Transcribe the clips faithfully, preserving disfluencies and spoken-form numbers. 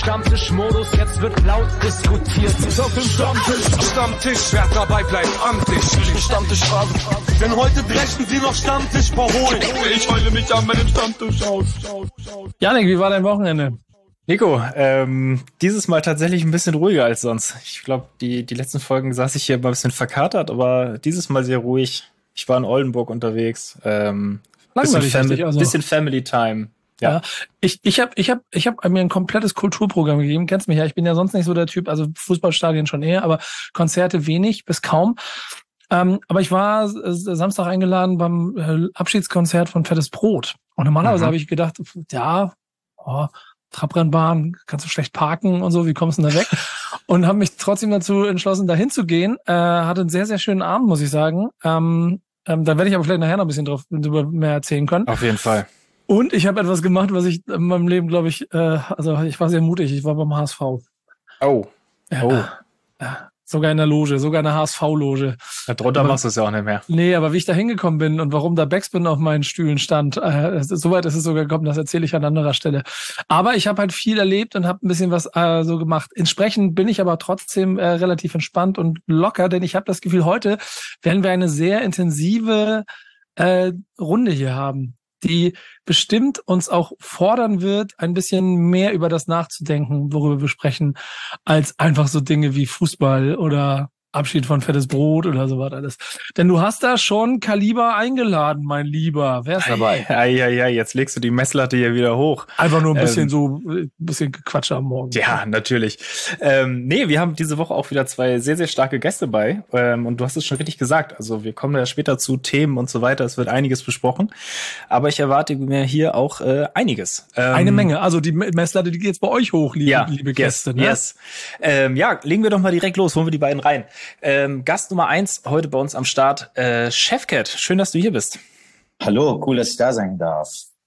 Stammtischmodus, jetzt wird laut diskutiert. Ich auf dem Stammtisch, Stammtisch, wer dabei bleibt, amtlich. Stammtisch fragen, denn heute brechen sie noch Stammtisch verholen. Ich heule mich an meinem Stammtisch aus. Janik, wie war dein Wochenende? Nico, ähm, dieses Mal tatsächlich ein bisschen ruhiger als sonst. Ich glaube, die, die letzten Folgen saß ich hier mal ein bisschen verkatert, aber dieses Mal sehr ruhig. Ich war in Oldenburg unterwegs. Ähm, bisschen, Fam- also. bisschen Family Time. Ja. ja, ich ich habe ich hab, ich hab mir ein komplettes Kulturprogramm gegeben. Kennst mich ja, ich bin ja sonst nicht so der Typ, also Fußballstadien schon eher, aber Konzerte wenig bis kaum. Ähm, aber ich war äh, Samstag eingeladen beim äh, Abschiedskonzert von Fettes Brot. Und normalerweise mhm. habe ich gedacht, ja, oh, Trabrennbahn, kannst du schlecht parken und so, wie kommst du denn da weg? Und habe mich trotzdem dazu entschlossen, da hinzugehen. Äh, hatte einen sehr, sehr schönen Abend, muss ich sagen. Ähm, ähm, da werde ich aber vielleicht nachher noch ein bisschen drauf drüber mehr erzählen können. Auf jeden Fall. Und ich habe etwas gemacht, was ich in meinem Leben, glaube ich, äh, also ich war sehr mutig. Ich war beim H S V. Oh. Ja, oh. Ja, sogar in der Loge, sogar in der H S V-Loge. Darunter aber, machst du es ja auch nicht mehr. Nee, aber wie ich da hingekommen bin und warum da Backspin auf meinen Stühlen stand, äh, soweit ist es sogar gekommen, das erzähle ich an anderer Stelle. Aber ich habe halt viel erlebt und habe ein bisschen was äh, so gemacht. Entsprechend bin ich aber trotzdem äh, relativ entspannt und locker, denn ich habe das Gefühl, heute werden wir eine sehr intensive äh, Runde hier haben, die bestimmt uns auch fordern wird, ein bisschen mehr über das nachzudenken, worüber wir sprechen, als einfach so Dinge wie Fußball oder Abschied von Fettes Brot oder sowas alles. Denn du hast da schon Kaliber eingeladen, mein Lieber. Wer ist dabei? Ja, ja, ja, jetzt legst du die Messlatte hier wieder hoch. Einfach nur ein bisschen ähm, so, ein bisschen Gequatsche am Morgen. Ja, natürlich. Ähm, nee, wir haben diese Woche auch wieder zwei sehr, sehr starke Gäste bei. Ähm, und du hast es schon richtig gesagt. Also wir kommen ja später zu Themen und so weiter. Es wird einiges besprochen. Aber ich erwarte mir hier auch äh, einiges. Ähm, Eine Menge. Also die Messlatte, die geht jetzt bei euch hoch, liebe, ja, liebe Gäste. Yes, ne? yes. Ähm, ja, legen wir doch mal direkt los. Holen wir die beiden rein. Ähm, Gast Nummer eins heute bei uns am Start, äh, Chefcat. Schön, dass du hier bist. Hallo, cool, dass ich da sein darf.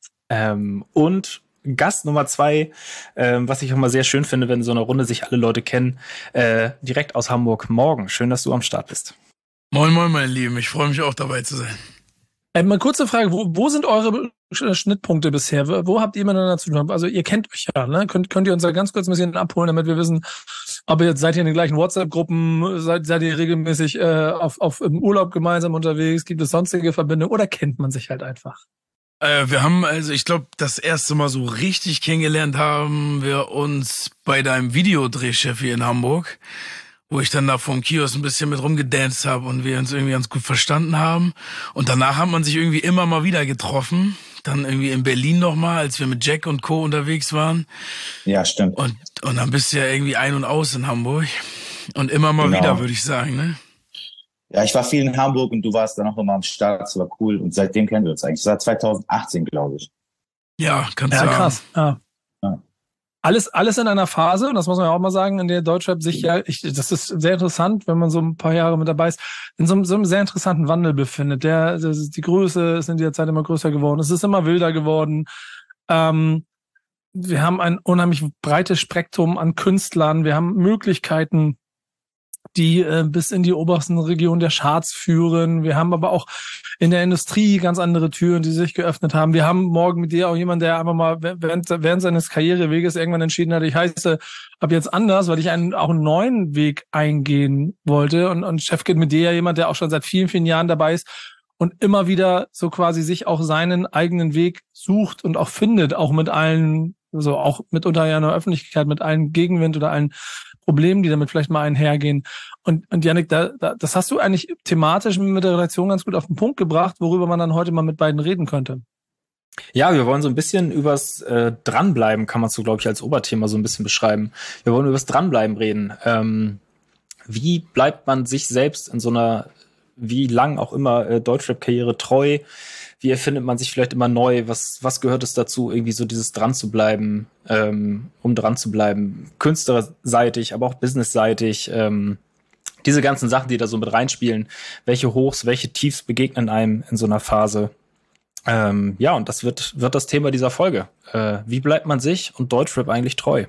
Ähm, und Gast Nummer zwei, ähm, was ich auch mal sehr schön finde, wenn so eine Runde sich alle Leute kennen, äh, direkt aus Hamburg. Morgen. Schön, dass du am Start bist. Moin, moin, meine Lieben. Ich freue mich auch dabei zu sein. Ähm, eine kurze Frage, wo, wo sind eure Schnittpunkte bisher? Wo habt ihr miteinander zu tun? Also ihr kennt euch ja, ne? Könnt, könnt ihr uns da ganz kurz ein bisschen abholen, damit wir wissen, ob ihr jetzt seid ihr in den gleichen WhatsApp-Gruppen, seid, seid ihr regelmäßig äh, auf, auf im Urlaub gemeinsam unterwegs, gibt es sonstige Verbindungen oder kennt man sich halt einfach? Äh, wir haben, also ich glaube, das erste Mal so richtig kennengelernt haben wir uns bei deinem Videodrehchef hier in Hamburg, wo ich dann da vom Kiosk ein bisschen mit rumgedanced habe und wir uns irgendwie ganz gut verstanden haben. Und danach hat man sich irgendwie immer mal wieder getroffen. Dann irgendwie in Berlin nochmal, als wir mit Jack und Co. unterwegs waren. Ja, stimmt. Und, und dann bist du ja irgendwie ein und aus in Hamburg. Und immer mal Genau. wieder, würde ich sagen, ne? Ja, ich war viel in Hamburg und du warst dann auch immer am Start. Das war cool. Und seitdem kennen wir uns eigentlich. Seit zwanzig achtzehn, glaube ich. Ja, kannst du Ja, sagen. krass. Ja. Ja. Alles, alles in einer Phase, und das muss man ja auch mal sagen, in der Deutschrap sich ja, ich, das ist sehr interessant, wenn man so ein paar Jahre mit dabei ist, in so einem, so einem sehr interessanten Wandel befindet. Der, das ist die Größe ist in dieser Zeit immer größer geworden. Es ist immer wilder geworden. Ähm, wir haben ein unheimlich breites Spektrum an Künstlern. Wir haben Möglichkeiten, die äh, bis in die obersten Regionen der Charts führen. Wir haben aber auch in der Industrie ganz andere Türen, die sich geöffnet haben. Wir haben morgen mit dir auch jemanden, der einfach mal während, während seines Karriereweges irgendwann entschieden hat, ich heiße ab jetzt anders, weil ich einen auch einen neuen Weg eingehen wollte. Und, und Chefcat mit dir ja jemand, der auch schon seit vielen, vielen Jahren dabei ist und immer wieder so quasi sich auch seinen eigenen Weg sucht und auch findet, auch mit allen, so auch mitunter ja in der Öffentlichkeit, mit allen Gegenwind oder allen Problemen, die damit vielleicht mal einhergehen. Und, und Yannick, da, da, das hast du eigentlich thematisch mit der Redaktion ganz gut auf den Punkt gebracht, worüber man dann heute mal mit beiden reden könnte. Ja, wir wollen so ein bisschen übers äh, Dranbleiben, kann man so, glaube ich, als Oberthema so ein bisschen beschreiben. Wir wollen übers Dranbleiben reden. Ähm, wie bleibt man sich selbst in so einer, wie lang auch immer, äh, Deutschrap-Karriere treu? Wie erfindet man sich vielleicht immer neu? Was, was gehört es dazu, irgendwie so dieses dran zu bleiben, ähm, um dran zu bleiben? Künstlerseitig, aber auch businessseitig. Ähm, diese ganzen Sachen, die da so mit reinspielen. Welche Hochs, welche Tiefs begegnen einem in so einer Phase? Ähm, ja, und das wird, wird das Thema dieser Folge. Äh, wie bleibt man sich und Deutschrap eigentlich treu?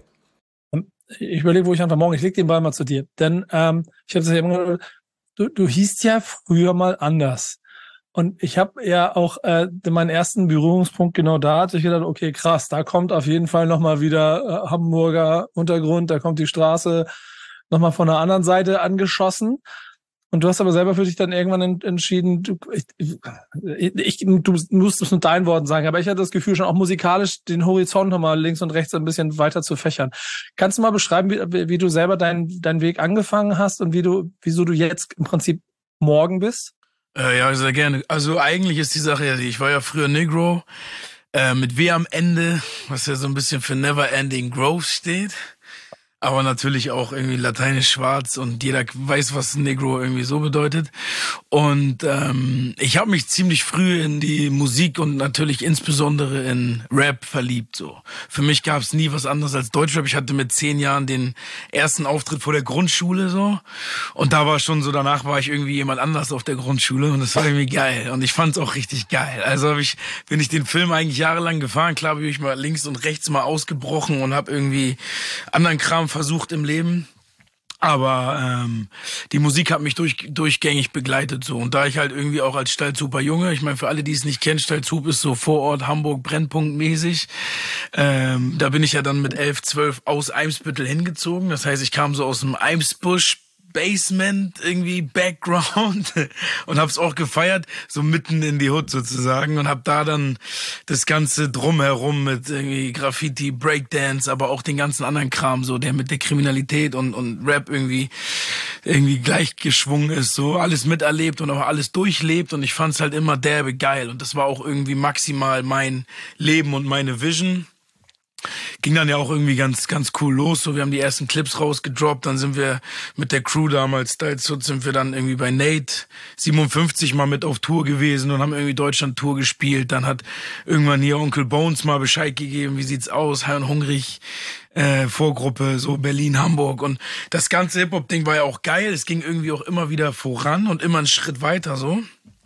Ich überlege, wo ich einfach morgen, ich leg den Ball mal zu dir. Denn ähm, ich habe das ja immer gesagt, du, du hießt ja früher mal anders. Und ich habe ja auch äh, meinen ersten Berührungspunkt genau da, hatte ich gedacht, okay, krass, da kommt auf jeden Fall nochmal wieder äh, Hamburger Untergrund, da kommt die Straße nochmal von der anderen Seite angeschossen. Und du hast aber selber für dich dann irgendwann en- entschieden, du, ich, ich, du musst es mit deinen Worten sagen, aber ich hatte das Gefühl, schon auch musikalisch den Horizont nochmal links und rechts ein bisschen weiter zu fächern. Kannst du mal beschreiben, wie, wie du selber deinen deinen Weg angefangen hast und wie du, wieso du jetzt im Prinzip morgen bist? Äh, ja, sehr gerne. Also eigentlich ist die Sache ja die, ich war ja früher Negro, äh, mit W am Ende, was ja so ein bisschen für Never Ending Growth steht. Aber natürlich auch irgendwie lateinisch schwarz und jeder weiß, was Negro irgendwie so bedeutet. Und ähm, ich habe mich ziemlich früh in die Musik und natürlich insbesondere in Rap verliebt. So, für mich gab es nie was anderes als Deutschrap. Ich hatte mit zehn Jahren den ersten Auftritt vor der Grundschule so und da war schon so, danach war ich irgendwie jemand anders auf der Grundschule und das war irgendwie geil und ich fand es auch richtig geil. Also hab ich bin ich den Film eigentlich jahrelang gefahren. Klar bin ich mal links und rechts mal ausgebrochen und habe irgendwie anderen Kram versucht im Leben, aber ähm, die Musik hat mich durch, durchgängig begleitet so und da ich halt irgendwie auch als Stalzhuper Junge, ich meine für alle, die es nicht kennen, Stalzhup ist so Vorort Hamburg Brennpunkt mäßig, ähm, da bin ich ja dann mit elf, zwölf aus Eimsbüttel hingezogen, das heißt ich kam so aus dem Eimsbusch Basement irgendwie Background und hab's auch gefeiert, so mitten in die Hood sozusagen und hab da dann das ganze drumherum mit irgendwie Graffiti, Breakdance, aber auch den ganzen anderen Kram, so der mit der Kriminalität und und Rap irgendwie irgendwie gleichgeschwungen ist, so alles miterlebt und auch alles durchlebt und ich fand's halt immer derbe geil und das war auch irgendwie maximal mein Leben und meine Vision. Ging dann ja auch irgendwie ganz ganz cool los. So, wir haben die ersten Clips rausgedroppt, dann sind wir mit der Crew damals, Stalzhut, sind wir dann irgendwie bei Nate siebenundfünfzig mal mit auf Tour gewesen und haben irgendwie Deutschland-Tour gespielt. Dann hat irgendwann hier Onkel Bones mal Bescheid gegeben, wie sieht's aus, High und Hungrig, äh, Vorgruppe, so Berlin, Hamburg. Und das ganze Hip-Hop-Ding war ja auch geil. Es ging irgendwie auch immer wieder voran und immer einen Schritt weiter so.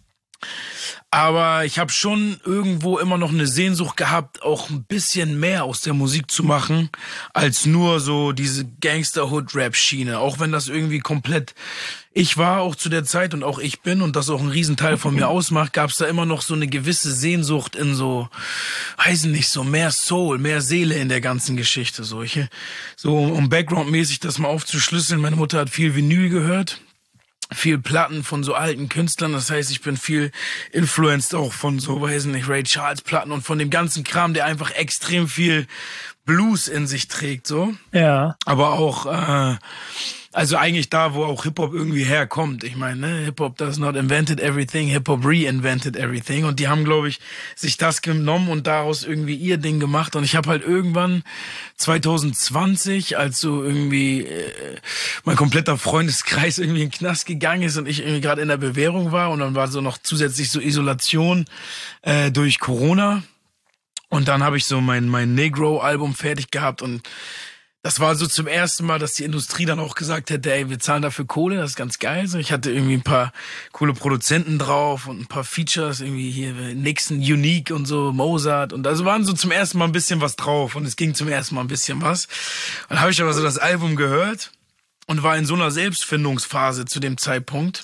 Aber ich habe schon irgendwo immer noch eine Sehnsucht gehabt, auch ein bisschen mehr aus der Musik zu machen, als nur so diese Gangster-Hood-Rap-Schiene. Auch wenn das irgendwie komplett ich war auch zu der Zeit und auch ich bin und das auch ein Riesenteil von mir ausmacht, gab es da immer noch so eine gewisse Sehnsucht in so, weiß nicht, so mehr Soul, mehr Seele in der ganzen Geschichte. So, ich, so um Background-mäßig das mal aufzuschlüsseln, meine Mutter hat viel Vinyl gehört. Viel Platten von so alten Künstlern, das heißt, ich bin viel influenced auch von so, weiß nicht, Ray Charles Platten und von dem ganzen Kram, der einfach extrem viel Blues in sich trägt, so. Ja. Aber auch, äh, also eigentlich da, wo auch Hip-Hop irgendwie herkommt. Ich meine, ne, Hip-Hop does not invented everything, Hip-Hop reinvented everything. Und die haben, glaube ich, sich das genommen und daraus irgendwie ihr Ding gemacht. Und ich habe halt irgendwann zwanzig zwanzig, als so irgendwie äh, mein kompletter Freundeskreis irgendwie in den Knast gegangen ist und ich irgendwie gerade in der Bewährung war und dann war so noch zusätzlich so Isolation äh, durch Corona. Und dann habe ich so mein mein Negro-Album fertig gehabt und das war so zum ersten Mal, dass die Industrie dann auch gesagt hätte, ey, wir zahlen dafür Kohle, das ist ganz geil. So, ich hatte irgendwie ein paar coole Produzenten drauf und ein paar Features, irgendwie hier Nixon, Unique und so, Mozart. Und also waren so zum ersten Mal ein bisschen was drauf und es ging zum ersten Mal ein bisschen was. Dann habe ich aber so das Album gehört und war in so einer Selbstfindungsphase zu dem Zeitpunkt.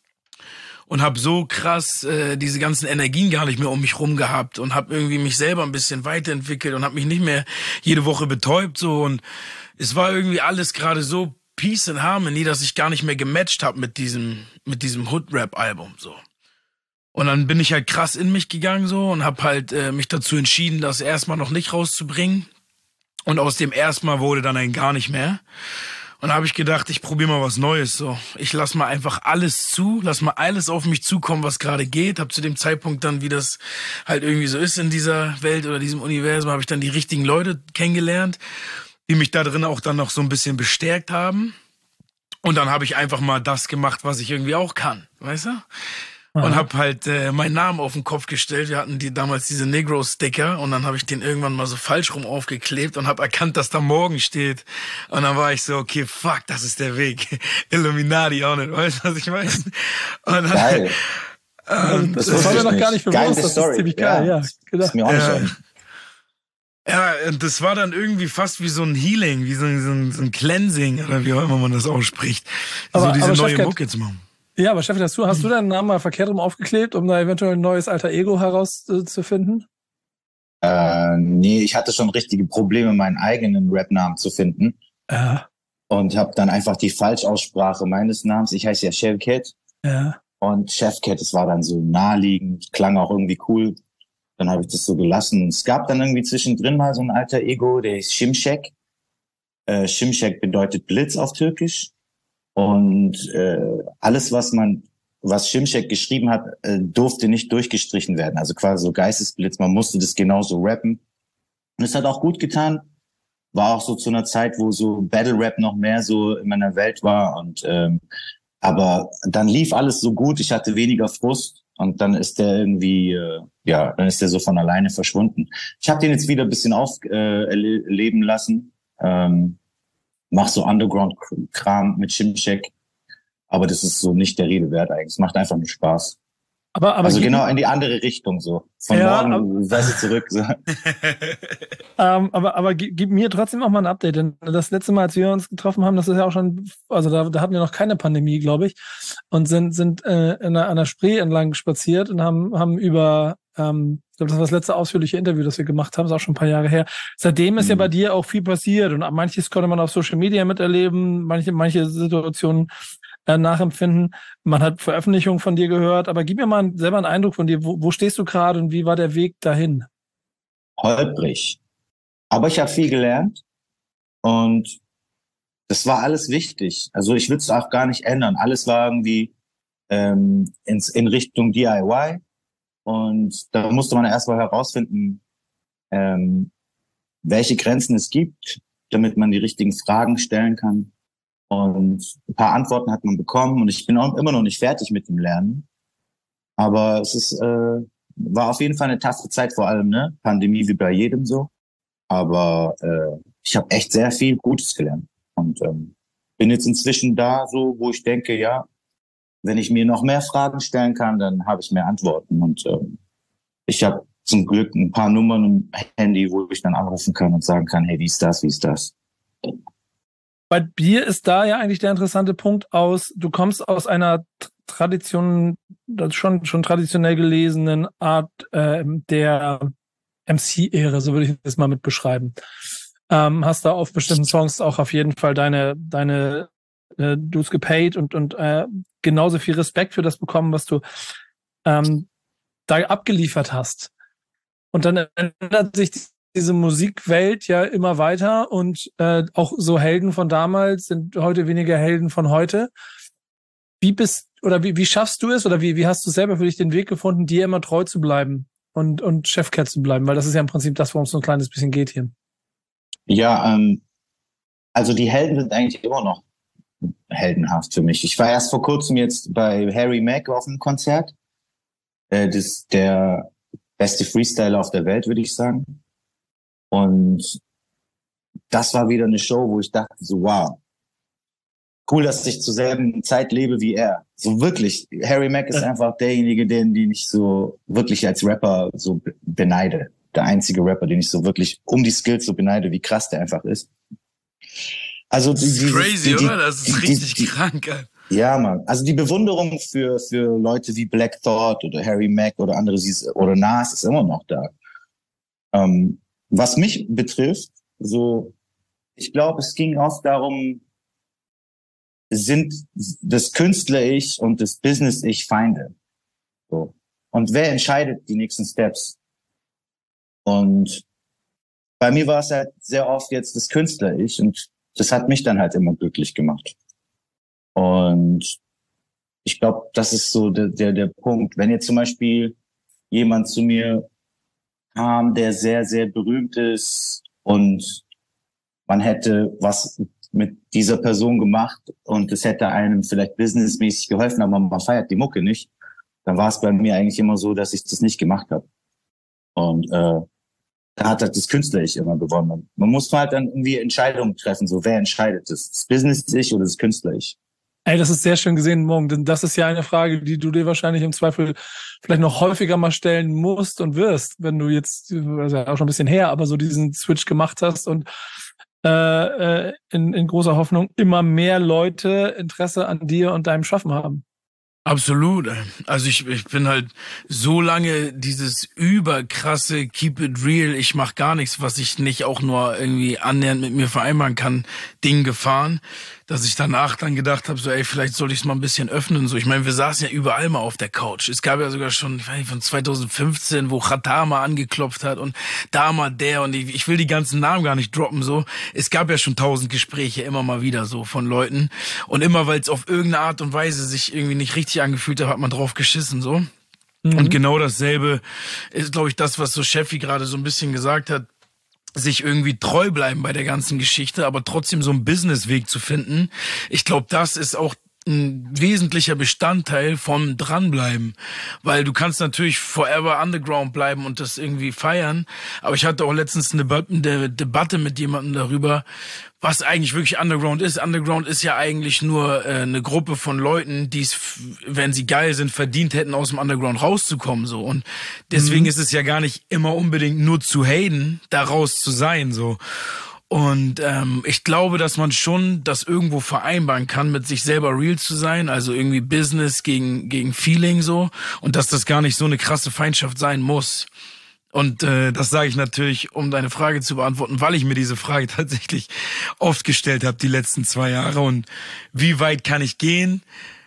Und habe so krass äh, diese ganzen Energien gar nicht mehr um mich rum gehabt und habe irgendwie mich selber ein bisschen weiterentwickelt und habe mich nicht mehr jede Woche betäubt so und es war irgendwie alles gerade so Peace and Harmony, dass ich gar nicht mehr gematcht habe mit diesem mit diesem Hood-Rap-Album so. Und dann bin ich halt krass in mich gegangen so und habe halt äh, mich dazu entschieden, das erstmal noch nicht rauszubringen und aus dem erstmal wurde dann ein gar nicht mehr. Und da habe ich gedacht, ich probiere mal was Neues. So, ich lass mal einfach alles zu, lass mal alles auf mich zukommen, was gerade geht. Hab zu dem Zeitpunkt dann, wie das halt irgendwie so ist in dieser Welt oder diesem Universum, habe ich dann die richtigen Leute kennengelernt, die mich da drin auch dann noch so ein bisschen bestärkt haben. Und dann habe ich einfach mal das gemacht, was ich irgendwie auch kann, weißt du? Und hab halt äh, meinen Namen auf den Kopf gestellt. Wir hatten die damals diese Negro-Sticker und dann habe ich den irgendwann mal so falsch rum aufgeklebt und hab erkannt, dass da morgen steht. Und dann war ich so, okay, fuck, das ist der Weg. Illuminati auch nicht, weißt du, was ich meine? Und dann, geil. Ähm, das das war mir noch gar nicht bewusst, Geile das Story. ist ziemlich geil, ja. ja Genau. ist mir auch nicht Ja. so. Ja, und das war dann irgendwie fast wie so ein Healing, wie so ein, so ein, so ein Cleansing oder wie auch immer man das ausspricht. Aber- so diese aber neue Chefkat, Mucke zu machen. Ja, aber Steffi, hast du, hast du deinen Namen mal verkehrt rum aufgeklebt, um da eventuell ein neues alter Ego herauszufinden? Äh, nee, ich hatte schon richtige Probleme, meinen eigenen Rap-Namen zu finden. Ja. Und habe dann einfach die Falschaussprache meines Namens. Ich heiße ja Chefcat. Ja. Und Chefcat, das war dann so naheliegend, klang auch irgendwie cool. Dann habe ich das so gelassen. Es gab dann irgendwie zwischendrin mal so ein alter Ego, der hieß Şimşek. Äh, Şimşek bedeutet Blitz auf Türkisch. Und äh, alles, was man, was Şimşek geschrieben hat, äh, durfte nicht durchgestrichen werden. Also quasi so Geistesblitz, man musste das genauso rappen. Und es hat auch gut getan. War auch so zu einer Zeit, wo so Battle Rap noch mehr so in meiner Welt war. Und ähm, aber dann lief alles so gut, ich hatte weniger Frust. Und dann ist der irgendwie, äh, ja, dann ist der so von alleine verschwunden. Ich habe den jetzt wieder ein bisschen aufleben äh, lassen. Ähm, mach so Underground-Kram mit Şimşek. Aber das ist so nicht der Rede wert eigentlich. Es macht einfach nur Spaß. Aber, aber also genau in die andere Richtung so. Von ja, morgen sei sie zurück. So. ähm, aber aber gib, gib mir trotzdem auch mal ein Update. Denn das letzte Mal, als wir uns getroffen haben, das ist ja auch schon, also da, da hatten wir noch keine Pandemie, glaube ich. Und sind sind äh, in einer, an der Spree entlang spaziert und haben haben über, ähm, ich glaube, das war das letzte ausführliche Interview, das wir gemacht haben, ist auch schon ein paar Jahre her. Seitdem ist mhm. ja bei dir auch viel passiert. Und manches konnte man auf Social Media miterleben, manche manche Situationen äh, nachempfinden. Man hat Veröffentlichungen von dir gehört, aber gib mir mal selber einen Eindruck von dir. Wo, wo stehst du gerade und wie war der Weg dahin? Holprig. Aber ich habe viel gelernt und das war alles wichtig. Also ich würde es auch gar nicht ändern. Alles war irgendwie ähm, ins, in Richtung D I Y und da musste man erstmal herausfinden, ähm, welche Grenzen es gibt, damit man die richtigen Fragen stellen kann. Und ein paar Antworten hat man bekommen und ich bin auch immer noch nicht fertig mit dem Lernen. Aber es ist, äh, war auf jeden Fall eine taffe Zeit, vor allem, ne? Pandemie wie bei jedem so. Aber äh, ich habe echt sehr viel Gutes gelernt. Und ähm, bin jetzt inzwischen da so, wo ich denke, ja, wenn ich mir noch mehr Fragen stellen kann, dann habe ich mehr Antworten. Und ähm, ich habe zum Glück ein paar Nummern im Handy, wo ich dann anrufen kann und sagen kann, hey, wie ist das, wie ist das? Bei dir ist da ja eigentlich der interessante Punkt aus, du kommst aus einer Tradition, schon schon traditionell gelesenen Art äh, der M C-Ära, so würde ich das mal mit beschreiben. Ähm, hast da auf bestimmten Songs auch auf jeden Fall deine deine äh, Dues gepaid und und äh, genauso viel Respekt für das bekommen, was du ähm, da abgeliefert hast. Und dann ändert sich diese Musikwelt ja immer weiter und äh, auch so Helden von damals sind heute weniger Helden von heute. Wie bist oder wie, wie schaffst du es oder wie, wie hast du selber für dich den Weg gefunden, dir immer treu zu bleiben und, und Chefcat zu bleiben? Weil das ist ja im Prinzip das, worum es so ein kleines bisschen geht hier. Ja, ähm, also die Helden sind eigentlich immer noch heldenhaft für mich. Ich war erst vor kurzem jetzt bei Harry Mack auf einem Konzert. Äh, das ist der beste Freestyler auf der Welt, würde ich sagen. Und das war wieder eine Show, wo ich dachte so, wow, cool, dass ich zur selben Zeit lebe wie er. So wirklich, Harry Mack ist einfach derjenige, den, den ich so wirklich als Rapper so beneide. Der einzige Rapper, den ich so wirklich um die Skills so beneide, wie krass der einfach ist. Also das ist dieses, crazy, die, die, oder? Das ist die, richtig die, krank, ey. Ja, Mann. Also die Bewunderung für für Leute wie Black Thought oder Harry Mack oder andere oder Nas ist immer noch da. Ähm, Was mich betrifft, so, ich glaube, es ging oft darum, sind das Künstler-Ich und das Business-Ich Feinde? So. Und wer entscheidet die nächsten Steps? Und bei mir war es halt sehr oft jetzt das Künstler-Ich und das hat mich dann halt immer glücklich gemacht. Und ich glaube, das ist so der, der, der Punkt. Wenn jetzt zum Beispiel jemand zu mir kam, der sehr, sehr berühmt ist und man hätte was mit dieser Person gemacht und es hätte einem vielleicht businessmäßig geholfen, aber man feiert die Mucke nicht, dann war es bei mir eigentlich immer so, dass ich das nicht gemacht habe. Und äh, da hat halt das Künstler-Ich immer gewonnen. Man muss halt dann irgendwie Entscheidungen treffen, so wer entscheidet das? Das Business-Ich oder das Künstler-Ich? Ey, das ist sehr schön gesehen, Morgen, denn das ist ja eine Frage, die du dir wahrscheinlich im Zweifel vielleicht noch häufiger mal stellen musst und wirst, wenn du jetzt, also auch schon ein bisschen her, aber so diesen Switch gemacht hast und äh, in, in großer Hoffnung immer mehr Leute Interesse an dir und deinem Schaffen haben. Absolut. Also ich, ich bin halt so lange dieses überkrasse Keep it real, ich mach gar nichts, was ich nicht auch nur irgendwie annähernd mit mir vereinbaren kann, Ding gefahren, dass ich danach dann gedacht habe, so ey, vielleicht soll ich es mal ein bisschen öffnen. So, ich meine, wir saßen ja überall mal auf der Couch. Es gab ja sogar schon, ich weiß nicht, von zwanzig fünfzehn, wo Xatar mal angeklopft hat und da mal der und ich, ich will die ganzen Namen gar nicht droppen, so. Es gab ja schon tausend Gespräche immer mal wieder so von Leuten und immer, weil es auf irgendeine Art und Weise sich irgendwie nicht richtig angefühlt hat, hat man drauf geschissen, so. Mhm. Und genau dasselbe ist, glaube ich, das, was so Sheffy gerade so ein bisschen gesagt hat, sich irgendwie treu bleiben bei der ganzen Geschichte, aber trotzdem so einen Businessweg zu finden. Ich glaube, das ist auch ein wesentlicher Bestandteil vom Dranbleiben, weil du kannst natürlich forever underground bleiben und das irgendwie feiern, aber ich hatte auch letztens eine Debatte mit jemandem darüber, was eigentlich wirklich Underground ist. Underground ist ja eigentlich nur äh, eine Gruppe von Leuten, die es, wenn sie geil sind, verdient hätten, aus dem Underground rauszukommen, so. Und deswegen mhm. ist es ja gar nicht immer unbedingt nur zu haten, da raus zu sein, so. Und ähm, ich glaube, dass man schon das irgendwo vereinbaren kann, mit sich selber real zu sein, also irgendwie Business gegen gegen Feeling so, und dass das gar nicht so eine krasse Feindschaft sein muss. Und äh, das sage ich natürlich, um deine Frage zu beantworten, weil ich mir diese Frage tatsächlich oft gestellt habe die letzten zwei Jahre. Und wie weit kann ich gehen?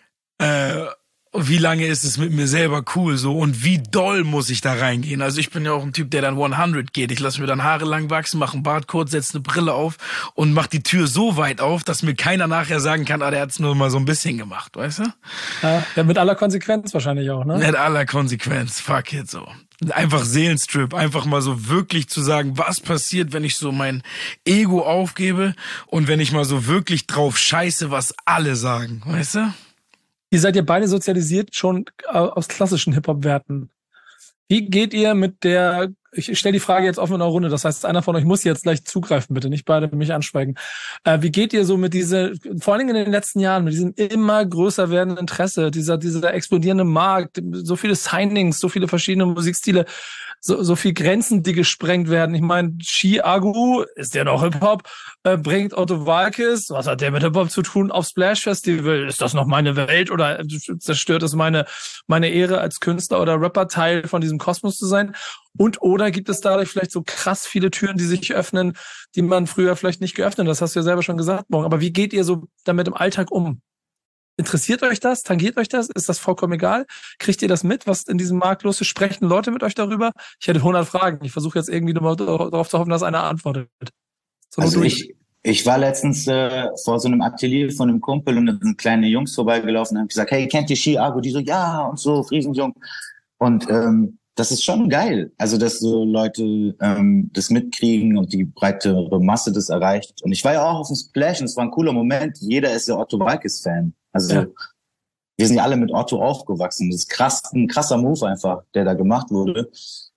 Äh, wie lange ist es mit mir selber cool so? Und wie doll muss ich da reingehen? Also ich bin ja auch ein Typ, der dann hundert geht. Ich lasse mir dann Haare lang wachsen, mache einen Bart kurz, setze eine Brille auf und mache die Tür so weit auf, dass mir keiner nachher sagen kann, ah, der hat's nur mal so ein bisschen gemacht, weißt du? Ja, ja, mit aller Konsequenz wahrscheinlich auch, ne? Mit aller Konsequenz, fuck it so. Einfach Seelenstrip, einfach mal so wirklich zu sagen, was passiert, wenn ich so mein Ego aufgebe und wenn ich mal so wirklich drauf scheiße, was alle sagen, weißt du? Ihr seid ja beide sozialisiert schon aus klassischen Hip-Hop-Werten. Wie geht ihr mit der, ich stelle die Frage jetzt offen in einer Runde, das heißt, einer von euch muss jetzt gleich zugreifen, bitte, nicht beide mich anschweigen. Äh, wie geht ihr so mit dieser, vor allen Dingen in den letzten Jahren, mit diesem immer größer werdenden Interesse, dieser, dieser explodierende Markt, so viele Signings, so viele verschiedene Musikstile, so, so viel Grenzen, die gesprengt werden. Ich meine, Chiago, ist der noch Hip-Hop, äh, bringt Otto Waalkes, was hat der mit Hip-Hop zu tun, auf Splash Festival? Ist das noch meine Welt oder zerstört es meine, meine Ehre als Künstler oder Rapper, Teil von diesem Kosmos zu sein? Und oder gibt es dadurch vielleicht so krass viele Türen, die sich öffnen, die man früher vielleicht nicht geöffnet hat? Das hast du ja selber schon gesagt, Morgen. Aber wie geht ihr so damit im Alltag um? Interessiert euch das? Tangiert euch das? Ist das vollkommen egal? Kriegt ihr das mit, was in diesem Markt los ist? Sprechen Leute mit euch darüber? Ich hätte hundert Fragen. Ich versuche jetzt irgendwie nur darauf zu hoffen, dass einer antwortet. So also ich, ich war letztens äh, vor so einem Atelier von einem Kumpel und da sind kleine Jungs vorbeigelaufen und haben gesagt, hey, kennt ihr Chiago? Die so, ja, und so, Friesenjung. Und ähm, das ist schon geil. Also, dass so Leute ähm, das mitkriegen und die breitere Masse das erreicht. Und ich war ja auch auf dem Splash und es war ein cooler Moment. Jeder ist ja Otto Waalkes-Fan. Also ja. Wir sind ja alle mit Otto aufgewachsen. Das ist krass, ein krasser Move einfach, der da gemacht wurde.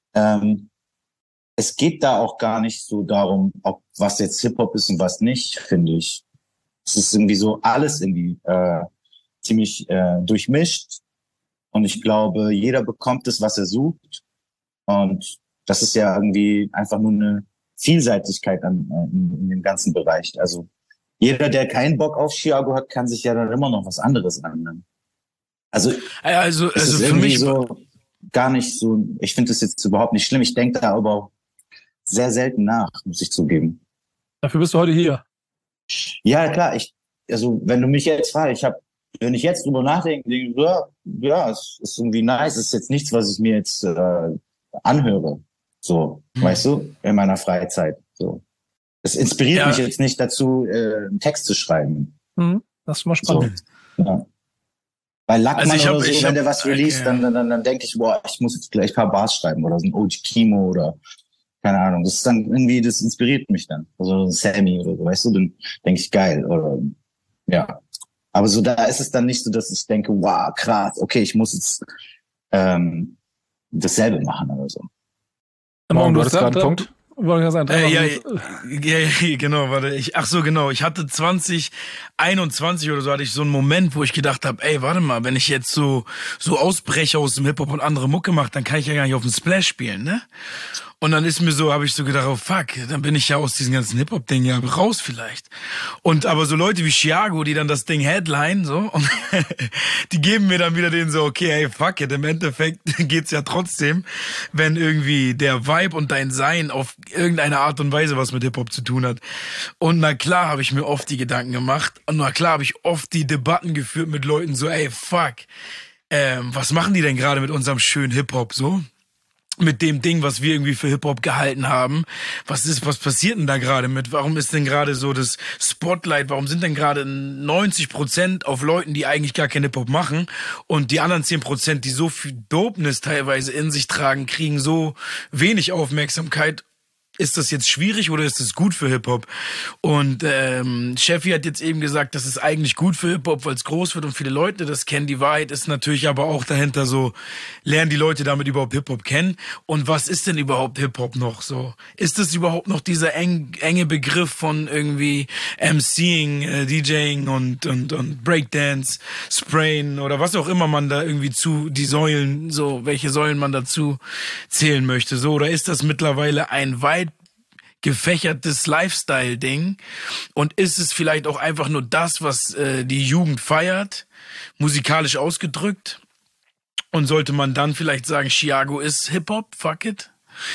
Ähm, es geht da auch gar nicht so darum, ob was jetzt Hip-Hop ist und was nicht, finde ich. Es ist irgendwie so alles irgendwie äh, ziemlich äh, durchmischt. Und ich glaube, jeder bekommt das, was er sucht. Und das ist ja irgendwie einfach nur eine Vielseitigkeit an, in, in dem ganzen Bereich. Also jeder, der keinen Bock auf Chiago hat, kann sich ja dann immer noch was anderes annehmen. Also, also, es also ist für irgendwie mich so gar nicht so, ich finde das jetzt überhaupt nicht schlimm. Ich denke da aber auch sehr selten nach, muss ich zugeben. Dafür bist du heute hier. Ja, klar. Ich, also wenn du mich jetzt fragst, ich habe Wenn ich jetzt drüber nachdenke, denke ich, ja, ja, es ist irgendwie nice. Es ist jetzt nichts, was ich mir jetzt äh, anhöre. So, mhm. weißt du, in meiner Freizeit. So, es inspiriert ja. mich jetzt nicht dazu, äh, einen Text zu schreiben. Mhm. Das ist schon mal spannend. So, ja. Bei Lackmann also hab, oder so, wenn hab, der was released, okay. dann, dann, dann, dann denke ich, boah, ich muss jetzt gleich ein paar Bars schreiben oder so ein O G Kimo oder keine Ahnung. Das ist dann irgendwie, das inspiriert mich dann. Also ein Sammy oder so, weißt du, dann denke ich, geil. Oder ja. Aber so da ist es dann nicht so, dass ich denke, wow, krass, okay, ich muss jetzt ähm, dasselbe machen oder so. Morgen, du hattest gerade einen Punkt? Wollte ich sagen, äh, ja, ja, ja, genau, warte, ich, ach so, genau, ich hatte zwanzig einundzwanzig oder so, hatte ich so einen Moment, wo ich gedacht habe, ey, warte mal, wenn ich jetzt so so ausbreche aus dem Hip-Hop und andere Mucke mache, dann kann ich ja gar nicht auf dem Splash spielen, ne? Und dann ist mir so, habe ich so gedacht, oh fuck, dann bin ich ja aus diesem ganzen Hip-Hop-Ding ja raus vielleicht. Und aber so Leute wie Chiago, die dann das Ding headline, so, und die geben mir dann wieder den so, okay, hey, fuck it, im Endeffekt geht's ja trotzdem, wenn irgendwie der Vibe und dein Sein auf irgendeine Art und Weise was mit Hip-Hop zu tun hat. Und na klar habe ich mir oft die Gedanken gemacht und na klar habe ich oft die Debatten geführt mit Leuten so, ey, fuck, ähm, was machen die denn gerade mit unserem schönen Hip-Hop so? Mit dem Ding, was wir irgendwie für Hip-Hop gehalten haben. Was ist, was passiert denn da gerade mit? Warum ist denn gerade so das Spotlight? Warum sind denn gerade neunzig Prozent auf Leuten, die eigentlich gar kein Hip-Hop machen und die anderen zehn Prozent, die so viel Dopeness teilweise in sich tragen, kriegen so wenig Aufmerksamkeit? Ist das jetzt schwierig oder ist das gut für Hip-Hop? Und ähm, Sheffy hat jetzt eben gesagt, das ist eigentlich gut für Hip-Hop, weil es groß wird und viele Leute das kennen. Die Wahrheit ist natürlich aber auch dahinter so, lernen die Leute damit überhaupt Hip-Hop kennen? Und was ist denn überhaupt Hip-Hop noch so? Ist das überhaupt noch dieser eng, enge Begriff von irgendwie MCing, äh, DJing und, und, und Breakdance, Sprayen oder was auch immer man da irgendwie zu, die Säulen, so, welche Säulen man dazu zählen möchte, so? Oder ist das mittlerweile ein weit gefächertes Lifestyle-Ding und ist es vielleicht auch einfach nur das, was äh, die Jugend feiert, musikalisch ausgedrückt und sollte man dann vielleicht sagen, Chiago ist Hip-Hop, fuck it?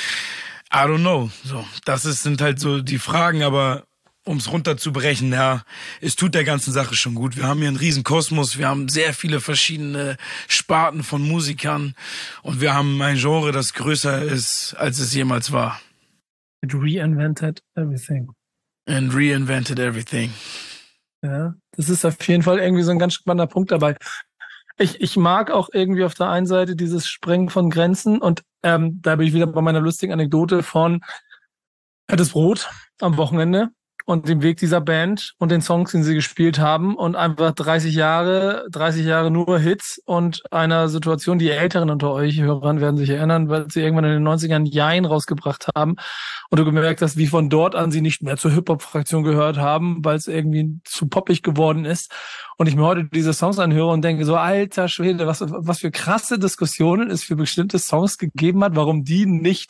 I don't know. So, das ist, sind halt so die Fragen, aber um es runterzubrechen, ja, es tut der ganzen Sache schon gut. Wir haben hier einen riesen Kosmos, wir haben sehr viele verschiedene Sparten von Musikern und wir haben ein Genre, das größer ist, als es jemals war. It reinvented everything. And reinvented everything. Ja, das ist auf jeden Fall irgendwie so ein ganz spannender Punkt dabei. Ich, ich mag auch irgendwie auf der einen Seite dieses Sprengen von Grenzen und ähm, da bin ich wieder bei meiner lustigen Anekdote von Fettes Brot am Wochenende und dem Weg dieser Band und den Songs, den sie gespielt haben und einfach dreißig Jahre, dreißig Jahre nur Hits und einer Situation, die Älteren unter euch Hörern werden sich erinnern, weil sie irgendwann in den neunzigern Jein rausgebracht haben und du gemerkt hast, wie von dort an sie nicht mehr zur Hip-Hop-Fraktion gehört haben, weil es irgendwie zu poppig geworden ist und ich mir heute diese Songs anhöre und denke so, alter Schwede, was, was für krasse Diskussionen es für bestimmte Songs gegeben hat, warum die nicht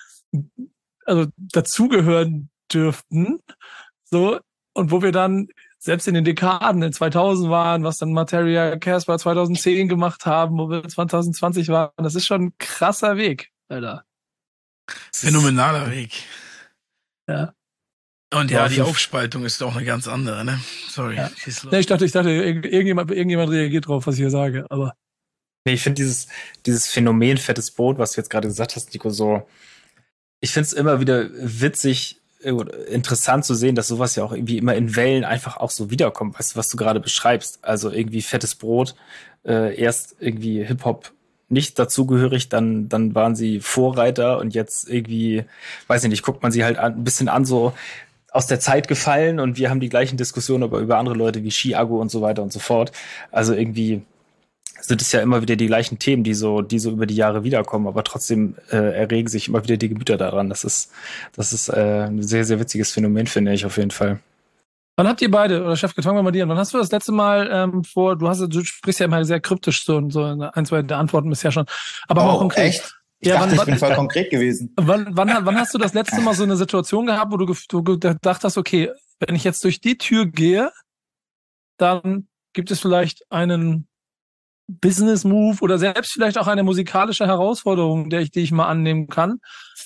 also dazugehören dürften. So, und wo wir dann selbst in den Dekaden, in zweitausend waren, was dann Materia Casper zweitausendzehn gemacht haben, wo wir zwanzig zwanzig waren, das ist schon ein krasser Weg, Alter. Phänomenaler Weg. Ja. Und ja, die Aufspaltung ist auch eine ganz andere, ne? Sorry. Ja. Nee, ich dachte, ich dachte, irgendjemand, irgendjemand reagiert drauf, was ich hier sage, aber. Nee, ich finde dieses, dieses Phänomen Fettes Brot, was du jetzt gerade gesagt hast, Nico, so, ich finde es immer wieder witzig, interessant zu sehen, dass sowas ja auch irgendwie immer in Wellen einfach auch so wiederkommt, weißt du, was du gerade beschreibst. Also irgendwie Fettes Brot, äh, erst irgendwie Hip-Hop nicht dazugehörig, dann dann waren sie Vorreiter und jetzt irgendwie, weiß ich nicht, guckt man sie halt an, ein bisschen an, so aus der Zeit gefallen und wir haben die gleichen Diskussionen aber über andere Leute wie Chiago und so weiter und so fort. Also irgendwie sind es ja immer wieder die gleichen Themen, die so, die so über die Jahre wiederkommen, aber trotzdem äh, erregen sich immer wieder die Gemüter daran. Das ist, das ist äh, ein sehr, sehr witziges Phänomen, finde ich auf jeden Fall. Wann habt ihr beide, oder Chef, fangen wir mal dir an, wann hast du das letzte Mal ähm, vor, du hast, du sprichst ja immer sehr kryptisch, so, so ein, zwei der Antworten bisher schon, aber oh, auch konkret. Echt? Ich ja, dachte, wann, ich bin wann, voll konkret gewesen. Wann, wann, wann hast du das letzte Mal so eine Situation gehabt, wo du, du gedacht hast, okay, wenn ich jetzt durch die Tür gehe, dann gibt es vielleicht einen Business-Move oder selbst vielleicht auch eine musikalische Herausforderung, der ich, die ich mal annehmen kann.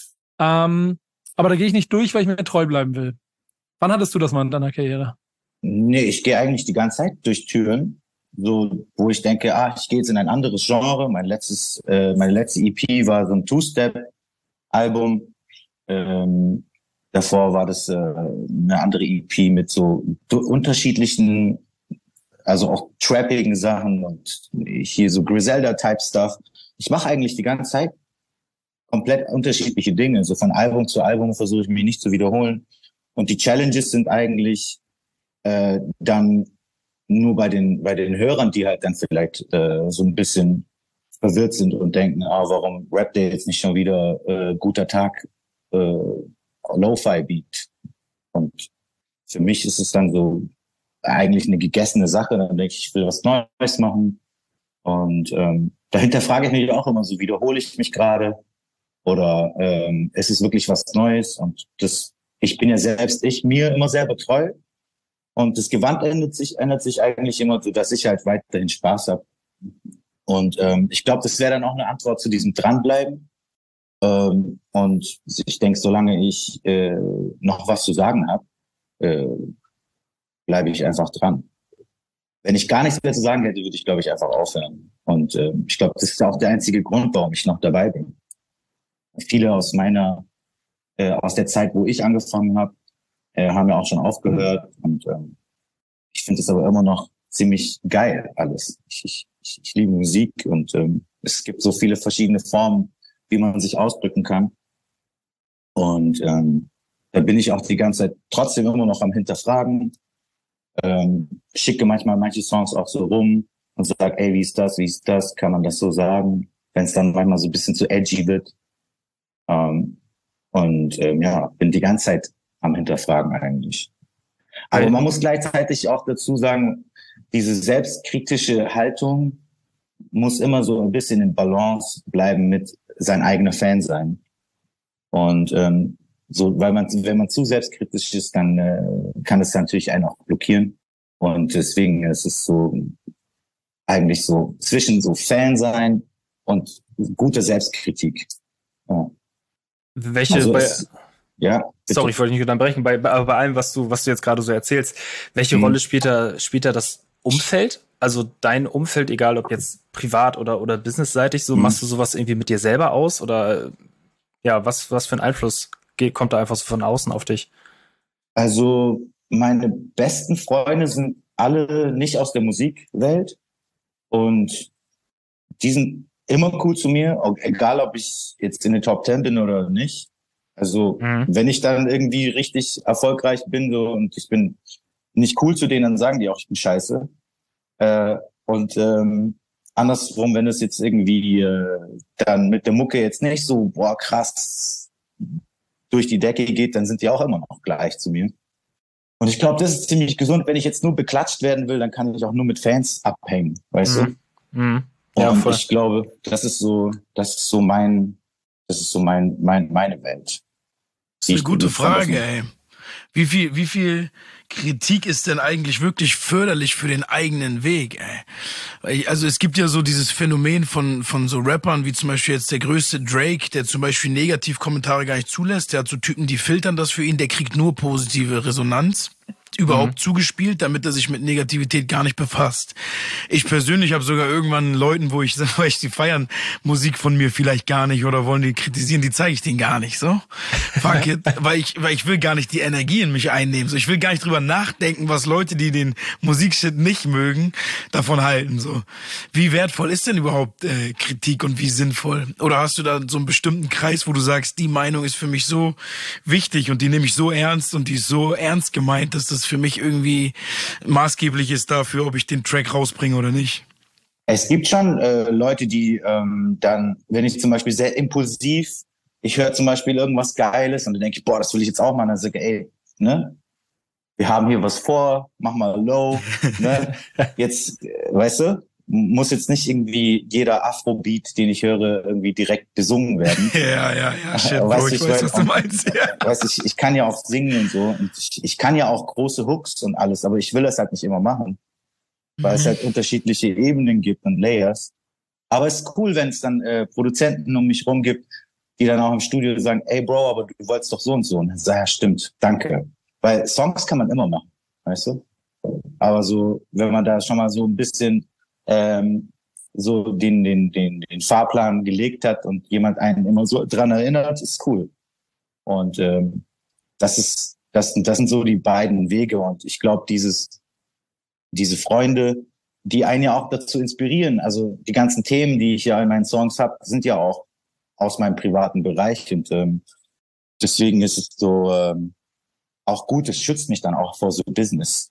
Ähm, aber da gehe ich nicht durch, weil ich mir treu bleiben will. Wann hattest du das mal in deiner Karriere? Nee, ich gehe eigentlich die ganze Zeit durch Türen, so wo ich denke, ah, ich gehe jetzt in ein anderes Genre. Mein letztes, äh, meine letzte E P war so ein Two-Step-Album. Ähm, davor war das äh, eine andere E P mit so unterschiedlichen, also auch trappigen Sachen und hier so Griselda-Type-Stuff. Ich mache eigentlich die ganze Zeit komplett unterschiedliche Dinge. So von Album zu Album versuche ich mich nicht zu wiederholen. Und die Challenges sind eigentlich äh, dann nur bei den bei den Hörern, die halt dann vielleicht äh, so ein bisschen verwirrt sind und denken, ah, warum rappt der jetzt nicht schon wieder äh, guter Tag, äh, Lo-Fi-Beat? Und für mich ist es dann so eigentlich eine gegessene Sache. Dann denke ich, ich will was Neues machen. Und ähm, dahinter frage ich mich auch immer so, wiederhole ich mich gerade? oder ähm, es ist wirklich was Neues und das, ich bin ja selbst ich mir immer selber treu und das Gewand ändert sich, ändert sich eigentlich immer so, dass ich halt weiterhin Spaß habe. Und ähm, ich glaube, das wäre dann auch eine Antwort zu diesem Dranbleiben. Ähm, und ich denke, solange ich äh, noch was zu sagen habe, äh, bleibe ich einfach dran. Wenn ich gar nichts mehr zu sagen hätte, würde ich, glaube ich, einfach aufhören. Und äh, ich glaube, das ist auch der einzige Grund, warum ich noch dabei bin. Viele aus meiner, äh, aus der Zeit, wo ich angefangen habe, äh, haben ja auch schon aufgehört. Und ähm, ich finde es aber immer noch ziemlich geil, alles. Ich, ich, ich liebe Musik und ähm, es gibt so viele verschiedene Formen, wie man sich ausdrücken kann. Und ähm, da bin ich auch die ganze Zeit trotzdem immer noch am Hinterfragen. Ähm, schicke manchmal manche Songs auch so rum und sage, ey, wie ist das, wie ist das, kann man das so sagen? Wenn es dann manchmal so ein bisschen zu edgy wird. Ähm, und ähm, ja, bin die ganze Zeit am Hinterfragen eigentlich. Aber man muss gleichzeitig auch dazu sagen, diese selbstkritische Haltung muss immer so ein bisschen in Balance bleiben mit sein eigener Fan sein. Und ähm, so, weil man, wenn man zu selbstkritisch ist, dann äh, kann es natürlich einen auch blockieren. Und deswegen ist es so eigentlich so zwischen so Fan sein und gute Selbstkritik. Ja. Welche Also bei, es, ja, bitte. Sorry, ich wollte nicht unterbrechen, bei, bei, bei allem, was du, was du jetzt gerade so erzählst, welche Mhm. Rolle spielt da, spielt da das Umfeld? Also dein Umfeld, egal ob jetzt privat oder, oder businessseitig, so Mhm. machst du sowas irgendwie mit dir selber aus? Oder ja, was, was für ein Einfluss geht, kommt da einfach so von außen auf dich? Also meine besten Freunde sind alle nicht aus der Musikwelt und die sind immer cool zu mir, auch egal ob ich jetzt in den Top Ten bin oder nicht. Also Mhm. wenn ich dann irgendwie richtig erfolgreich bin so und ich bin nicht cool zu denen, dann sagen die auch, ich bin scheiße. Äh, und ähm, andersrum, wenn es jetzt irgendwie äh, dann mit der Mucke jetzt nicht so, boah, krass durch die Decke geht, dann sind die auch immer noch gleich zu mir. Und ich glaube, das ist ziemlich gesund. Wenn ich jetzt nur beklatscht werden will, dann kann ich auch nur mit Fans abhängen, weißt Mhm. Mhm. du? Ja, Und voll. ich glaube, das ist so, das ist so mein, das ist so mein, mein, meine Welt. Das ist eine gute Frage, ey. Wie viel, wie viel Kritik ist denn eigentlich wirklich förderlich für den eigenen Weg, ey? Weil ich- Also es gibt ja so dieses Phänomen von, von so Rappern, wie zum Beispiel jetzt der größte Drake, der zum Beispiel Negativkommentare gar nicht zulässt. Der hat so Typen, die filtern das für ihn, der kriegt nur positive Resonanz überhaupt Mhm. zugespielt, damit er sich mit Negativität gar nicht befasst. Ich persönlich habe sogar irgendwann Leuten, wo ich sage, weil ich die feiern Musik von mir vielleicht gar nicht oder wollen die kritisieren, die zeige ich denen gar nicht, so. Fuck it, weil ich weil ich will gar nicht die Energie in mich einnehmen, so. Ich will gar nicht drüber nachdenken, was Leute, die den Musikshit nicht mögen, davon halten, so. Wie wertvoll ist denn überhaupt äh, Kritik und wie sinnvoll? Oder hast du da so einen bestimmten Kreis, wo du sagst, die Meinung ist für mich so wichtig und die nehme ich so ernst und die ist so ernst gemeint, dass das für mich irgendwie maßgeblich ist dafür, ob ich den Track rausbringe oder nicht? Es gibt schon äh, Leute, die ähm, dann, wenn ich zum Beispiel sehr impulsiv, ich höre zum Beispiel irgendwas Geiles und dann denke ich, boah, das will ich jetzt auch machen. Dann sage ich, ey, ne, wir haben hier was vor, mach mal low, ne, jetzt, äh, weißt du, muss jetzt nicht irgendwie jeder Afrobeat, den ich höre, irgendwie direkt besungen werden. Ja, ja, ja, shit, Weißt Bro, du, ich ich weiß, weiß- was du meinst. Ja. Weißt du, ich, ich kann ja auch singen und so und ich, ich kann ja auch große Hooks und alles, aber ich will das halt nicht immer machen, weil es halt unterschiedliche Ebenen gibt und Layers. Aber es ist cool, wenn es dann äh, Produzenten um mich rum gibt, die dann auch im Studio sagen, ey Bro, aber du wolltest doch so und so. Und dann sag ich, ja, stimmt, danke. Weil Songs kann man immer machen, weißt du? Aber so, wenn man da schon mal so ein bisschen ähm, so den, den, den, den Fahrplan gelegt hat und jemand einen immer so dran erinnert, ist cool. Und ähm, das ist, das, das sind so die beiden Wege. Und ich glaube, dieses, diese Freunde, die einen ja auch dazu inspirieren. Also die ganzen Themen, die ich ja in meinen Songs habe, sind ja auch aus meinem privaten Bereich. Und ähm, deswegen ist es so ähm, auch gut, es schützt mich dann auch vor so Business.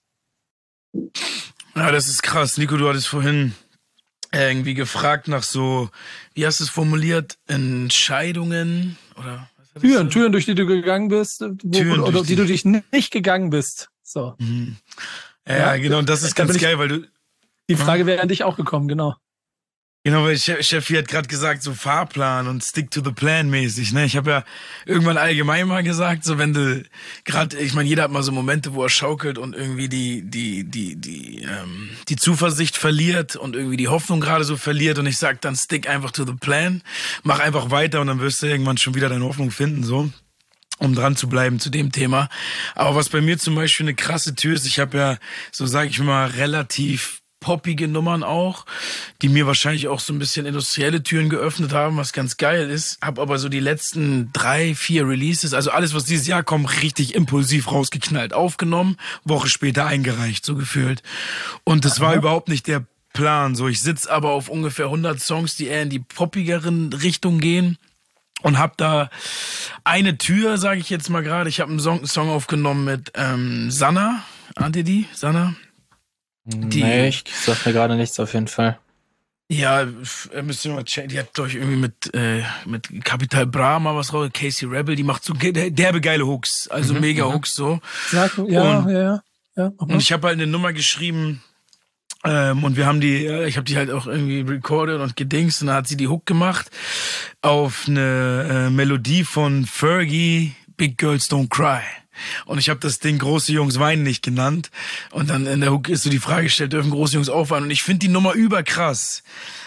Ja, das ist krass. Nico, du hattest vorhin irgendwie gefragt nach so, wie hast du es formuliert, Entscheidungen oder was hattest Türen, du? Türen, durch die du gegangen bist, wo, Türen, oder durch die die- du dich nicht gegangen bist. So. Mhm. Ja, Ja, genau, und das ist da ganz bin ich- geil, weil du, Die Frage wäre an dich auch gekommen, genau. Genau, weil Chef, Chef hat gerade gesagt, so Fahrplan und Stick to the Plan mäßig, ne? Ich habe ja irgendwann allgemein mal gesagt, so wenn du gerade, ich meine, jeder hat mal so Momente, wo er schaukelt und irgendwie die die die die ähm, die Zuversicht verliert und irgendwie die Hoffnung gerade so verliert und ich sag dann stick einfach to the plan, mach einfach weiter und dann wirst du irgendwann schon wieder deine Hoffnung finden, so. Um dran zu bleiben zu dem Thema. Aber was bei mir zum Beispiel eine krasse Tür ist, ich habe ja, so sage ich mal, relativ poppige Nummern auch, die mir wahrscheinlich auch so ein bisschen industrielle Türen geöffnet haben, was ganz geil ist. Hab aber so die letzten drei, vier Releases, also alles, was dieses Jahr kommt, richtig impulsiv rausgeknallt, aufgenommen, Woche später eingereicht, so gefühlt. Und das war überhaupt nicht der Plan. So, ich sitz aber auf ungefähr hundert Songs, die eher in die poppigeren Richtung gehen. Und hab da eine Tür, sage ich jetzt mal gerade. Ich habe einen Song, Song aufgenommen mit ähm, Sanna. Ahnt ihr die? Sanna? Die, nee, ich sag mir gerade nichts auf jeden Fall. Ja, müsst ihr mal checken. Die hat, glaube ich, irgendwie mit, äh, mit Capital Bra mal was raus. Casey Rebel, die macht so derbe geile Hooks. Also mhm, mega mhm. Hooks so. Sag, ja, und, ja, ja, ja. Und ich habe halt eine Nummer geschrieben, Ähm, und wir haben die, ich habe die halt auch irgendwie recorded und gedingst und dann hat sie die Hook gemacht auf eine äh, Melodie von Fergie, Big Girls Don't Cry. Und ich habe das Ding Große Jungs weinen nicht genannt. Und dann in der Hook ist so die Frage gestellt, dürfen große Jungs aufweinen? Und ich finde die Nummer überkrass.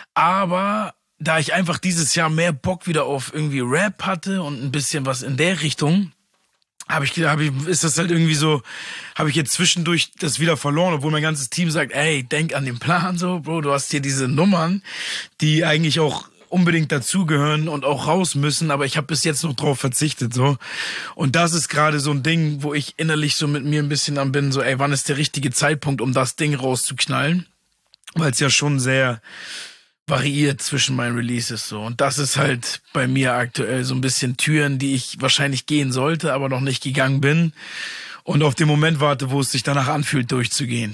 Aber da ich einfach dieses Jahr mehr Bock wieder auf irgendwie Rap hatte und ein bisschen was in der Richtung, habe ich, hab ich, ist das halt irgendwie so, habe ich jetzt zwischendurch das wieder verloren, obwohl mein ganzes Team sagt, ey, denk an den Plan so, Bro, du hast hier diese Nummern, die eigentlich auch unbedingt dazugehören und auch raus müssen, aber ich habe bis jetzt noch drauf verzichtet, so. Und das ist gerade so ein Ding, wo ich innerlich so mit mir ein bisschen am bin, so, ey, wann ist der richtige Zeitpunkt, um das Ding rauszuknallen? Weil es ja schon sehr variiert zwischen meinen Releases so. Und das ist halt bei mir aktuell so ein bisschen Türen, die ich wahrscheinlich gehen sollte, aber noch nicht gegangen bin. Und auf den Moment warte, wo es sich danach anfühlt, durchzugehen.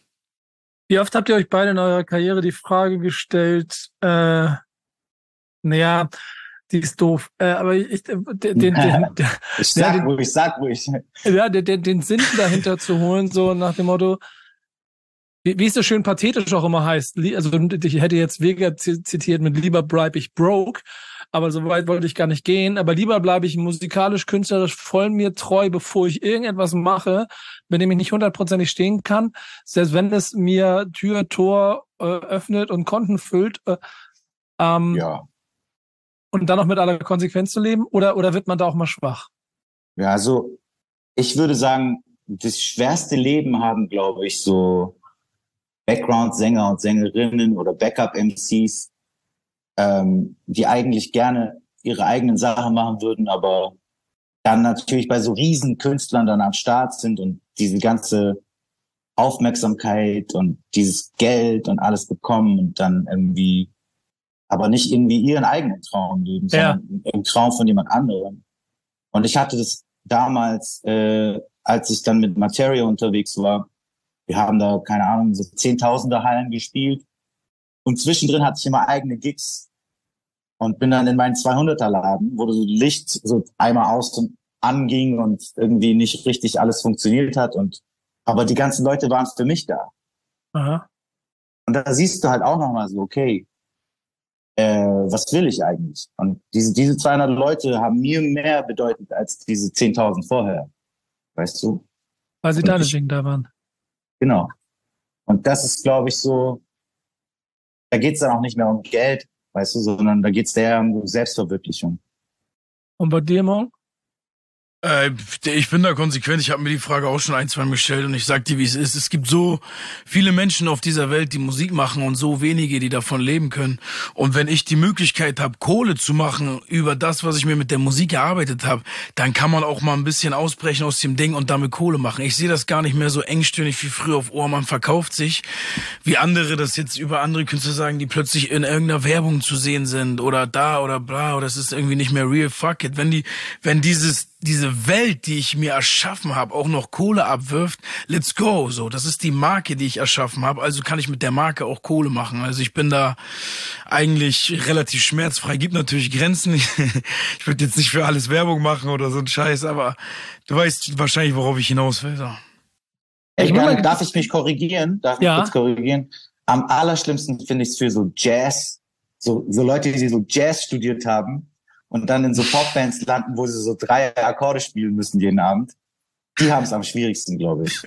Wie oft habt ihr euch beide in eurer Karriere die Frage gestellt, äh, naja, die ist doof, äh, aber ich, den, den, den, den, ich sag, den, wo ich sag, wo ich. Ja, den, den, den Sinn dahinter zu holen, so nach dem Motto, wie, wie es so schön pathetisch auch immer heißt, also ich hätte jetzt Vega zitiert mit lieber bleib ich broke, aber so weit wollte ich gar nicht gehen, aber lieber bleibe ich musikalisch, künstlerisch voll mir treu, bevor ich irgendetwas mache, mit dem ich nicht hundertprozentig stehen kann, selbst wenn es mir Tür, Tor äh, öffnet und Konten füllt, äh, ähm, ja. Und dann noch mit aller Konsequenz zu leben, oder, oder wird man da auch mal schwach? Ja, also ich würde sagen, das schwerste Leben haben, glaube ich, so Background-Sänger und Sängerinnen oder Backup-M Cs, ähm, die eigentlich gerne ihre eigenen Sachen machen würden, aber dann natürlich bei so riesen Künstlern dann am Start sind und diese ganze Aufmerksamkeit und dieses Geld und alles bekommen und dann irgendwie, aber nicht irgendwie ihren eigenen Traum leben, ja. sondern im Traum von jemand anderem. Und ich hatte das damals, äh, als ich dann mit Materia unterwegs war. Wir haben da, keine Ahnung, so Zehntausender Hallen gespielt. Und zwischendrin hatte ich immer eigene Gigs. Und bin dann in meinen zweihunderter Laden, wo so Licht so einmal aus und anging und irgendwie nicht richtig alles funktioniert hat. Und aber die ganzen Leute waren für mich da. Aha. Und da siehst du halt auch nochmal so, okay, äh, was will ich eigentlich? Und diese, diese zweihundert Leute haben mir mehr bedeutet als diese zehntausend vorher. Weißt du? Weil sie Und da ich, deswegen da waren. Genau. Und das ist, glaube ich, so, da geht's dann auch nicht mehr um Geld, weißt du, sondern da geht's eher um Selbstverwirklichung. Und bei dir, Mo? Äh, ich bin da konsequent. Ich habe mir die Frage auch schon ein, zwei Mal gestellt und ich sag dir, wie es ist. Es gibt so viele Menschen auf dieser Welt, die Musik machen und so wenige, die davon leben können. Und wenn ich die Möglichkeit habe, Kohle zu machen über das, was ich mir mit der Musik erarbeitet habe, dann kann man auch mal ein bisschen ausbrechen aus dem Ding und damit Kohle machen. Ich sehe das gar nicht mehr so engstirnig wie früher auf Ohr. Man verkauft sich, wie andere das jetzt über andere Künstler sagen, die plötzlich in irgendeiner Werbung zu sehen sind oder da oder bla, oder das ist irgendwie nicht mehr real. Fuck it. Wenn die, wenn dieses diese Welt, die ich mir erschaffen habe, auch noch Kohle abwirft, let's go. So, das ist die Marke, die ich erschaffen habe, also kann ich mit der Marke auch Kohle machen. Also ich bin da eigentlich relativ schmerzfrei. Gibt natürlich Grenzen. Ich, ich würde jetzt nicht für alles Werbung machen oder so ein Scheiß, aber du weißt wahrscheinlich, worauf ich hinaus will. So. Ich kann, darf ich mich korrigieren? Darf ich ja. kurz korrigieren? Am allerschlimmsten finde ich es für so Jazz so, so Leute, die so Jazz studiert haben und dann in so Popbands landen, wo sie so drei Akkorde spielen müssen jeden Abend, die haben es am schwierigsten, glaube ich.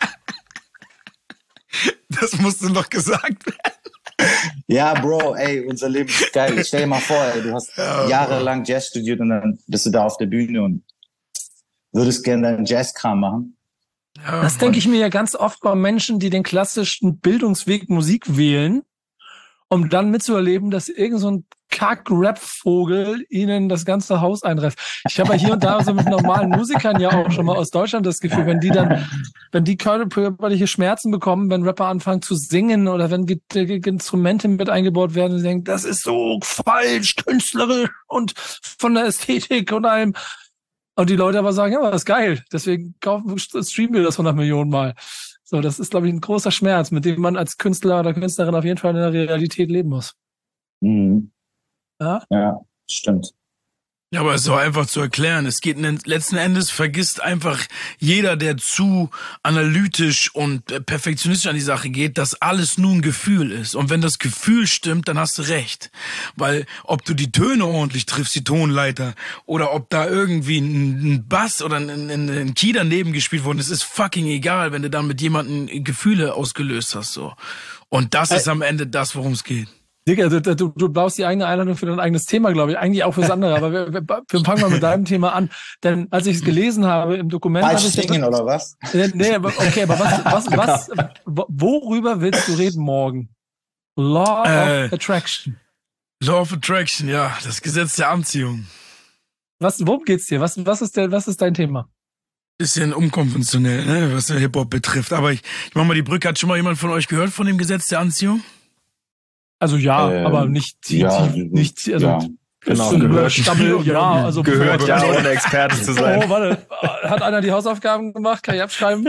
Das musste noch gesagt werden. Ja, Bro, ey, unser Leben ist geil. Stell dir mal vor, ey, du hast Ja, jahrelang Jazz studiert und dann bist du da auf der Bühne und würdest gerne deinen Jazzkram machen. Ja, Das denke ich mir ja ganz oft bei Menschen, die den klassischen Bildungsweg Musik wählen, um dann mitzuerleben, dass irgend so ein Kack-Rap-Vogel ihnen das ganze Haus einreißt. Ich habe ja hier und da so mit normalen Musikern ja auch schon mal aus Deutschland das Gefühl, wenn die dann, wenn die körperliche Schmerzen bekommen, wenn Rapper anfangen zu singen oder wenn Ge- Ge- Instrumente mit eingebaut werden, sie denken, das ist so falsch, künstlerisch und von der Ästhetik und allem. Und die Leute aber sagen, ja, das ist geil, deswegen kaufen, streamen wir das hundert Millionen Mal. So, das ist, glaube ich, ein großer Schmerz, mit dem man als Künstler oder Künstlerin auf jeden Fall in der Realität leben muss. Mhm. Ja? Ja, stimmt. Ja, aber es ist auch einfach zu erklären. Es geht letzten Endes, vergisst einfach jeder, der zu analytisch und perfektionistisch an die Sache geht, dass alles nur ein Gefühl ist. Und wenn das Gefühl stimmt, dann hast du recht. Weil ob du die Töne ordentlich triffst, die Tonleiter, oder ob da irgendwie ein Bass oder ein, ein, ein Key daneben gespielt wurde, es ist fucking egal, wenn du da mit jemandem Gefühle ausgelöst hast. So. Und das ist am Ende das, worum es geht. Digga, du, du, du baust die eigene Einladung für dein eigenes Thema, glaube ich. Eigentlich auch fürs andere. Aber wir, wir, wir fangen mal mit deinem Thema an. Denn als ich es gelesen habe im Dokument... Falsch ich singen, ja, oder was? Nee, aber okay, aber was, was, was, worüber willst du reden morgen? Law Äh, of Attraction. Law of Attraction, ja, das Gesetz der Anziehung. Was, worum geht's dir? Was, was ist der, was ist dein Thema? Bisschen unkonventionell, ne, was der Hip-Hop betrifft. Aber ich, ich mach mal die Brücke. Hat schon mal jemand von euch gehört von dem Gesetz der Anziehung? Also ja, Ähm, aber nicht, ja, nicht, also ja. Genau, bisschen gehört. Stammel, ja, also Gehört, ja, ohne Experte zu sein. Oh, warte, hat einer die Hausaufgaben gemacht? Kann ich abschreiben?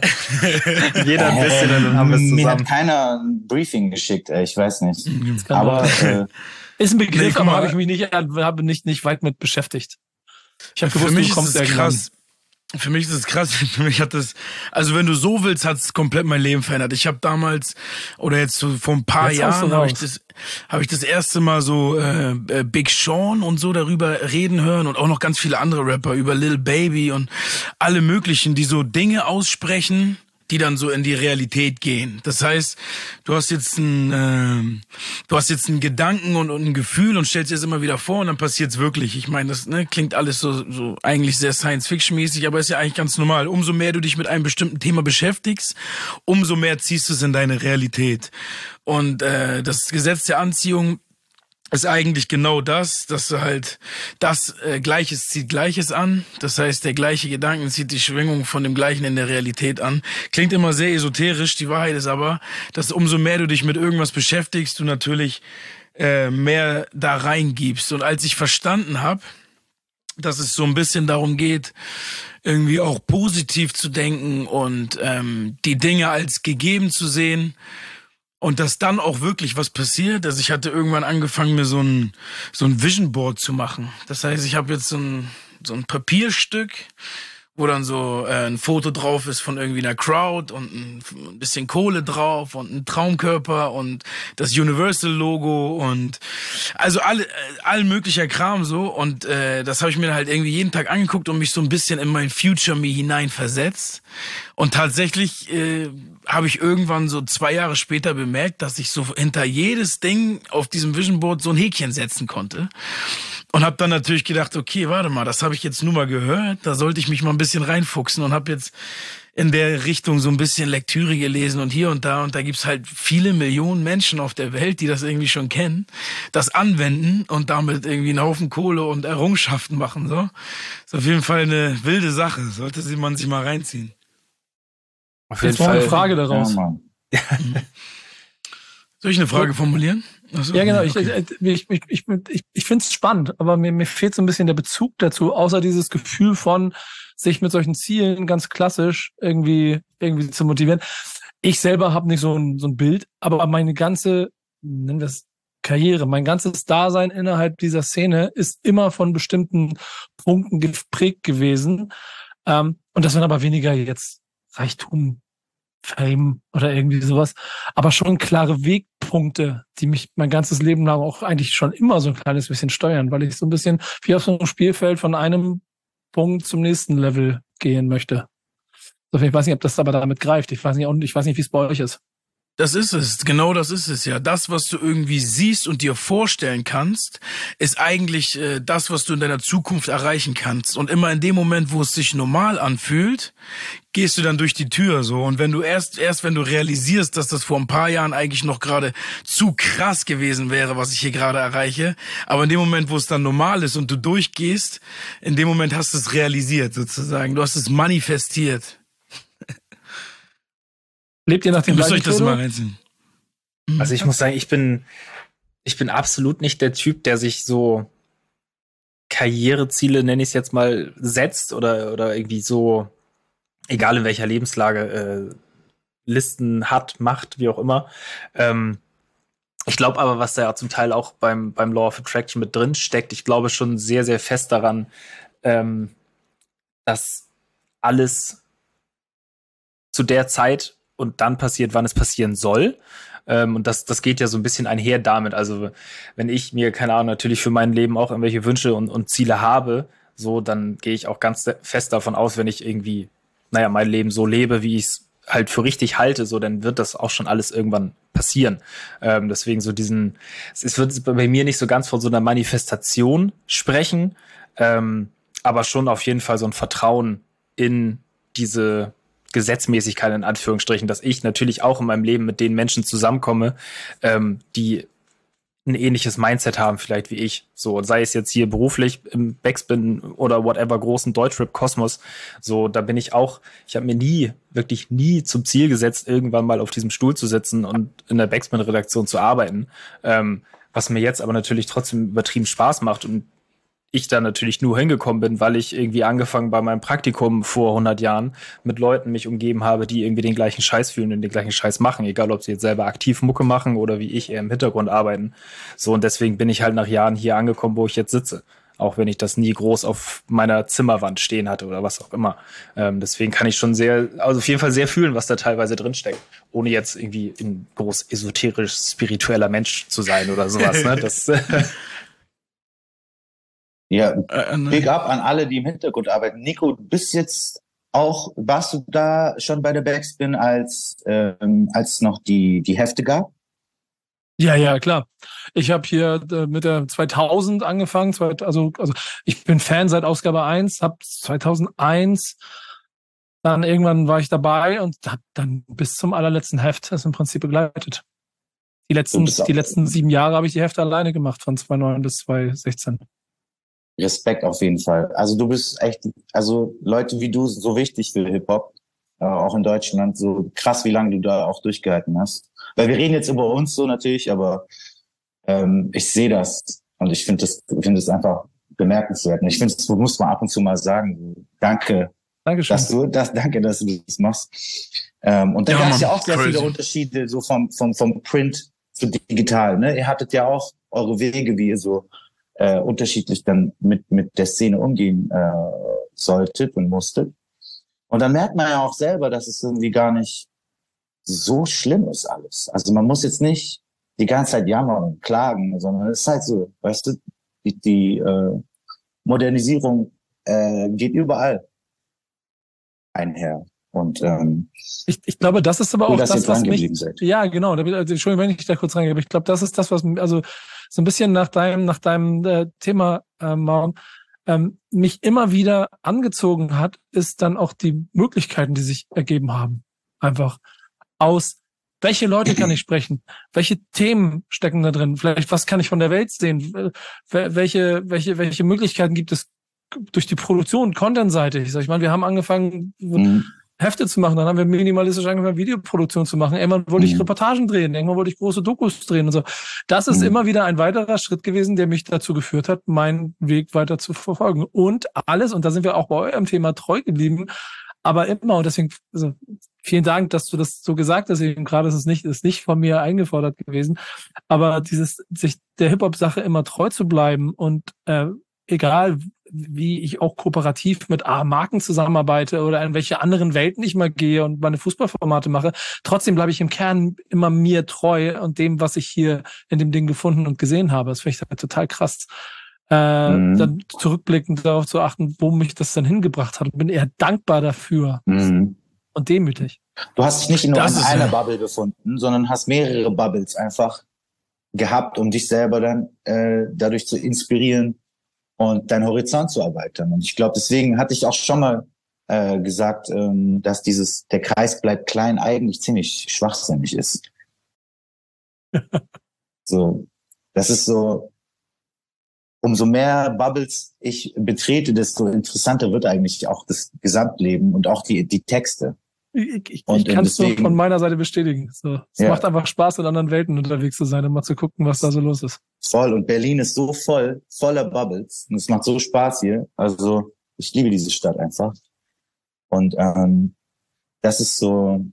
Jeder ein bisschen, dann haben wir es Mir hat zusammen. keiner ein Briefing geschickt, ey, ich weiß nicht. kann Aber sein. äh, Ist ein Begriff, Nee, guck aber mal. habe ich mich nicht, habe nicht, nicht weit mit beschäftigt. Ich habe Für gewusst, mich du ist kommst es irgendwann. krass. Für mich ist es krass. Für mich hat das, also wenn du so willst, hat es komplett mein Leben verändert. Ich habe damals, oder jetzt so vor ein paar Jetzt haust du Jahren, habe ich raus. das, habe ich das erste Mal so äh, äh, Big Sean und so darüber reden hören und auch noch ganz viele andere Rapper über Lil Baby und alle möglichen, die so Dinge aussprechen, die dann so in die Realität gehen. Das heißt, du hast jetzt ein, ähm, du hast jetzt einen Gedanken und, und ein Gefühl und stellst dir das immer wieder vor und dann passiert's wirklich. Ich meine, das ne, klingt alles so, so eigentlich sehr Science-Fiction-mäßig, aber ist ja eigentlich ganz normal. Umso mehr du dich mit einem bestimmten Thema beschäftigst, umso mehr ziehst du es in deine Realität. Und äh, das Gesetz der Anziehung ist eigentlich genau das, dass du halt das äh, Gleiches zieht Gleiches an. Das heißt, der gleiche Gedanken zieht die Schwingung von dem Gleichen in der Realität an. Klingt immer sehr esoterisch, die Wahrheit ist aber, dass umso mehr du dich mit irgendwas beschäftigst, du natürlich äh, mehr da reingibst. Und als ich verstanden habe, dass es so ein bisschen darum geht, irgendwie auch positiv zu denken und ähm, die Dinge als gegeben zu sehen, und dass dann auch wirklich was passiert. Also ich hatte irgendwann angefangen, mir so ein so ein Vision Board zu machen. Das heißt, ich habe jetzt so ein so ein Papierstück, wo dann so äh, ein Foto drauf ist von irgendwie einer Crowd und ein, ein bisschen Kohle drauf und ein Traumkörper und das Universal-Logo und also alle, äh, all möglicher Kram so. Und äh, das habe ich mir halt irgendwie jeden Tag angeguckt und mich so ein bisschen in mein Future Me hineinversetzt. Und tatsächlich äh, habe ich irgendwann so zwei Jahre später bemerkt, dass ich so hinter jedes Ding auf diesem Vision Board so ein Häkchen setzen konnte. Und habe dann natürlich gedacht, okay, warte mal, das habe ich jetzt nur mal gehört, da sollte ich mich mal ein bisschen reinfuchsen und habe jetzt in der Richtung so ein bisschen Lektüre gelesen und hier und da. Und da gibt's halt viele Millionen Menschen auf der Welt, die das irgendwie schon kennen, das anwenden und damit irgendwie einen Haufen Kohle und Errungenschaften machen. So, ist auf jeden Fall eine wilde Sache, sollte sie man sich mal reinziehen. Auf Jetzt jeden noch eine Fall. Frage ja, daraus. Mann. Soll ich eine Frage formulieren? Achso, Ja, genau. Ich, okay. ich, ich, ich, ich, ich finde es spannend, aber mir, mir fehlt so ein bisschen der Bezug dazu, außer dieses Gefühl von, sich mit solchen Zielen ganz klassisch irgendwie irgendwie zu motivieren. Ich selber habe nicht so ein, so ein Bild, aber meine ganze, nennen wir es Karriere, mein ganzes Dasein innerhalb dieser Szene ist immer von bestimmten Punkten geprägt gewesen. Ähm, und das waren aber weniger jetzt Reichtum, Fame oder irgendwie sowas, aber schon klare Wegpunkte, die mich mein ganzes Leben lang auch eigentlich schon immer so ein kleines bisschen steuern, weil ich so ein bisschen wie auf so einem Spielfeld von einem Punkt zum nächsten Level gehen möchte. Also ich weiß nicht, ob das aber damit greift. Ich weiß nicht, ich weiß nicht, wie es bei euch ist. Das ist es, genau das ist es ja. Das, was du irgendwie siehst und dir vorstellen kannst, ist eigentlich äh, das, was du in deiner Zukunft erreichen kannst. Und immer in dem Moment, wo es sich normal anfühlt, gehst du dann durch die Tür so. Und wenn du erst, erst wenn du realisierst, dass das vor ein paar Jahren eigentlich noch gerade zu krass gewesen wäre, was ich hier gerade erreiche, aber in dem Moment, wo es dann normal ist und du durchgehst, in dem Moment hast du es realisiert sozusagen. Du hast es manifestiert. Lebt ihr nach dem Müsst gleichen euch das Credo? mal reinziehen. Also ich muss sagen, ich bin, ich bin absolut nicht der Typ, der sich so Karriereziele, nenne ich es jetzt mal, setzt oder, oder irgendwie so, egal in welcher Lebenslage, äh, Listen hat, macht, wie auch immer. Ähm, ich glaube aber, was da ja zum Teil auch beim, beim Law of Attraction mit drin steckt, ich glaube schon sehr, sehr fest daran, ähm, dass alles zu der Zeit und dann passiert, wann es passieren soll. Ähm, und das, das geht ja so ein bisschen einher damit. Also wenn ich mir, keine Ahnung, natürlich für mein Leben auch irgendwelche Wünsche und, und Ziele habe, so, dann gehe ich auch ganz fest davon aus, wenn ich irgendwie, naja, mein Leben so lebe, wie ich es halt für richtig halte, so, dann wird das auch schon alles irgendwann passieren. Ähm, deswegen so diesen, es wird bei mir nicht so ganz von so einer Manifestation sprechen, ähm, aber schon auf jeden Fall so ein Vertrauen in diese Gesetzmäßigkeit in Anführungsstrichen, dass ich natürlich auch in meinem Leben mit den Menschen zusammenkomme, ähm, die ein ähnliches Mindset haben vielleicht wie ich. So, sei es jetzt hier beruflich im Backspin oder whatever, großen Deutschrap-Kosmos. So, da bin ich auch, ich habe mir nie, wirklich nie zum Ziel gesetzt, irgendwann mal auf diesem Stuhl zu sitzen und in der Backspin-Redaktion zu arbeiten. Ähm, was mir jetzt aber natürlich trotzdem übertrieben Spaß macht und ich da natürlich nur hingekommen bin, weil ich irgendwie angefangen bei meinem Praktikum vor hundert Jahren mit Leuten mich umgeben habe, die irgendwie den gleichen Scheiß fühlen und den gleichen Scheiß machen, egal ob sie jetzt selber aktiv Mucke machen oder wie ich eher im Hintergrund arbeiten. So, und deswegen bin ich halt nach Jahren hier angekommen, wo ich jetzt sitze. Auch wenn ich das nie groß auf meiner Zimmerwand stehen hatte oder was auch immer. Ähm, deswegen kann ich schon sehr, also auf jeden Fall sehr fühlen, was da teilweise drinsteckt. Ohne jetzt irgendwie ein groß esoterisch spiritueller Mensch zu sein oder sowas, ne? Das, Ja, Äh, ne. Big up an alle, die im Hintergrund arbeiten. Nico, du bist jetzt auch, warst du da schon bei der Backspin, als ähm, als noch die die Hefte gab? Ja, ja, klar. Ich habe hier äh, mit der zweitausend angefangen, zweit- also also ich bin Fan seit Ausgabe eins, habe zweitausendeins, dann irgendwann war ich dabei und habe dann bis zum allerletzten Heft das im Prinzip begleitet. Die letzten Du bist auch- die letzten sieben Jahre habe ich die Hefte alleine gemacht, von zweitausendneun bis zweitausendsechzehn. Respekt auf jeden Fall. Also du bist echt, also Leute wie du sind so wichtig für Hip-Hop, äh, auch in Deutschland. So krass, wie lange du da auch durchgehalten hast. Weil wir reden jetzt über uns so natürlich, aber ähm, ich sehe das und ich finde das, finde das einfach bemerkenswert. Und ich finde, das muss man ab und zu mal sagen. Danke, Dankeschön. dass du das, danke, dass du das machst. Ähm, und da Ja, gab es ja Mann, auch sehr crazy. viele Unterschiede so vom vom vom Print zu digital. Ne, ihr hattet ja auch eure Wege, wie ihr so äh, unterschiedlich dann mit mit der Szene umgehen äh, solltet und musstet. Und dann merkt man ja auch selber, dass es irgendwie gar nicht so schlimm ist alles. Also man muss jetzt nicht die ganze Zeit jammern und klagen, sondern es ist halt so, weißt du, die, die äh, Modernisierung äh, geht überall einher. Und ähm, Ich, ich glaube, das ist aber cool, auch dass ihr das, was dran mich, geblieben seid. ja, genau, da, also, Entschuldigung, wenn ich da kurz reingehe, aber ich glaube, das ist das, was, also, so ein bisschen nach deinem, nach deinem äh, Thema, äh, Maun, ähm, mich immer wieder angezogen hat, ist dann auch die Möglichkeiten, die sich ergeben haben. Einfach aus, welche Leute kann ich sprechen? Welche Themen stecken da drin? Vielleicht, was kann ich von der Welt sehen? Wel- Welche, welche, welche Möglichkeiten gibt es durch die Produktion, Content-Seite? Ich sag, ich meine, wir haben angefangen, Mhm. Hefte zu machen, dann haben wir minimalistisch angefangen, Videoproduktion zu machen. Irgendwann wollte ich Mhm. Reportagen drehen, irgendwann wollte ich große Dokus drehen und so. Das ist Mhm. immer wieder ein weiterer Schritt gewesen, der mich dazu geführt hat, meinen Weg weiter zu verfolgen. Und alles, und da sind wir auch bei eurem Thema treu geblieben, aber immer, und deswegen, also, vielen Dank, dass du das so gesagt hast, eben gerade ist es nicht, ist nicht von mir eingefordert gewesen, aber dieses, sich der Hip-Hop-Sache immer treu zu bleiben und äh, egal wie ich auch kooperativ mit A Marken zusammenarbeite oder in welche anderen Welten ich mal gehe und meine Fußballformate mache. Trotzdem bleibe ich im Kern immer mir treu und dem, was ich hier in dem Ding gefunden und gesehen habe. Das finde ich halt total krass. Äh, mhm. Dann zurückblickend darauf zu achten, wo mich das dann hingebracht hat. Und bin eher dankbar dafür Mhm. und demütig. Du hast dich nicht nur Das in ist einer ja- Bubble befunden, sondern hast mehrere Bubbles einfach gehabt, um dich selber dann äh, dadurch zu inspirieren und deinen Horizont zu erweitern. Und ich glaube, deswegen hatte ich auch schon mal äh, gesagt, ähm, dass dieses der Kreis bleibt klein eigentlich ziemlich schwachsinnig ist. So, das ist so, umso mehr Bubbles ich betrete, desto interessanter wird eigentlich auch das Gesamtleben und auch die die Texte. Ich, ich, Und, ich kann es nur deswegen- von meiner Seite bestätigen. So, es Ja. macht einfach Spaß, in anderen Welten unterwegs zu sein und mal zu gucken, was da so los ist. Voll. Und Berlin ist so voll, voller Bubbles. Und es macht so Spaß hier. Also ich liebe diese Stadt einfach. Und ähm, das ist so,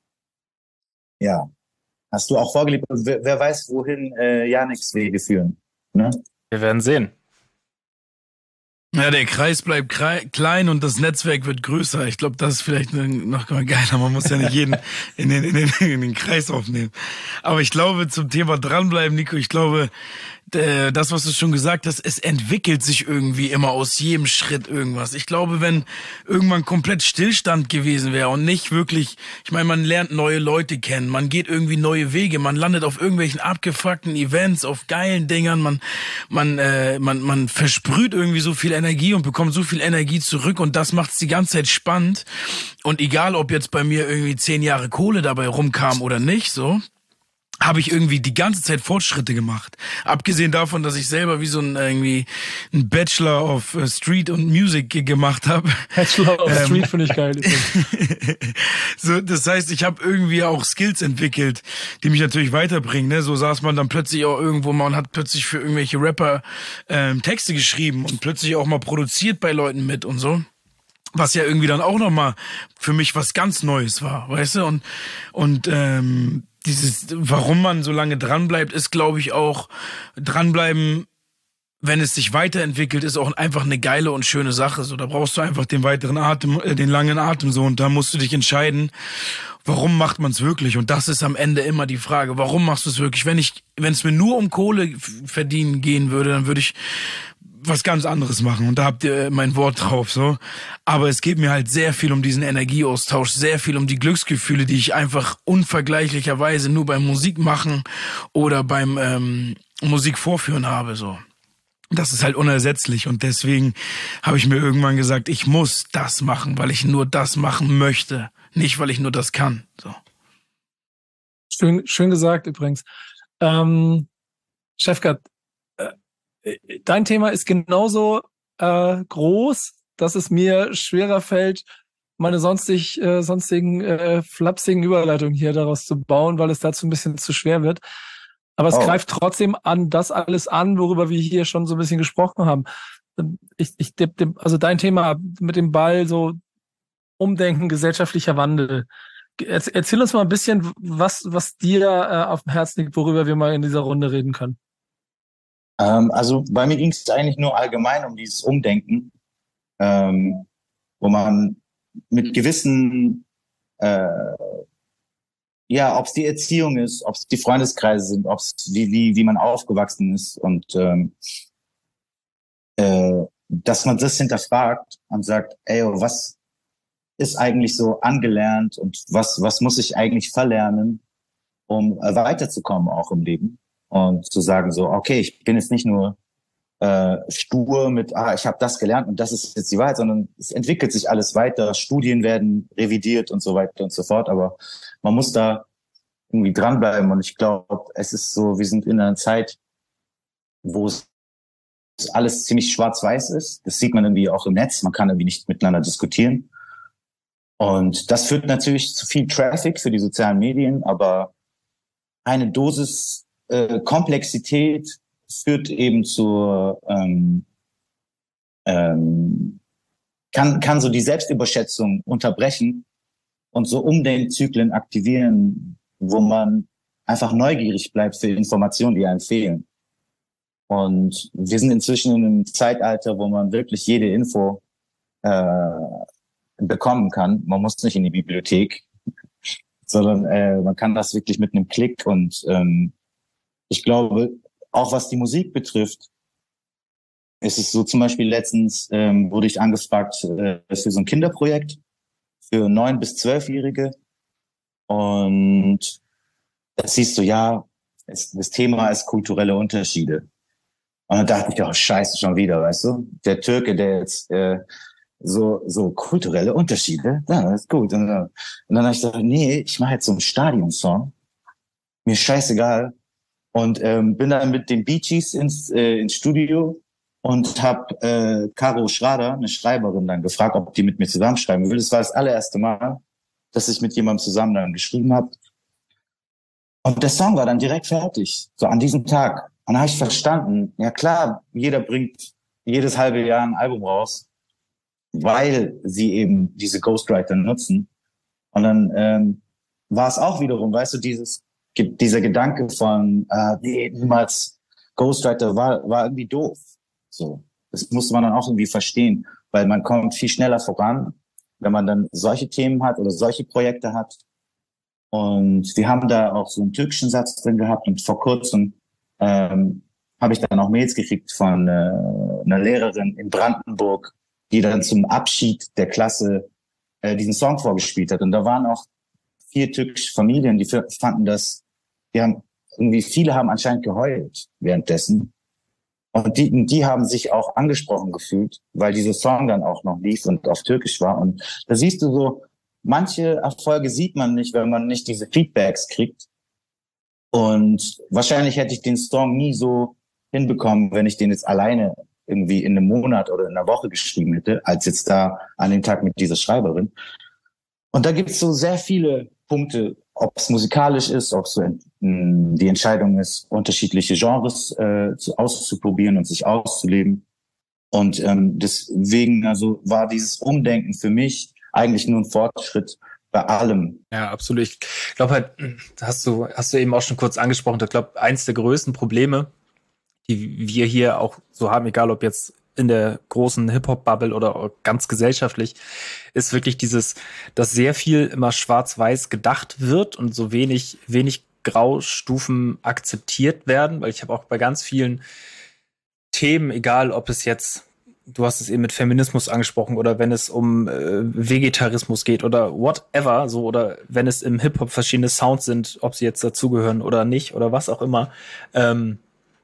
ja. Hast du auch vorgelebt, wer, wer weiß, wohin äh, Janiks Wege führen. Ne? Wir werden sehen. Ja, der Kreis bleibt krei- klein und das Netzwerk wird größer. Ich glaube, das ist vielleicht noch mal geiler. Man muss ja nicht jeden in den, in den, in den Kreis aufnehmen. Aber ich glaube, zum Thema dranbleiben, Nico, ich glaube, äh, das, was du schon gesagt hast, es entwickelt sich irgendwie immer aus jedem Schritt irgendwas. Ich glaube, wenn irgendwann komplett Stillstand gewesen wäre und nicht wirklich, ich meine, man lernt neue Leute kennen, man geht irgendwie neue Wege, man landet auf irgendwelchen abgefuckten Events, auf geilen Dingern, man, man, äh, man, man versprüht irgendwie so viel Energie und bekommt so viel Energie zurück und das macht's die ganze Zeit spannend. Und egal, ob jetzt bei mir irgendwie zehn Jahre Kohle dabei rumkam oder nicht, so, habe ich irgendwie die ganze Zeit Fortschritte gemacht. Abgesehen davon, dass ich selber wie so ein irgendwie ein Bachelor of Street und Music ge- gemacht habe. Bachelor of Ähm. Street finde ich geil. So, das heißt, ich habe irgendwie auch Skills entwickelt, die mich natürlich weiterbringen. Ne? So saß man dann plötzlich auch irgendwo mal und hat plötzlich für irgendwelche Rapper ähm, Texte geschrieben und plötzlich auch mal produziert bei Leuten mit und so. Was ja irgendwie dann auch nochmal für mich was ganz Neues war, weißt du? Und, und ähm, dieses, warum man so lange dranbleibt, ist, glaube ich, auch dranbleiben, wenn es sich weiterentwickelt, ist auch einfach eine geile und schöne Sache. So, da brauchst du einfach den weiteren Atem, äh, den langen Atem so und da musst du dich entscheiden, warum macht man es wirklich? Und das ist am Ende immer die Frage, warum machst du es wirklich? Wenn ich, wenn es mir nur um Kohle f- verdienen gehen würde, dann würde ich was ganz anderes machen und da habt ihr mein Wort drauf, so. Aber es geht mir halt sehr viel um diesen Energieaustausch, sehr viel um die Glücksgefühle, die ich einfach unvergleichlicherweise nur beim Musikmachen oder beim ähm, Musikvorführen habe, so. Das ist halt unersetzlich und deswegen habe ich mir irgendwann gesagt, ich muss das machen, weil ich nur das machen möchte, nicht weil ich nur das kann, so. Schön, schön gesagt übrigens. Ähm, Chefgat, dein Thema ist genauso äh, groß, dass es mir schwerer fällt, meine sonstig, äh, sonstigen äh, flapsigen Überleitungen hier daraus zu bauen, weil es dazu ein bisschen zu schwer wird. Aber es Oh. greift trotzdem an das alles an, worüber wir hier schon so ein bisschen gesprochen haben. Ich, ich, also dein Thema mit dem Ball, so Umdenken, gesellschaftlicher Wandel. Erzähl uns mal ein bisschen, was, was dir äh, auf dem Herzen liegt, worüber wir mal in dieser Runde reden können. Ähm, also bei mir ging es eigentlich nur allgemein um dieses Umdenken, ähm, wo man mit gewissen, äh, ja, ob es die Erziehung ist, ob es die Freundeskreise sind, ob es wie, wie, wie man aufgewachsen ist und ähm, äh, dass man das hinterfragt und sagt, ey, was ist eigentlich so angelernt und was, was muss ich eigentlich verlernen, um äh, weiterzukommen auch im Leben. Und zu sagen so, okay, ich bin jetzt nicht nur äh, stur mit, ah, ich habe das gelernt und das ist jetzt die Wahrheit, sondern es entwickelt sich alles weiter, Studien werden revidiert und so weiter und so fort. Aber man muss da irgendwie dranbleiben. Und ich glaube, es ist so, wir sind in einer Zeit, wo es alles ziemlich schwarz-weiß ist. Das sieht man irgendwie auch im Netz. Man kann irgendwie nicht miteinander diskutieren. Und das führt natürlich zu viel Traffic für die sozialen Medien, aber eine Dosis Äh, Komplexität führt eben zur ähm, ähm, kann kann so die Selbstüberschätzung unterbrechen und so Umdenkzyklen aktivieren, wo man einfach neugierig bleibt für Informationen, die einem fehlen. Und wir sind inzwischen in einem Zeitalter, wo man wirklich jede Info äh, bekommen kann. Man muss nicht in die Bibliothek, sondern äh, man kann das wirklich mit einem Klick. Und ähm, ich glaube, auch was die Musik betrifft, ist es so, zum Beispiel letztens ähm, wurde ich angefragt äh, für so ein Kinderprojekt für neun- bis zwölfjährige. Und da siehst du, ja, es, das Thema ist kulturelle Unterschiede. Und dann dachte ich, oh, scheiße, schon wieder, weißt du? Der Türke, der jetzt äh, so so kulturelle Unterschiede, ja, das ist gut. Und, dann- und dann habe ich gesagt, nee, ich mache jetzt so einen Stadionsong. Mir scheißegal. Und ähm, bin dann mit den Bee Gees ins, äh, ins Studio und habe äh, Caro Schrader, eine Schreiberin, dann gefragt, ob die mit mir zusammenschreiben will. Das war das allererste Mal, dass ich mit jemandem zusammen dann geschrieben habe. Und der Song war dann direkt fertig, so an diesem Tag. Und dann habe ich verstanden, ja klar, jeder bringt jedes halbe Jahr ein Album raus, weil sie eben diese Ghostwriter nutzen. Und dann ähm, war es auch wiederum, weißt du, dieses dieser Gedanke von äh, nee, niemals Ghostwriter war war irgendwie doof. So, das musste man dann auch irgendwie verstehen, weil man kommt viel schneller voran, wenn man dann solche Themen hat oder solche Projekte hat. Und wir haben da auch so einen türkischen Satz drin gehabt und vor kurzem ähm, habe ich dann auch Mails gekriegt von äh, einer Lehrerin in Brandenburg, die dann zum Abschied der Klasse äh, diesen Song vorgespielt hat. Und da waren auch vier türkische Familien, die f- fanden das, die haben irgendwie, viele haben anscheinend geheult währenddessen. Und die, die haben sich auch angesprochen gefühlt, weil dieser Song dann auch noch lief und auf Türkisch war. Und da siehst du so, manche Erfolge sieht man nicht, wenn man nicht diese Feedbacks kriegt. Und wahrscheinlich hätte ich den Song nie so hinbekommen, wenn ich den jetzt alleine irgendwie in einem Monat oder in einer Woche geschrieben hätte, als jetzt da an dem Tag mit dieser Schreiberin. Und da gibt es so sehr viele Punkte, ob es musikalisch ist, ob es so mh, die Entscheidung ist, unterschiedliche Genres äh, zu, auszuprobieren und sich auszuleben. Und ähm, deswegen also war dieses Umdenken für mich eigentlich nur ein Fortschritt bei allem. Ja, absolut. Ich glaube halt, hast du, hast du eben auch schon kurz angesprochen, ich glaube, eins der größten Probleme, die wir hier auch so haben, egal ob jetzt in der großen Hip-Hop-Bubble oder ganz gesellschaftlich, ist wirklich dieses, dass sehr viel immer schwarz-weiß gedacht wird und so wenig, wenig Graustufen akzeptiert werden, weil ich habe auch bei ganz vielen Themen, egal ob es jetzt, du hast es eben mit Feminismus angesprochen oder wenn es um äh, Vegetarismus geht oder whatever, so, oder wenn es im Hip-Hop verschiedene Sounds sind, ob sie jetzt dazugehören oder nicht oder was auch immer, ähm,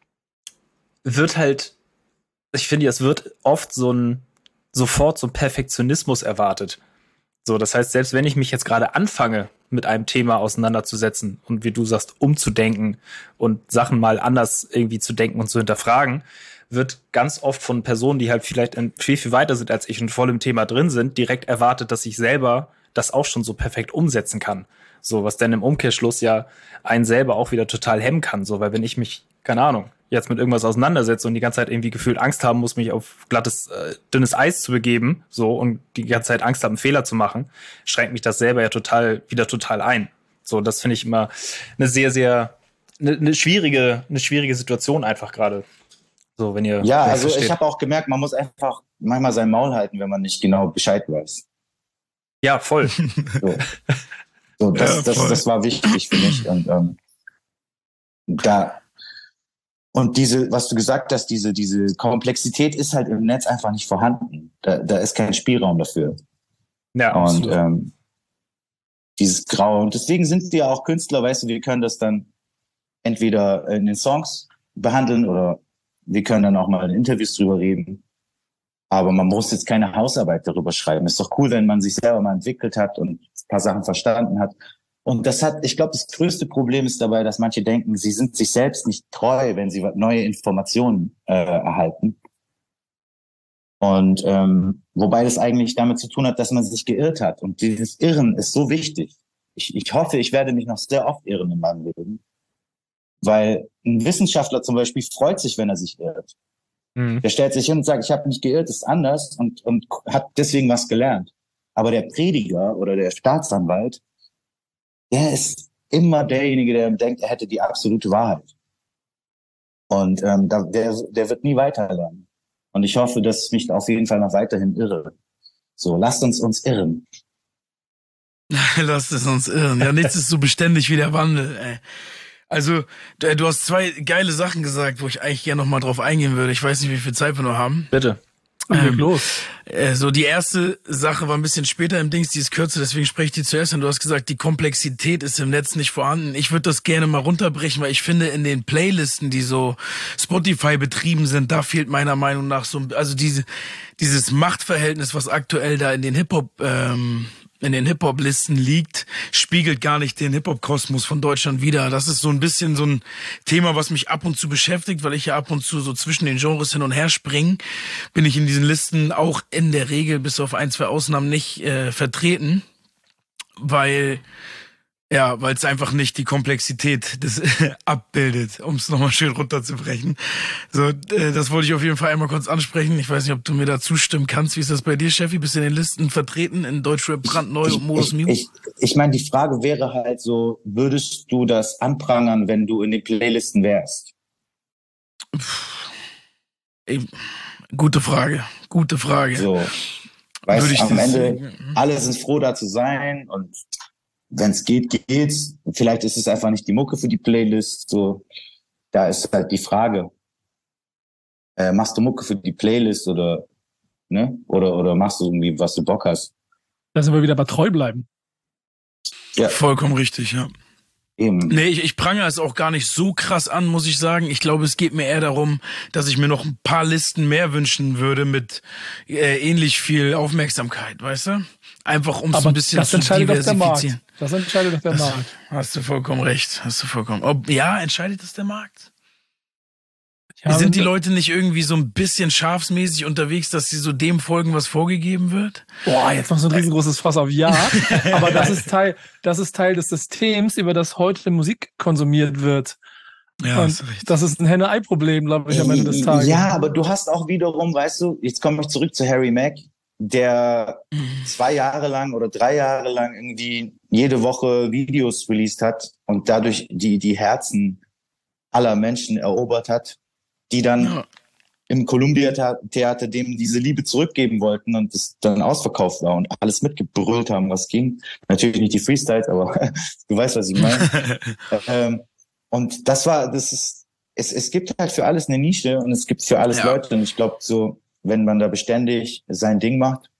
wird halt, ich finde, es wird oft so ein, sofort so ein Perfektionismus erwartet. So, das heißt, selbst wenn ich mich jetzt gerade anfange, mit einem Thema auseinanderzusetzen und wie du sagst, umzudenken und Sachen mal anders irgendwie zu denken und zu hinterfragen, wird ganz oft von Personen, die halt vielleicht viel, viel weiter sind als ich und voll im Thema drin sind, direkt erwartet, dass ich selber das auch schon so perfekt umsetzen kann. So, was dann im Umkehrschluss ja einen selber auch wieder total hemmen kann. So, weil wenn ich mich, keine Ahnung, jetzt mit irgendwas auseinandersetze und die ganze Zeit irgendwie gefühlt Angst haben muss, mich auf glattes, äh, dünnes Eis zu begeben, so, und die ganze Zeit Angst haben, einen Fehler zu machen, schränkt mich das selber ja total, wieder total ein. So, das finde ich immer eine sehr, sehr, eine, eine schwierige, eine schwierige Situation einfach gerade. So, wenn ihr. Ja, also versteht. Ich habe auch gemerkt, man muss einfach manchmal sein Maul halten, wenn man nicht genau Bescheid weiß. Ja, voll. So, so das, ja, das, das war wichtig für mich. Und ähm, da und diese, was du gesagt hast, diese diese Komplexität ist halt im Netz einfach nicht vorhanden. Da, da ist kein Spielraum dafür. Ja, und ähm, dieses Grau. Und deswegen sind wir auch Künstler, weißt du, wir können das dann entweder in den Songs behandeln oder wir können dann auch mal in Interviews drüber reden. Aber man muss jetzt keine Hausarbeit darüber schreiben. Ist doch cool, wenn man sich selber mal entwickelt hat und ein paar Sachen verstanden hat. Und das hat, ich glaube, das größte Problem ist dabei, dass manche denken, sie sind sich selbst nicht treu, wenn sie neue Informationen äh, erhalten. Und ähm, wobei das eigentlich damit zu tun hat, dass man sich geirrt hat. Und dieses Irren ist so wichtig. Ich, ich hoffe, ich werde mich noch sehr oft irren in meinem Leben. Weil ein Wissenschaftler zum Beispiel freut sich, wenn er sich irrt. Mhm. Der stellt sich hin und sagt, ich habe mich geirrt, ist anders und, und hat deswegen was gelernt. Aber der Prediger oder der Staatsanwalt, der ist immer derjenige, der denkt, er hätte die absolute Wahrheit. Und ähm, da, der, der wird nie weiterlernen. Und ich hoffe, dass ich mich auf jeden Fall noch weiterhin irre. So, lasst uns uns irren. Lasst es uns irren. Ja, nichts ist so beständig wie der Wandel, ey. Also, du, du hast zwei geile Sachen gesagt, wo ich eigentlich gerne noch mal drauf eingehen würde. Ich weiß nicht, wie viel Zeit wir noch haben. Bitte. Ähm, los. Äh, so, die erste Sache war ein bisschen später im Dings, die ist kürzer, deswegen spreche ich die zuerst an. Du hast gesagt, die Komplexität ist im Netz nicht vorhanden. Ich würde das gerne mal runterbrechen, weil ich finde, in den Playlisten, die so Spotify betrieben sind, da fehlt meiner Meinung nach so, also diese, dieses Machtverhältnis, was aktuell da in den Hip-Hop, ähm, in den Hip-Hop-Listen liegt, spiegelt gar nicht den Hip-Hop-Kosmos von Deutschland wider. Das ist so ein bisschen so ein Thema, was mich ab und zu beschäftigt, weil ich ja ab und zu so zwischen den Genres hin und her springe, bin ich in diesen Listen auch in der Regel bis auf ein, zwei Ausnahmen nicht äh, vertreten, weil ja, weil es einfach nicht die Komplexität des abbildet, um es nochmal schön runterzubrechen. So, äh, das wollte ich auf jeden Fall einmal kurz ansprechen. Ich weiß nicht, ob du mir da zustimmen kannst. Wie ist das bei dir, Cheffi? Bist du in den Listen vertreten in Deutschrap brandneu und Modus Mute? Ich, ich, ich meine, die Frage wäre halt so, würdest du das anprangern, wenn du in den Playlisten wärst? Ey, gute Frage, gute Frage. So, weißt, Würde ich am das Ende, sagen? alle sind froh, da zu sein und wenn es geht, geht's. Vielleicht ist es einfach nicht die Mucke für die Playlist. So, da ist halt die Frage: äh, Machst du Mucke für die Playlist oder ne? Oder oder machst du irgendwie, was du Bock hast? Da sind wir wieder bei treu bleiben. Ja, Vollkommen richtig, ja. eben. Nee, ich, ich prangere es auch gar nicht so krass an, muss ich sagen. Ich glaube, es geht mir eher darum, dass ich mir noch ein paar Listen mehr wünschen würde mit äh, ähnlich viel Aufmerksamkeit, weißt du? Einfach um es ein bisschen das zu entscheidet doch der Markt. diversifizieren. Das entscheidet doch der Das, Markt. hast du vollkommen recht, hast du vollkommen. Ob, ja, entscheidet das der Markt? Ich habe- Sind die Leute nicht irgendwie so ein bisschen schafsmäßig unterwegs, dass sie so dem folgen, was vorgegeben wird? Boah, jetzt noch so ein riesengroßes Fass auf Ja. Aber das ist Teil, das ist Teil des Systems, über das heute Musik konsumiert wird. Ja, Und hast recht. das ist ein Henne-Ei-Problem, glaube ich, am Ende des Tages. Ja, aber du hast auch wiederum, weißt du, jetzt komme ich zurück zu Harry Mack, der zwei Jahre lang oder drei Jahre lang irgendwie jede Woche Videos released hat und dadurch die, die Herzen aller Menschen erobert hat, die dann Ja. im Columbia-Theater dem diese Liebe zurückgeben wollten und es dann ausverkauft war und alles mitgebrüllt haben, was ging. Natürlich nicht die Freestyles, aber du weißt, was ich meine. ähm, und das war, das ist, es, es gibt halt für alles eine Nische und es gibt für alles Ja. Leute und ich glaube so, wenn man da beständig sein Ding macht,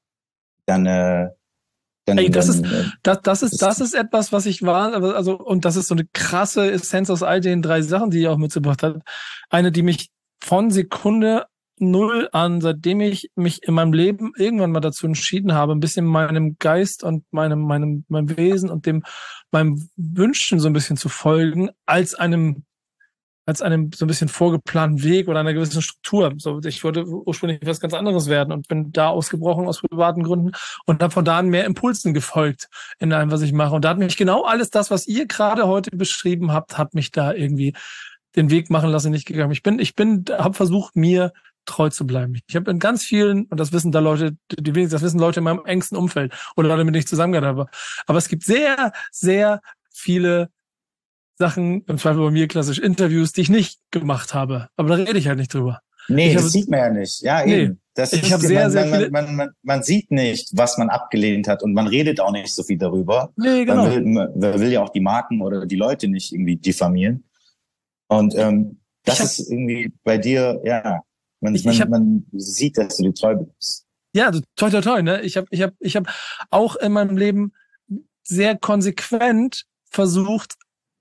dann, äh, dann, Ey, das dann ist- äh, Das, das ist, das ist etwas, was ich war, aber also, und das ist so eine krasse Essenz aus all den drei Sachen, die ihr auch mitgebracht habt. Eine, die mich von Sekunde null an, seitdem ich mich in meinem Leben irgendwann mal dazu entschieden habe, ein bisschen meinem Geist und meinem, meinem, meinem Wesen und dem, meinem Wünschen so ein bisschen zu folgen, als einem, als einem so ein bisschen vorgeplanten Weg oder einer gewissen Struktur. So, ich wollte ursprünglich was ganz anderes werden und bin da ausgebrochen aus privaten Gründen und habe von da an mehr Impulsen gefolgt in allem, was ich mache. Und da hat mich genau alles das, was ihr gerade heute beschrieben habt, hat mich da irgendwie den Weg machen lassen, nicht gegangen. Ich bin, ich bin, habe versucht, mir treu zu bleiben. Ich habe in ganz vielen, und das wissen da Leute, die wenigstens, das wissen Leute in meinem engsten Umfeld oder Leute, mit denen ich zusammengearbeitet habe. Aber es gibt sehr, sehr viele Sachen, im Zweifel bei mir klassisch Interviews, die ich nicht gemacht habe. Aber da rede ich halt nicht drüber. nee, ich das habe- sieht man ja nicht. Ja, Nee. eben. Das Ich ist, habe sehr, man, sehr man, viele- man, man, man sieht nicht, was man abgelehnt hat und man redet auch nicht so viel darüber. Nee, genau. Man will, man will ja auch die Marken oder die Leute nicht irgendwie diffamieren. Und ähm, das Ich hab- ist irgendwie bei dir, ja, man, Ich- man, ich hab- man sieht, dass du dir treu bist. Ja, so toi toi toi, ne? Ich habe ich hab, ich hab auch in meinem Leben sehr konsequent versucht,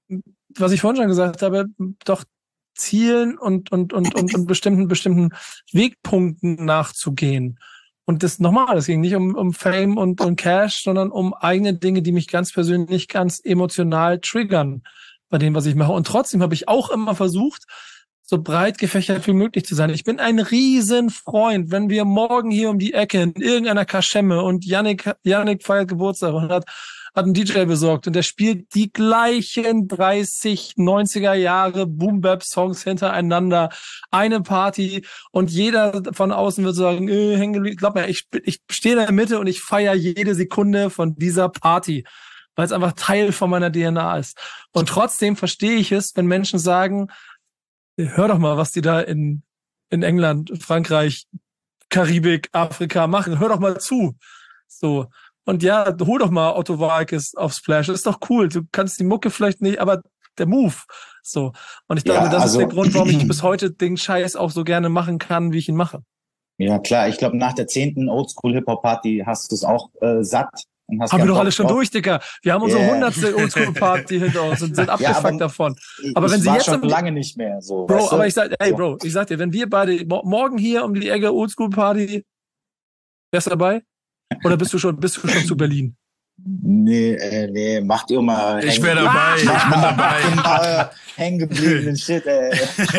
was ich vorhin schon gesagt habe, doch Zielen und und und und, und bestimmten bestimmten Wegpunkten nachzugehen. Und das nochmal, es ging nicht um, um Fame und, und Cash, sondern um eigene Dinge, die mich ganz persönlich ganz emotional triggern bei dem, was ich mache. Und trotzdem habe ich auch immer versucht, so breit gefächert wie möglich zu sein. Ich bin ein Riesenfreund, wenn wir morgen hier um die Ecke in irgendeiner Kaschemme und Yannick, Yannick feiert Geburtstag und hat, hat einen D J besorgt und der spielt die gleichen dreißig neunziger Jahre Boom-Bap-Songs hintereinander. Eine Party und jeder von außen wird sagen, äh, hängen geblieben. Glaub mir, ich, ich stehe in der Mitte und ich feiere jede Sekunde von dieser Party, weil es einfach Teil von meiner D N A ist. Und trotzdem verstehe ich es, wenn Menschen sagen, hör doch mal, was die da in, in England, Frankreich, Karibik, Afrika machen. Hör doch mal zu. So. Und ja, hol doch mal Otto Walkes auf Splash. Das ist doch cool. Du kannst die Mucke vielleicht nicht, aber der Move. So. Und ich glaube, Ja, das also- ist der Grund, warum ich bis heute den Scheiß auch so gerne machen kann, wie ich ihn mache. Ja, klar. Ich glaube, nach der zehnten Oldschool-Hip-Hop-Party hast du es auch äh, satt. Und hast Haben wir keinen doch Bock alle schon drauf. durch, Dicker. Wir haben unsere Yeah. hundertste Oldschool-Party hinter uns und sind abgefuckt aber davon. Aber ich wenn sie war jetzt schon im- lange nicht mehr so. Bro, weißt du? aber ich sag, ey, So. Bro, ich sag dir, wenn wir beide mo- morgen hier um die Ecke Oldschool-Party, wärst du dabei? Oder bist du schon, bist du schon zu Berlin? Nee, äh, nee, macht ihr mal. Ich hängen- wäre dabei, ich bin Macht dabei. mal hängen gebliebenen Shit, ey.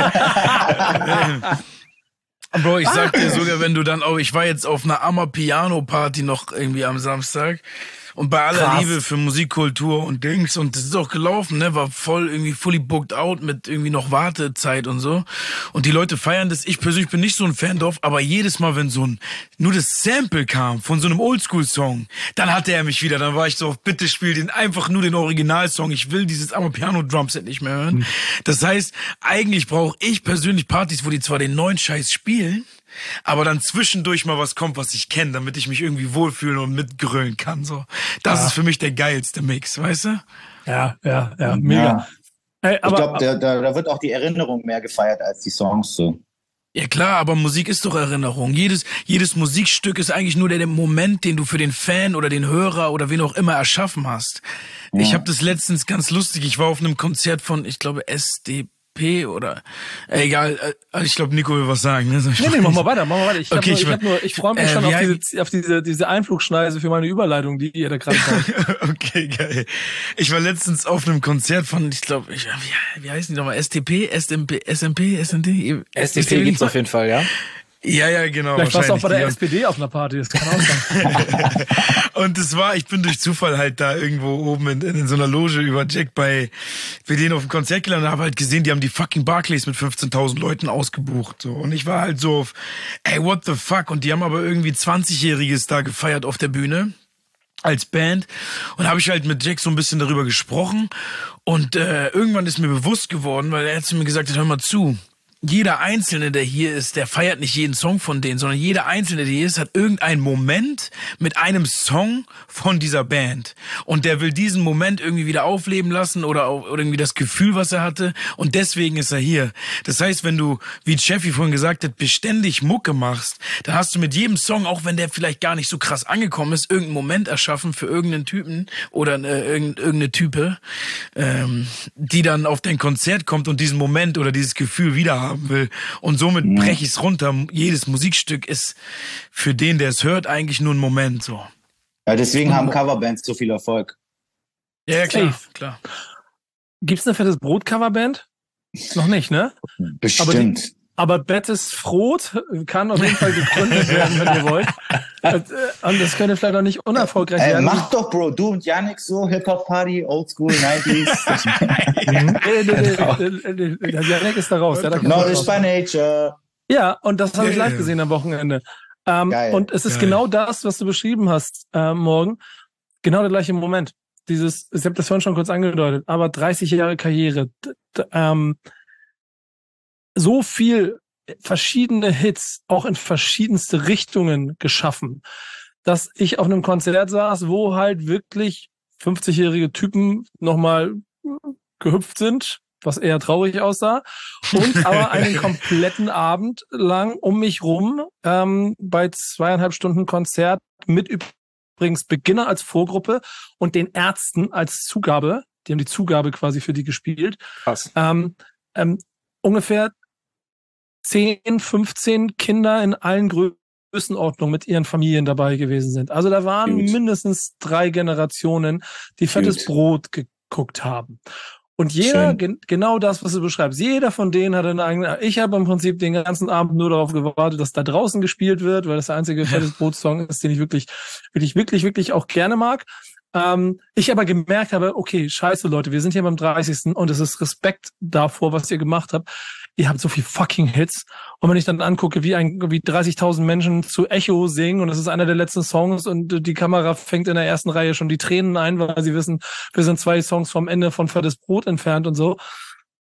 Bro, ich sag dir sogar, wenn du dann auch, ich war jetzt auf einer Amapiano-Party noch irgendwie am Samstag und bei aller Krass. Liebe für Musikkultur und Dings und das ist auch gelaufen, ne, war voll irgendwie fully booked out mit irgendwie noch Wartezeit und so und die Leute feiern das. Ich persönlich bin nicht so ein Fan drauf, aber jedes Mal, wenn so ein, nur das Sample kam von so einem Oldschool-Song, dann hatte er mich wieder, dann war ich so auf, bitte spiel den einfach nur den Originalsong, ich will dieses Amapiano-Drumset nicht mehr hören. Hm. Das heißt, eigentlich brauche ich persönlich Partys, wo die zwar den neuen Scheiß spielen, aber dann zwischendurch mal was kommt, was ich kenne, damit ich mich irgendwie wohlfühlen und mitgrölen kann. So, das Ja. ist für mich der geilste Mix, weißt du? Ja, ja, ja, mega. Ja. Ey, Ich aber, glaube, da, da, da wird auch die Erinnerung mehr gefeiert als die Songs so. Ja klar, aber Musik ist doch Erinnerung. Jedes, jedes Musikstück ist eigentlich nur der, der Moment, den du für den Fan oder den Hörer oder wen auch immer erschaffen hast. Ich habe das letztens ganz lustig. Ich war auf einem Konzert von, ich glaube, S D P oder äh, egal. Äh, ich glaube, Nico will was sagen. Ne? nee, nee, mach mal weiter, mach mal weiter. Ich, Okay, hab ich nur, ich, hab nur, ich freue mich äh, schon wie auf, heißt- diese, auf diese, diese Einflugschneise für meine Überleitung, die ihr da gerade baut. Okay, geil. Ich war letztens auf einem Konzert von, ich glaube, ich, wie, wie heißen die nochmal? S T P, S M P, S M P, S N D? S D P gibt's auf jeden Fall, ja. Ja, ja, genau. Vielleicht warst du auch bei der wahrscheinlich. S P D auf einer Party, das kann auch sein. Und es war, ich bin durch Zufall halt da irgendwo oben in, in so einer Loge über Jack bei, bei denen auf dem Konzert gelandet und habe halt gesehen, die haben die fucking Barclays mit fünfzehntausend Leuten ausgebucht. So. Und ich war halt so auf, ey, what the fuck? Und die haben aber irgendwie zwanzigjähriges da gefeiert auf der Bühne als Band und habe ich halt mit Jack so ein bisschen darüber gesprochen und äh, irgendwann ist mir bewusst geworden, weil er hat zu mir gesagt, hör mal zu, jeder Einzelne, der hier ist, der feiert nicht jeden Song von denen, sondern jeder Einzelne, der hier ist, hat irgendeinen Moment mit einem Song von dieser Band. Und der will diesen Moment irgendwie wieder aufleben lassen oder, auch, oder irgendwie das Gefühl, was er hatte. Und deswegen ist er hier. Das heißt, wenn du, wie Jeffy vorhin gesagt hat, beständig Mucke machst, dann hast du mit jedem Song, auch wenn der vielleicht gar nicht so krass angekommen ist, irgendeinen Moment erschaffen für irgendeinen Typen oder äh, irgendeine Type, ähm, die dann auf dein Konzert kommt und diesen Moment oder dieses Gefühl wieder haben will. Und somit Ja. breche ich es runter. Jedes Musikstück ist für den, der es hört, eigentlich nur ein Moment. So. Ja, deswegen haben Coverbands so viel Erfolg. Ja, ja, klar, Safe. klar. Gibt's eine fettes Brot-Coverband? Noch nicht, ne? Bestimmt. Aber Bettes Frot kann auf jeden Fall gegründet werden, wenn ihr wollt. Und, äh, und das könnte vielleicht auch nicht unerfolgreich Ey, werden. mach doch, Bro, du und Yannick so, Hip-Hop-Party, Oldschool, neunziger. Mhm. Nee, nee, nee, nee, nee, der Janek ist da raus. Der hat da keinen Bock Knowledge drauf. by nature. Ja, und das habe ich Ja, live ja. gesehen am Wochenende. Ähm, Geil. und es ist Geil. genau das, was du beschrieben hast, äh, morgen. Genau der gleiche Moment. Dieses, ich habe das vorhin schon kurz angedeutet, aber dreißig Jahre Karriere, d- d- ähm, so viel verschiedene Hits, auch in verschiedenste Richtungen geschaffen, dass ich auf einem Konzert saß, wo halt wirklich fünfzigjährige Typen nochmal gehüpft sind, was eher traurig aussah, und aber einen kompletten Abend lang um mich rum ähm, bei zweieinhalb Stunden Konzert mit übrigens Beginner als Vorgruppe und den Ärzten als Zugabe, die haben die Zugabe quasi für die gespielt, Krass. ähm, ähm, ungefähr zehn, fünfzehn Kinder in allen Größenordnungen mit ihren Familien dabei gewesen sind. Also da waren Gut. mindestens drei Generationen, die fettes Gut. Brot geguckt haben. Und jeder, Schön. gen genau das, was du beschreibst, jeder von denen hat einen eigenen, ich habe im Prinzip den ganzen Abend nur darauf gewartet, dass da draußen gespielt wird, weil das der einzige fettes Brot-Song ist, den ich wirklich, wirklich, wirklich, wirklich auch gerne mag. Ähm, ich aber gemerkt habe, okay, scheiße Leute, wir sind hier beim dreißigsten und es ist Respekt davor, was ihr gemacht habt. Ihr habt so viel fucking Hits. Und wenn ich dann angucke, wie ein, wie dreißigtausend Menschen zu Echo singen und das ist einer der letzten Songs und die Kamera fängt in der ersten Reihe schon die Tränen ein, weil sie wissen, wir sind zwei Songs vom Ende von Fettes Brot entfernt und so.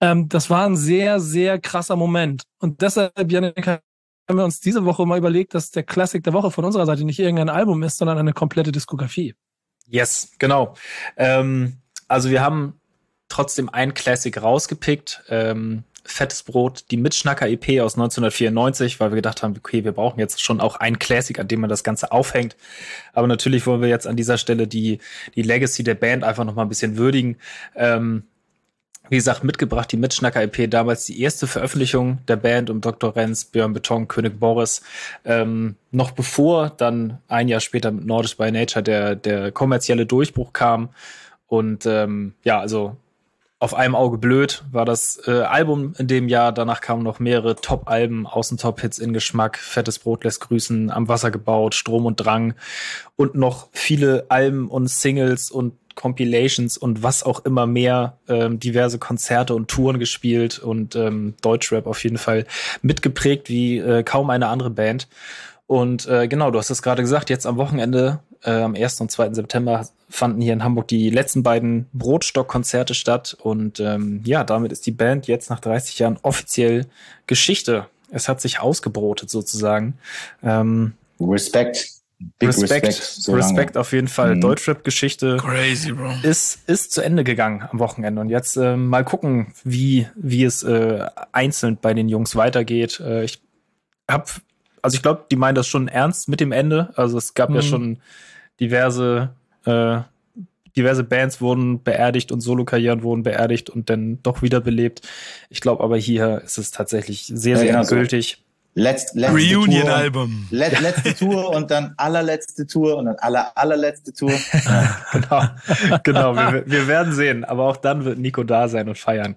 Ähm, das war ein sehr, sehr krasser Moment. Und deshalb, Yannick, haben wir uns diese Woche mal überlegt, dass der Classic der Woche von unserer Seite nicht irgendein Album ist, sondern eine komplette Diskografie. Yes, genau. Ähm, also wir haben trotzdem ein Classic rausgepickt. Ähm, Fettes Brot, die Mitschnacker-E P aus neunzehnhundertvierundneunzig, weil wir gedacht haben, okay, wir brauchen jetzt schon auch ein Classic, an dem man das Ganze aufhängt. Aber natürlich wollen wir jetzt an dieser Stelle die, die Legacy der Band einfach noch mal ein bisschen würdigen. Ähm, wie gesagt, mitgebracht die Mitschnacker-E P, damals die erste Veröffentlichung der Band um Doktor Renz, Björn Beton, König Boris. Ähm, noch bevor dann ein Jahr später mit Nordisch by Nature der, der kommerzielle Durchbruch kam. Und ähm, ja, also auf einem Auge blöd war das äh, Album in dem Jahr. Danach kamen noch mehrere Top-Alben, Außentop-Hits in Geschmack, Fettes Brot lässt grüßen, Am Wasser gebaut, Strom und Drang und noch viele Alben und Singles und Compilations und was auch immer mehr, ähm, diverse Konzerte und Touren gespielt und ähm, Deutschrap auf jeden Fall mitgeprägt wie äh, kaum eine andere Band. Und äh, genau, du hast es gerade gesagt, jetzt am Wochenende, äh, am ersten und zweiten September fanden hier in Hamburg die letzten beiden Brotstock-Konzerte statt. Und ähm, ja, damit ist die Band jetzt nach dreißig Jahren offiziell Geschichte. Es hat sich ausgebrotet sozusagen. Ähm, Respekt. Big Respekt, Respekt, so Respekt lange. auf jeden Fall. Mhm. Deutschrap-Geschichte Crazy, Bro. ist ist zu Ende gegangen am Wochenende. Und jetzt äh, mal gucken, wie wie es äh, einzeln bei den Jungs weitergeht. Äh, ich hab Also ich glaube, die meinen das schon ernst mit dem Ende. Also es gab Mhm. ja schon diverse äh, diverse Bands wurden beerdigt und Solokarrieren wurden beerdigt und dann doch wiederbelebt. Ich glaube aber hier ist es tatsächlich sehr, Ja, sehr genau so. endgültig. Letzt, letzte Reunion-Album. Tour, let, letzte Tour und dann allerletzte Tour und dann aller, allerletzte Tour. Ja. Genau, genau. Wir, wir werden sehen. Aber auch dann wird Nico da sein und feiern.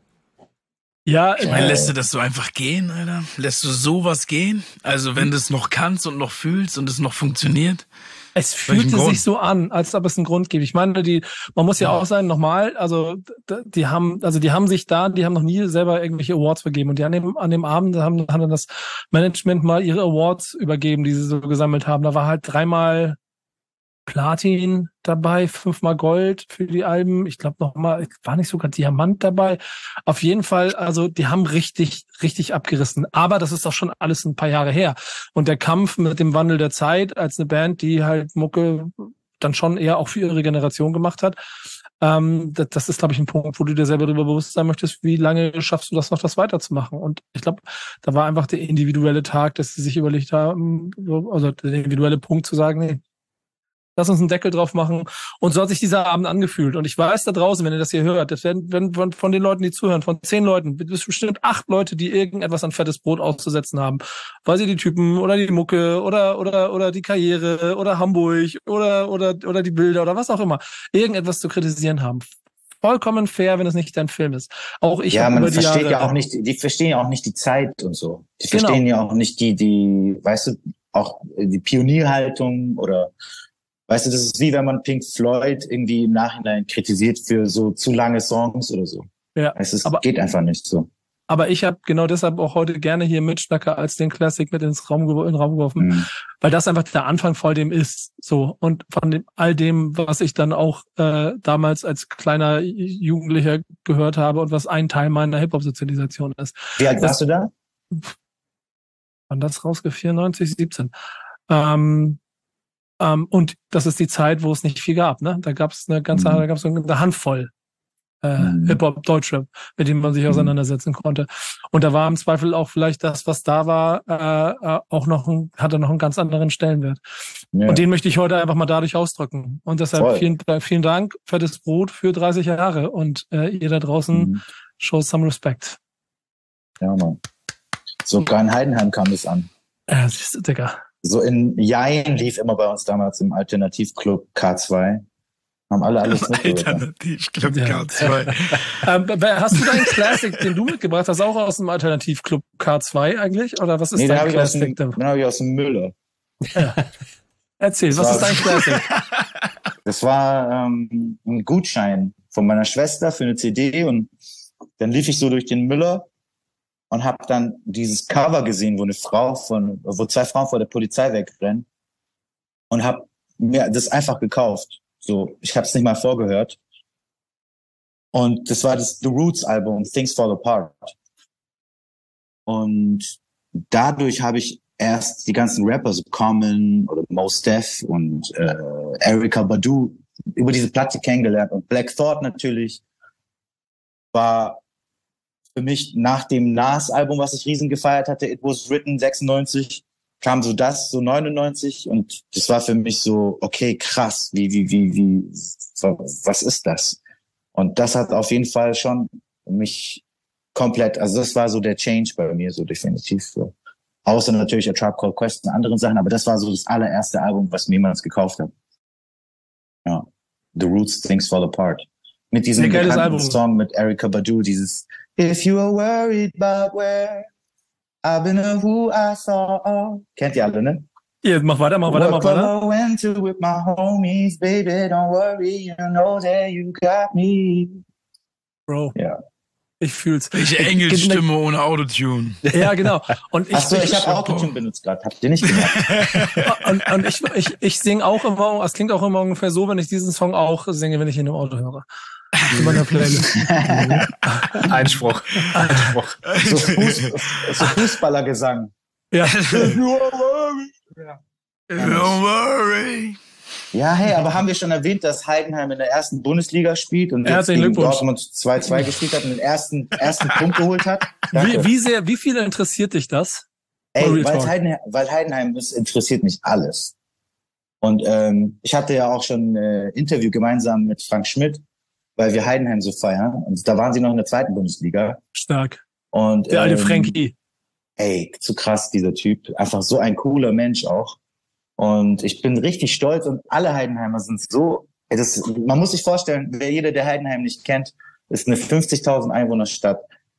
Ja, Ich meine, äh, lässt du das so einfach gehen, Alter? Lässt du sowas gehen? Also wenn du es noch kannst und noch fühlst und es noch funktioniert? es welchen fühlte Grund? sich so an, als ob es einen Grund gibt. Ich meine, die, man muss ja auch sein, nochmal, also d- die haben, also die haben sich da, die haben noch nie selber irgendwelche Awards vergeben und die an dem, an dem Abend haben, haben dann das Management mal ihre Awards übergeben, die sie so gesammelt haben. Da war halt dreimal Platin dabei, fünfmal Gold für die Alben. Ich glaube noch mal, war nicht sogar Diamant dabei. Auf jeden Fall, also die haben richtig, richtig abgerissen. Aber das ist doch schon alles ein paar Jahre her. Und der Kampf mit dem Wandel der Zeit als eine Band, die halt Mucke dann schon eher auch für ihre Generation gemacht hat, ähm, das, das ist, glaube ich, ein Punkt, wo du dir selber darüber bewusst sein möchtest, wie lange schaffst du das noch, das weiterzumachen. Und ich glaube, da war einfach der individuelle Tag, dass sie sich überlegt haben, also der individuelle Punkt zu sagen, nee, lass uns einen Deckel drauf machen. Und so hat sich dieser Abend angefühlt. Und ich weiß da draußen, wenn ihr das hier hört, das werden, wenn von, von den Leuten, die zuhören, von zehn Leuten, es sind bestimmt acht Leute, die irgendetwas an fettes Brot auszusetzen haben. Weil sie die Typen oder die Mucke oder, oder, oder die Karriere oder Hamburg oder, oder, oder die Bilder oder was auch immer. Irgendetwas zu kritisieren haben. Vollkommen fair, wenn es nicht dein Film ist. Auch ich Ja, habe man über die versteht Jahre, ja auch nicht, die verstehen ja auch nicht die Zeit und so. Die Genau. verstehen ja auch nicht die, die, weißt du, auch die Pionierhaltung oder, weißt du, das ist wie wenn man Pink Floyd irgendwie im Nachhinein kritisiert für so zu lange Songs oder so. Ja, Es ist, aber- geht einfach nicht so. aber ich habe genau deshalb auch heute gerne hier Mitschnacker als den Classic mit ins Raum, in den Raum geworfen. Mhm. Weil das einfach der Anfang voll dem ist, so. Und von dem, all dem, was ich dann auch äh, damals als kleiner Jugendlicher gehört habe und was ein Teil meiner Hip-Hop-Sozialisation ist. Wie alt Das- warst du da? Wann das rausge? vierundneunzig, siebzehn. Ähm, ähm, und das ist die Zeit, wo es nicht viel gab, ne? Da gab es eine ganze, Mhm. da gab es eine Handvoll äh, Mhm. Hip-Hop, Deutschrap, mit dem man sich Mhm. auseinandersetzen konnte. Und da war im Zweifel auch vielleicht das, was da war, äh, äh, auch noch ein, hatte noch einen ganz anderen Stellenwert. Ja. Und den möchte ich heute einfach mal dadurch ausdrücken. Und deshalb Voll. vielen, vielen Dank, fettes Brot für dreißig Jahre. Und äh, ihr da draußen, Mhm. show some respect. Ja, Mann. Sogar in Heidenheim kam das an. Äh, siehst du, Digga. So in Jain lief immer bei uns damals im Alternativclub K zwei. Haben alle alles mitgehört. Alternativ, Club Ja. K zwei. Ähm, wer- hast du deinen Classic, den du mitgebracht hast, auch aus dem Alternativclub K zwei eigentlich? Oder was ist Nee, den dein habe ich, aus dem- Classic? den hab ich aus dem Müller. Erzähl, Das was war- ist dein Classic? Das war ähm, ein Gutschein von meiner Schwester für eine C D und dann lief ich so durch den Müller und habe dann dieses Cover gesehen, wo eine Frau von, wo zwei Frauen vor der Polizei wegrennen und habe mir das einfach gekauft. So, ich habe es nicht mal vorgehört Und das war das The Roots Album, Things Fall Apart. Und dadurch habe ich erst die ganzen Rapper, so Common oder Mos Def und äh, Erykah Badu über diese Platte kennengelernt. Und Black Thought natürlich war für mich nach dem Nas-Album, was ich riesen gefeiert hatte, It Was Written sechsundneunzig, kam so das, so neunundneunzig. Und das war für mich so, okay, krass, wie, wie, wie, wie, was ist das? Und das hat auf jeden Fall schon mich komplett, also das war so der Change bei mir, so definitiv so. Außer natürlich A Tribe Called Quest und anderen Sachen, aber das war so das allererste Album, was mir jemals gekauft hat. Ja. The Roots, Things Fall Apart. Mit diesem bekannten Song mit Erykah Badu, dieses If you are worried about where I've been or who I saw. Kennt ihr alle, ne? Ja, mach weiter, mach weiter, mach weiter. Went to with my homies, baby, don't worry, you know that you got me. Bro. Ja. Ich fühl's. Welche Engelsstimme ohne Autotune. Ja, genau. Und ich, Achso, ich, ich habe Autotune benutzt gerade. Habt ihr nicht gemerkt? und, und ich, ich, ich singe auch immer, es klingt auch immer ungefähr so, wenn ich diesen Song auch singe, wenn ich ihn im Auto höre. In meiner Playlist. Einspruch. Einspruch. So, Fuß, so Fußballergesang. Ja. Ja. Don't worry. Ja, hey, aber haben wir schon erwähnt, dass Heidenheim in der ersten Bundesliga spielt und jetzt gegen Dortmund zwei zwei gespielt hat und den ersten, ersten Punkt geholt hat? Wie, wie sehr, wie viel interessiert dich das? Ey, weil Heidenheim, weil Heidenheim, das interessiert mich alles. Und ähm, ich hatte ja auch schon ein äh, Interview gemeinsam mit Frank Schmidt, weil wir Heidenheim so feiern. Und da waren sie noch in der zweiten Bundesliga. Stark. Und, der alte ähm, Frankie. Ey, zu krass, dieser Typ. Einfach so ein cooler Mensch auch. Und ich bin richtig stolz und alle Heidenheimer sind so, ey, das, man muss sich vorstellen, wer jeder, der Heidenheim nicht kennt, ist eine fünfzigtausend Einwohnerstadt.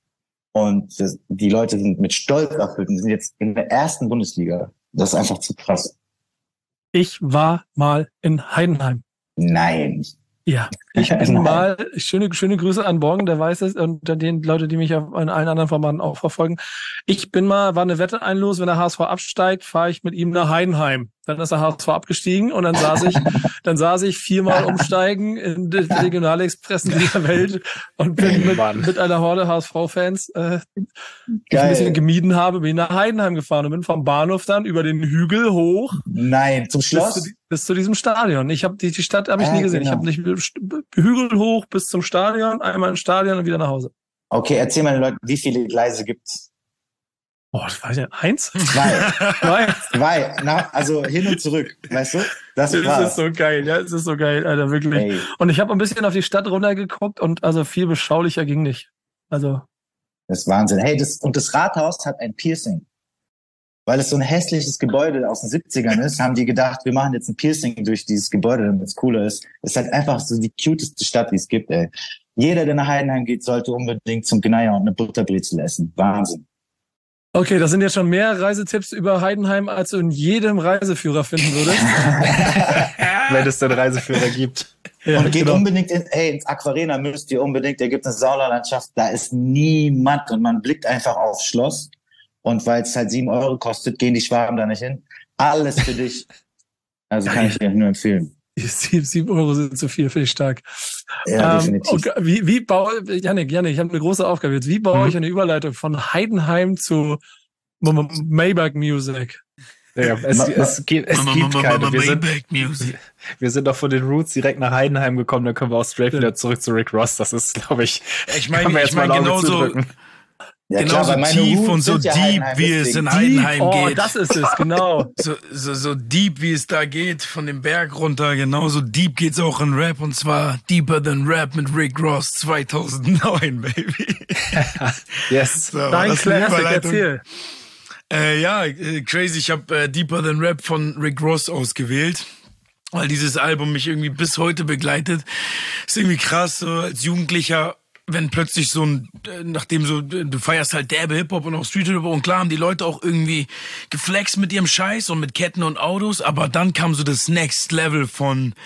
Und das, die Leute sind mit Stolz erfüllt und sind jetzt in der ersten Bundesliga. Das ist einfach zu krass. Ich war mal in Heidenheim. Nein. Ja, ich bin mal, schöne, schöne Grüße an Borgen, der weiß es, und den Leute, die mich auf in allen anderen Formaten auch verfolgen. Ich bin mal, war eine Wette einlos, wenn der H S V absteigt, fahre ich mit ihm nach Heidenheim. Dann ist der H S V abgestiegen und dann saß ich, dann saß ich viermal umsteigen in den Regionalexpressen dieser Welt und bin mit, mit einer Horde H S V-Fans, äh, die ich ein bisschen gemieden habe, bin nach Heidenheim gefahren und bin vom Bahnhof dann über den Hügel hoch. Nein, zum Schloss? Bis zu, bis zu diesem Stadion. Ich habe die, die Stadt habe ich ah, nie gesehen. Genau. Ich habe nicht Hügel hoch bis zum Stadion, einmal ins Stadion und wieder nach Hause. Okay, erzähl mal den Leuten, wie viele Gleise gibt's? Oh, das weiß ich nicht. Eins? Zwei. Zwei. Zwei. Na, also hin und zurück, weißt du? Das, das ist so geil, ja, es ist so geil, Alter, wirklich. Ey. Und ich habe ein bisschen auf die Stadt runtergeguckt und also viel beschaulicher ging nicht. Also. Das ist Wahnsinn. Hey, das, und das Rathaus hat ein Piercing. Weil es so ein hässliches Gebäude aus den siebzigern ist, haben die gedacht, wir machen jetzt ein Piercing durch dieses Gebäude, damit es cooler ist. Es ist halt einfach so die cuteste Stadt, die es gibt, ey. Jeder, der nach Heidenheim geht, sollte unbedingt zum Gneier und eine Butterbrezel essen. Wahnsinn. Okay, das sind jetzt schon mehr Reisetipps über Heidenheim, als du in jedem Reiseführer finden würdest. Wenn es denn Reiseführer gibt. Ja, und geht genau. unbedingt in, hey, ins Aquarena müsst ihr unbedingt, da gibt es eine Saunalandschaft, da ist niemand und man blickt einfach aufs Schloss. Und weil es halt sieben Euro kostet, gehen die Schwaben da nicht hin. Alles für dich. Also kann ich dir nur empfehlen. Sieben Euro sind zu viel, finde ich stark. Ja, ähm, definitiv. Okay, wie, wie baue, Janik, Janik, ich habe eine große Aufgabe jetzt. Wie baue mhm. ich eine Überleitung von Heidenheim zu Maybach Music? Ja, es, es, gibt, es gibt keine. Wir sind, wir sind doch von den Roots direkt nach Heidenheim gekommen, dann können wir auch straight wieder zurück zu Rick Ross. Das ist, glaube ich, ich meine, ich meine genauso, ja, genauso klar, tief und so ja deep, wie es in Heidenheim deep, oh, geht. Das ist es, genau. so, so, so deep, wie es da geht, von dem Berg runter, genauso deep geht's auch in Rap, und zwar Deeper Than Rap mit Rick Ross zweitausendneun, baby. Yes. So, Dein Classic, erzähl. Äh, ja, äh, crazy, ich habe äh, Deeper Than Rap von Rick Ross ausgewählt, weil dieses Album mich irgendwie bis heute begleitet. Ist irgendwie krass, so als Jugendlicher, wenn plötzlich so ein, nachdem so, du feierst halt derbe Hip-Hop und auch Street-Hip-Hop, und klar haben die Leute auch irgendwie geflext mit ihrem Scheiß und mit Ketten und Autos, aber dann kam so das Next Level von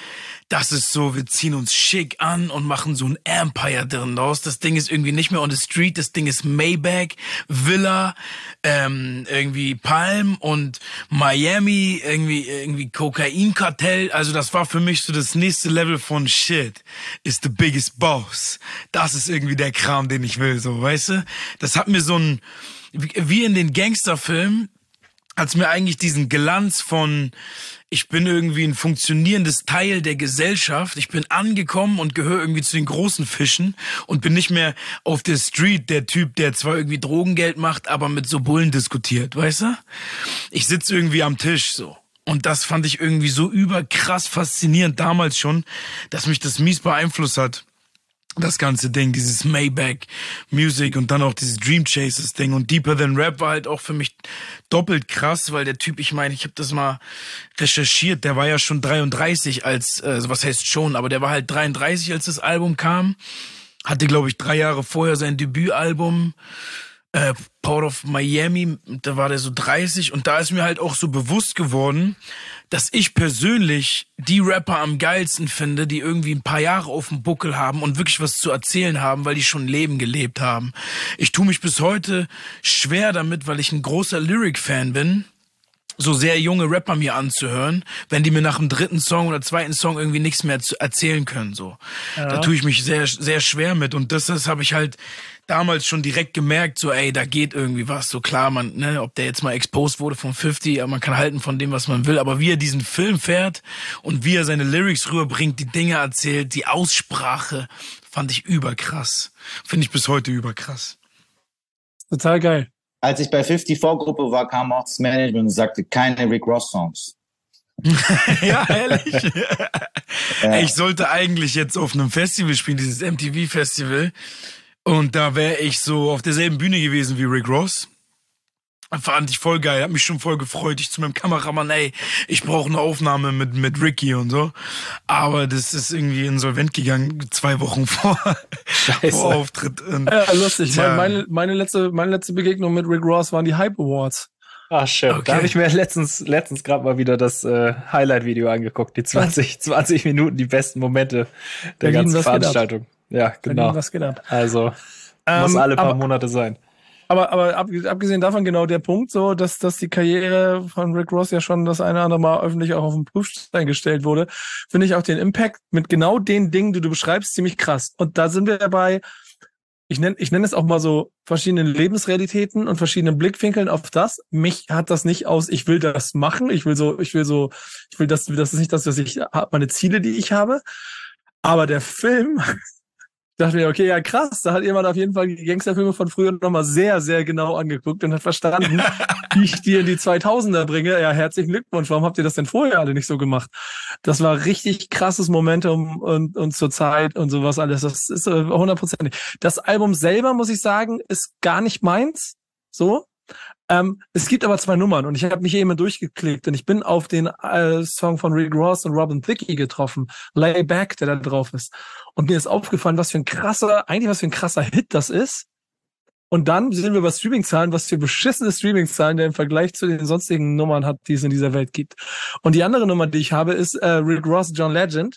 das ist so, wir ziehen uns schick an und machen so ein Empire drin raus. Das Ding ist irgendwie nicht mehr on the street, das Ding ist Maybach, Villa, ähm, irgendwie Palm und Miami, irgendwie irgendwie Kokainkartell. Also das war für mich so das nächste Level von Shit is the biggest boss. Das ist irgendwie der Kram, den ich will, so, weißt du? Das hat mir so ein, wie in den Gangsterfilmen, hat's mir eigentlich diesen Glanz von, ich bin irgendwie ein funktionierendes Teil der Gesellschaft. Ich bin angekommen und gehöre irgendwie zu den großen Fischen und bin nicht mehr auf der Street der Typ, der zwar irgendwie Drogengeld macht, aber mit so Bullen diskutiert, weißt du? Ich sitze irgendwie am Tisch so. Und das fand ich irgendwie so überkrass faszinierend damals schon, dass mich das mies beeinflusst hat. Das ganze Ding, dieses Maybach Music und dann auch dieses Dream Chasers Ding und Deeper Than Rap war halt auch für mich doppelt krass, weil der Typ, ich meine, ich habe das mal recherchiert, der war ja schon dreiunddreißig als, also was heißt schon, aber der war halt dreiunddreißig, als das Album kam, hatte glaube ich drei Jahre vorher sein Debütalbum äh, Port of Miami, da war der so dreißig und da ist mir halt auch so bewusst geworden, dass ich persönlich die Rapper am geilsten finde, die irgendwie ein paar Jahre auf dem Buckel haben und wirklich was zu erzählen haben, weil die schon ein Leben gelebt haben. Ich tue mich bis heute schwer damit, weil ich ein großer Lyric-Fan bin, so sehr junge Rapper mir anzuhören, wenn die mir nach dem dritten Song oder zweiten Song irgendwie nichts mehr zu erzählen können, so. Ja. Da tue ich mich sehr, sehr schwer mit und das, das habe ich halt damals schon direkt gemerkt, so ey, da geht irgendwie was, so klar, man, ne, ob der jetzt mal exposed wurde von fünfzig, man kann halten von dem, was man will, aber wie er diesen Film fährt und wie er seine Lyrics rüberbringt, die Dinge erzählt, die Aussprache, fand ich überkrass. Finde ich bis heute überkrass. Total geil. Als ich bei fünfundfünfzig-Gruppe war, kam auch das Management und sagte, keine Rick Ross Songs. Ja, ehrlich. Ja. Ich sollte eigentlich jetzt auf einem Festival spielen, dieses M T V-Festival. Und da wäre ich so auf derselben Bühne gewesen wie Rick Ross. Fand ich voll geil, hab mich schon voll gefreut. Ich zu meinem Kameramann, ey, ich brauche eine Aufnahme mit mit Ricky und so. Aber das ist irgendwie insolvent gegangen, zwei Wochen vor, vor Auftritt. Und, ja, lustig. Tja. Meine, meine, letzte, meine letzte Begegnung mit Rick Ross waren die Hype Awards. Ach, schön. Okay. Da habe ich mir letztens letztens gerade mal wieder das äh, Highlight-Video angeguckt. Die zwanzig, zwanzig Minuten, die besten Momente der Berlin, ganzen Veranstaltung. Ja, genau. Berlin, was geht ab? Also Ähm, muss alle paar aber- Monate sein. Aber, aber ab, abgesehen davon genau der Punkt, so, dass, dass die Karriere von Rick Ross ja schon das eine oder andere Mal öffentlich auch auf den Prüfstein gestellt wurde, finde ich auch den Impact mit genau den Dingen, die du beschreibst, ziemlich krass. Und da sind wir dabei, ich nenne ich nenne es auch mal so verschiedene Lebensrealitäten und verschiedenen Blickwinkeln auf das. Mich hat das nicht aus, ich will das machen, ich will so, ich will so, ich will das, das ist nicht das, was ich habe, meine Ziele, die ich habe. Aber der Film, dachte mir, okay, ja krass, da hat jemand auf jeden Fall die Gangsterfilme von früher nochmal sehr, sehr genau angeguckt und hat verstanden, wie ich die in die zweitausender bringe. Ja, herzlichen Glückwunsch, warum habt ihr das denn vorher alle nicht so gemacht? Das war richtig krasses Momentum und, und zur Zeit und sowas alles. Das ist hundertprozentig. Das Album selber, muss ich sagen, ist gar nicht meins, so. Ähm, es gibt aber zwei Nummern und ich habe mich eben durchgeklickt und ich bin auf den äh, Song von Rick Ross und Robin Thicke getroffen, Lay Back, der da drauf ist. Und mir ist aufgefallen, was für ein krasser, eigentlich was für ein krasser Hit das ist. Und dann sehen wir bei Streaming-Zahlen, was für beschissene Streaming-Zahlen der im Vergleich zu den sonstigen Nummern hat, die es in dieser Welt gibt. Und die andere Nummer, die ich habe, ist äh, Rick Ross, John Legend,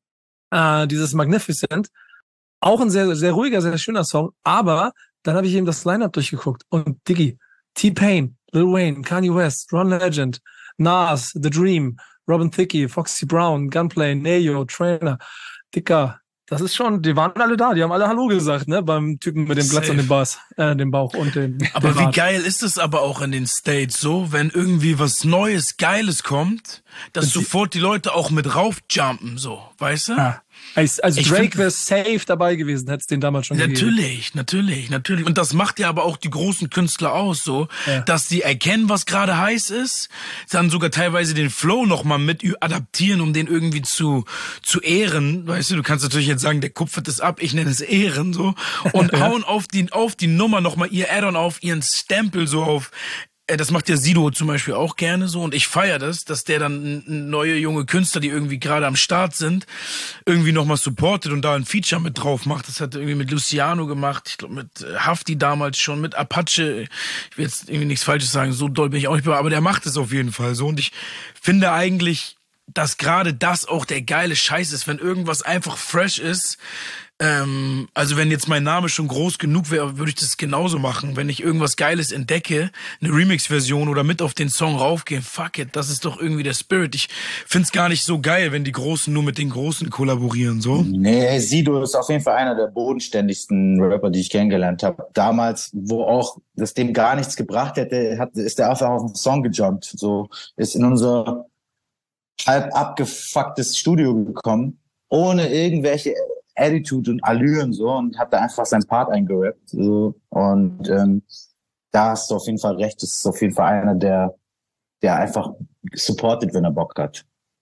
äh, dieses Magnificent. Auch ein sehr, sehr ruhiger, sehr schöner Song. Aber dann habe ich eben das Line-Up durchgeguckt und Diggi, T-Pain, Lil Wayne, Kanye West, Ron Legend, Nas, The Dream, Robin Thicke, Foxy Brown, Gunplay, Neo, Trainer, Dicker. Das ist schon, die waren alle da, die haben alle Hallo gesagt, ne, beim Typen mit dem Glatz Safe. und dem Bass, äh, dem Bauch und dem Aber dem wie Bart. geil ist es aber auch in den States so, wenn irgendwie was Neues, Geiles kommt, dass Und die- sofort die Leute auch mit raufjumpen, so, weißt du? Ja. Als, als Ich Drake find- wäre safe dabei gewesen, hätte es den damals schon gegeben. Natürlich, natürlich, natürlich. Und das macht ja aber auch die großen Künstler aus, so, Ja. dass die erkennen, was gerade heiß ist, dann sogar teilweise den Flow nochmal mit ü- adaptieren, um den irgendwie zu, zu ehren. Weißt du, du kannst natürlich jetzt sagen, der kupfert es ab, ich nenne es Ehren, so, und Ja. hauen auf die, auf die Nummer nochmal ihr Add-on auf, ihren Stempel so auf. Äh, Das macht ja Sido zum Beispiel auch gerne so und ich feiere das, dass der dann n- n- neue junge Künstler, die irgendwie gerade am Start sind, irgendwie nochmal supportet und da ein Feature mit drauf macht. Das hat er irgendwie mit Luciano gemacht, ich glaube mit äh, Hafti damals schon, mit Apache. Ich will jetzt irgendwie nichts Falsches sagen, so doll bin ich auch nicht, aber der macht es auf jeden Fall so und ich finde eigentlich, dass gerade das auch der geile Scheiß ist, wenn irgendwas einfach fresh ist. Ähm, also wenn jetzt mein Name schon groß genug wäre, würde ich das genauso machen. Wenn ich irgendwas Geiles entdecke, eine Remix-Version oder mit auf den Song raufgehen, fuck it, das ist doch irgendwie der Spirit. Ich find's gar nicht so geil, wenn die Großen nur mit den Großen kollaborieren, so. Nee, Sido ist auf jeden Fall einer der bodenständigsten Rapper, die ich kennengelernt habe. Damals, wo auch das dem gar nichts gebracht hätte, hat, ist der einfach auf den Song gejumpt. So, ist in unser halb abgefucktes Studio gekommen, ohne irgendwelche Attitude und Allüren so und hat da einfach seinen Part eingerappt. So. Und ähm, da hast du auf jeden Fall recht, das ist auf jeden Fall einer, der, der einfach supportet, wenn er Bock hat.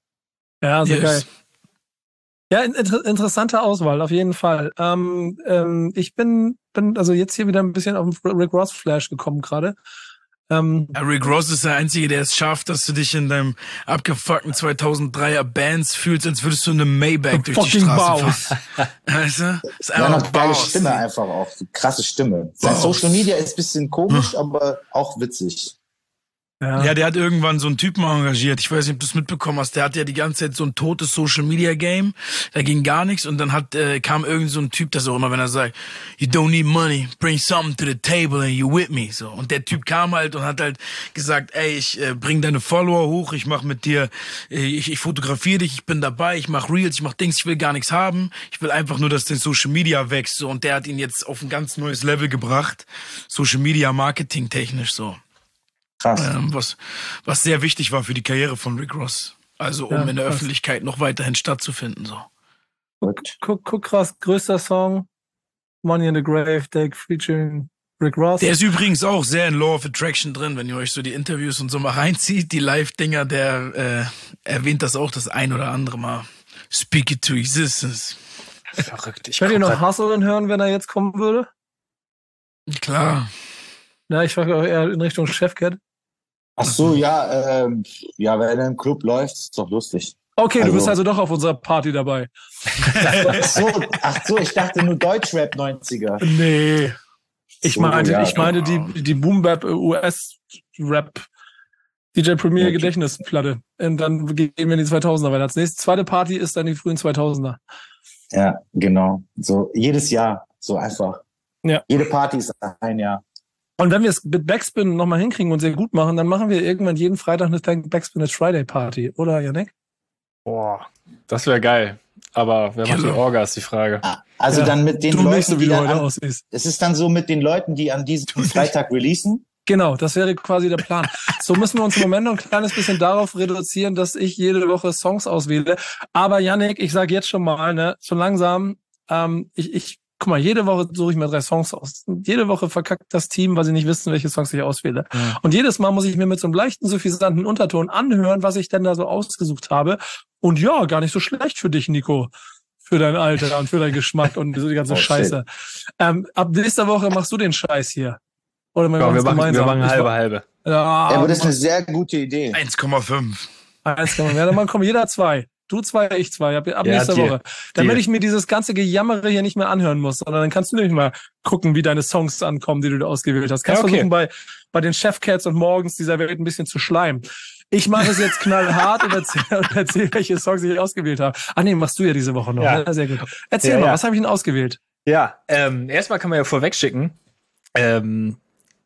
Ja, sehr Yes. geil. Ja, inter interessante Auswahl, auf jeden Fall. Ähm, ähm, ich bin, bin also jetzt hier wieder ein bisschen auf den Rick Ross Flash gekommen gerade. Ähm, Ja, Rick Ross ist der Einzige, der es schafft, dass du dich in deinem abgefuckten zweitausenddreier Bands fühlst, als würdest du eine Maybach durch die fucking Straße Baus. fahren. Weißt du? Ist Ja, einfach eine geile Baus. Stimme einfach auch, krasse Stimme. Sein Baus. Social Media ist ein bisschen komisch, aber auch witzig. ja. Ja, der hat irgendwann so einen Typen engagiert. Ich weiß nicht, ob du es mitbekommen hast. Der hatte ja die ganze Zeit so ein totes Social-Media-Game. Da ging gar nichts. Und dann hat äh, kam irgend so ein Typ, das auch immer, wenn er sagt, you don't need money, bring something to the table and you with me. So. Und der Typ kam halt und hat halt gesagt, ey, ich äh, bring deine Follower hoch, ich mach mit dir, äh, ich, ich fotografiere dich, ich bin dabei, ich mach Reels, ich mach Dings, ich will gar nichts haben. Ich will einfach nur, dass dein Social-Media wächst. So. Und der hat ihn jetzt auf ein ganz neues Level gebracht. Social-Media-Marketing technisch so. Krass. Ähm, was, was sehr wichtig war für die Karriere von Rick Ross. Also um Ja, in der krass. Öffentlichkeit noch weiterhin stattzufinden. So. Verrückt. Guck, guck krass, größter Song, Money in the Grave, Take featuring Rick Ross. Der ist übrigens auch sehr in Law of Attraction drin, wenn ihr euch so die Interviews und so mal reinzieht. Die Live-Dinger, der äh, erwähnt das auch das ein oder andere Mal. Speak it to existence. Verrückt. Ich Könnt ihr guck noch grad- Hustlen hören, wenn er jetzt kommen würde? Klar. Na, ich frage auch eher in Richtung Chefcat. Ach so, ja, ähm, ja, wenn er im Club läuft, ist doch lustig. Okay, Also- du bist also doch auf unserer Party dabei. Ach so, ach so, ich dachte nur Deutschrap neunziger. Nee. Ich So, meinte, ja, ich meine die, die Boom-Bap-U S-Rap D J Premier Okay. Gedächtnisplatte. Und dann gehen wir in die zweitausender weiter. Als nächste zweite Party ist dann die frühen zweitausender. Ja, genau. So jedes Jahr, so einfach. Ja. Jede Party ist ein Jahr. Und wenn wir es mit Backspin nochmal hinkriegen und sehr gut machen, dann machen wir irgendwann jeden Freitag eine Backspin at Friday Party, oder, Janek? Boah, das wäre geil. Aber wer macht die Killer. Orga, ist die Frage. Also Ja, dann mit den Du Leuten, nicht, so wie die du dann heute an, aussiehst. es ist dann so mit den Leuten, die an diesem Freitag releasen. Genau, das wäre quasi der Plan. So müssen wir uns im Moment noch ein kleines bisschen darauf reduzieren, dass ich jede Woche Songs auswähle. Aber Yannick, ich sage jetzt schon mal, ne, so langsam, ähm, ich, ich, guck mal, jede Woche suche ich mir drei Songs aus. Und jede Woche verkackt das Team, weil sie nicht wissen, welche Songs ich auswähle. Ja. Und jedes Mal muss ich mir mit so einem leichten, suffisanten Unterton anhören, was ich denn da so ausgesucht habe. Und ja, gar nicht so schlecht für dich, Nico. Für dein Alter und für deinen Geschmack und so die ganze Oh, shit. Scheiße. Ähm, ab nächster Woche machst du den Scheiß hier. Oder wir Ja, wir machen's machen, wir gemeinsam. machen Ich halbe wa- halbe. Ja, Ja, aber das ist eine sehr gute Idee. eins Komma fünf. eins kann man. Ja, dann kommen jeder zwei. Du zwei, ich zwei. Ab, ab Ja, nächster Deal. Woche. Damit Deal. ich mir dieses ganze Gejammere hier nicht mehr anhören muss, sondern dann kannst du nämlich mal gucken, wie deine Songs ankommen, die du da ausgewählt hast. Kannst Ja, okay. versuchen, bei, bei den Chefcats und Morgens dieser Welt ein bisschen zu schleimen. Ich mache es jetzt knallhart und erzähle, und erzähl, welche Songs ich ausgewählt habe. Ah nee, machst du ja diese Woche noch. Ja. Ja. Sehr gut. Erzähl Ja, mal, ja. was habe ich denn ausgewählt? Ja, ähm, erstmal kann man ja vorweg schicken, ähm,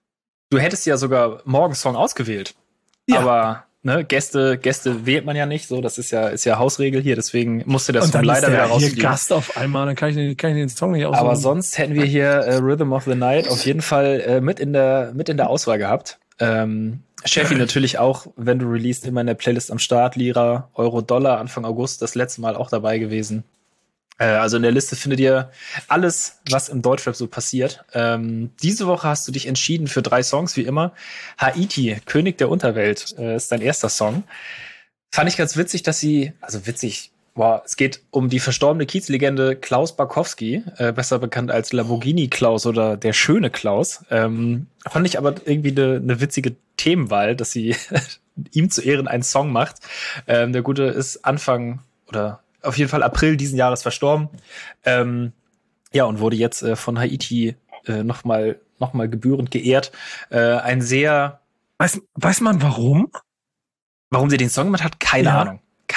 du hättest ja sogar morgens Song ausgewählt. Ja. Aber ne, Gäste, Gäste wählt man ja nicht so, das ist ja, ist ja Hausregel hier, deswegen musste der Und Song dann leider ist wieder der hier rausfliegen. Gast auf einmal, dann kann ich, den- kann ich den Song nicht aussuchen. Aber sonst hätten wir hier äh, Rhythm of the Night auf jeden Fall äh, mit in der mit in der Auswahl gehabt. Ähm, Chefy natürlich auch, wenn du released, immer in der Playlist am Start. Lira, Euro, Dollar, Anfang August, das letzte Mal auch dabei gewesen. Äh, also in der Liste findet ihr alles, was im Deutschrap so passiert. Ähm, diese Woche hast du dich entschieden für drei Songs, wie immer. Haiti, König der Unterwelt, äh, ist dein erster Song. Fand ich ganz witzig, dass sie, also witzig, wow, es geht um die verstorbene Kiezlegende Klaus Barkowski, äh, besser bekannt als Lamborghini Klaus oder der schöne Klaus. Ähm, fand ich aber irgendwie eine ne witzige Themenwahl, dass sie ihm zu Ehren einen Song macht. Ähm, der Gute ist Anfang oder auf jeden Fall April diesen Jahres verstorben. Ähm, ja, und wurde jetzt äh, von Haiti äh, nochmal noch mal gebührend geehrt. Äh, ein sehr, weiß, weiß man warum? warum sie den Song gemacht hat, keine Ja. Ahnung.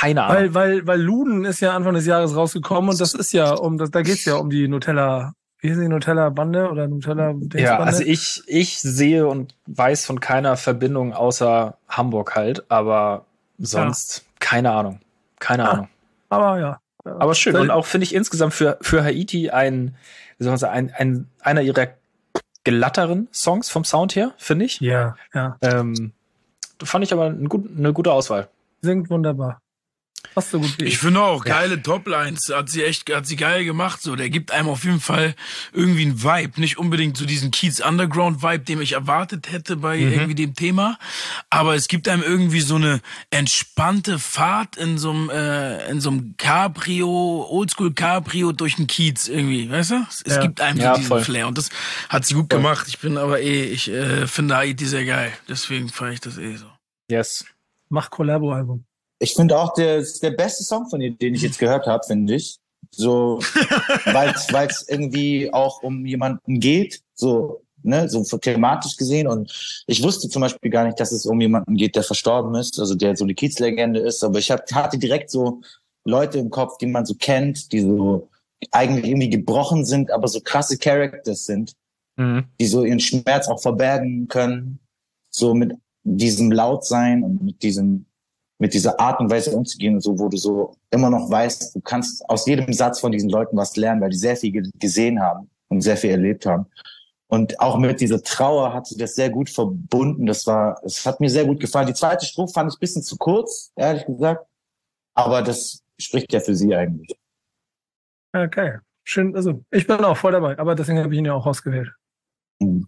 keine Ahnung. Weil, weil, weil Luden ist ja Anfang des Jahres rausgekommen und das ist ja um, das, da geht's ja um die Nutella, wie ist die Nutella-Bande oder Nutella-Dingsbande? Ja, also ich, ich sehe und weiß von keiner Verbindung außer Hamburg halt, aber sonst ja. keine Ahnung. Keine ah, Ahnung. Aber ja. ja. Aber schön. Und auch finde ich insgesamt für, für Haiti ein, wie soll man sagen, ein, ein, einer ihrer glatteren Songs vom Sound her, finde ich. Ja, ja. Ähm, fand ich aber ein gut, eine gute Auswahl. Singt wunderbar. Fast so gut wie ich. Ich finde auch, geile Toplines. Hat sie echt, hat sie geil gemacht. So, der gibt einem auf jeden Fall irgendwie einen Vibe. Nicht unbedingt so diesen Kiez Underground Vibe, den ich erwartet hätte bei mhm. irgendwie dem Thema. Aber es gibt einem irgendwie so eine entspannte Fahrt in so einem, äh, in so einem Cabrio, Oldschool Cabrio durch den Kiez irgendwie. Weißt du? Es, es ja. gibt einem so ja, diesen voll. Flair. Und das hat sie gut voll. gemacht. Ich bin aber eh, ich äh, finde Haiti sehr geil. Deswegen fand ich das eh so. Yes. Mach Collabo-Album. Ich finde auch, der ist der beste Song von ihr, den ich jetzt gehört habe, finde ich. So, weil es irgendwie auch um jemanden geht, so, ne, so thematisch gesehen. Und ich wusste zum Beispiel gar nicht, dass es um jemanden geht, der verstorben ist, also der so eine Kiezlegende ist. Aber ich hab, hatte direkt so Leute im Kopf, die man so kennt, die so eigentlich irgendwie gebrochen sind, aber so krasse Characters sind, mhm. die so ihren Schmerz auch verbergen können, so mit diesem Lautsein und mit diesem mit dieser Art und Weise umzugehen und so, wo du so immer noch weißt, du kannst aus jedem Satz von diesen Leuten was lernen, weil die sehr viel gesehen haben und sehr viel erlebt haben. Und auch mit dieser Trauer hat sie das sehr gut verbunden. Das war, es hat mir sehr gut gefallen. Die zweite Strophe fand ich ein bisschen zu kurz, ehrlich gesagt. Aber das spricht ja für sie eigentlich. Okay, schön. Also ich bin auch voll dabei, aber deswegen habe ich ihn ja auch ausgewählt. Mhm.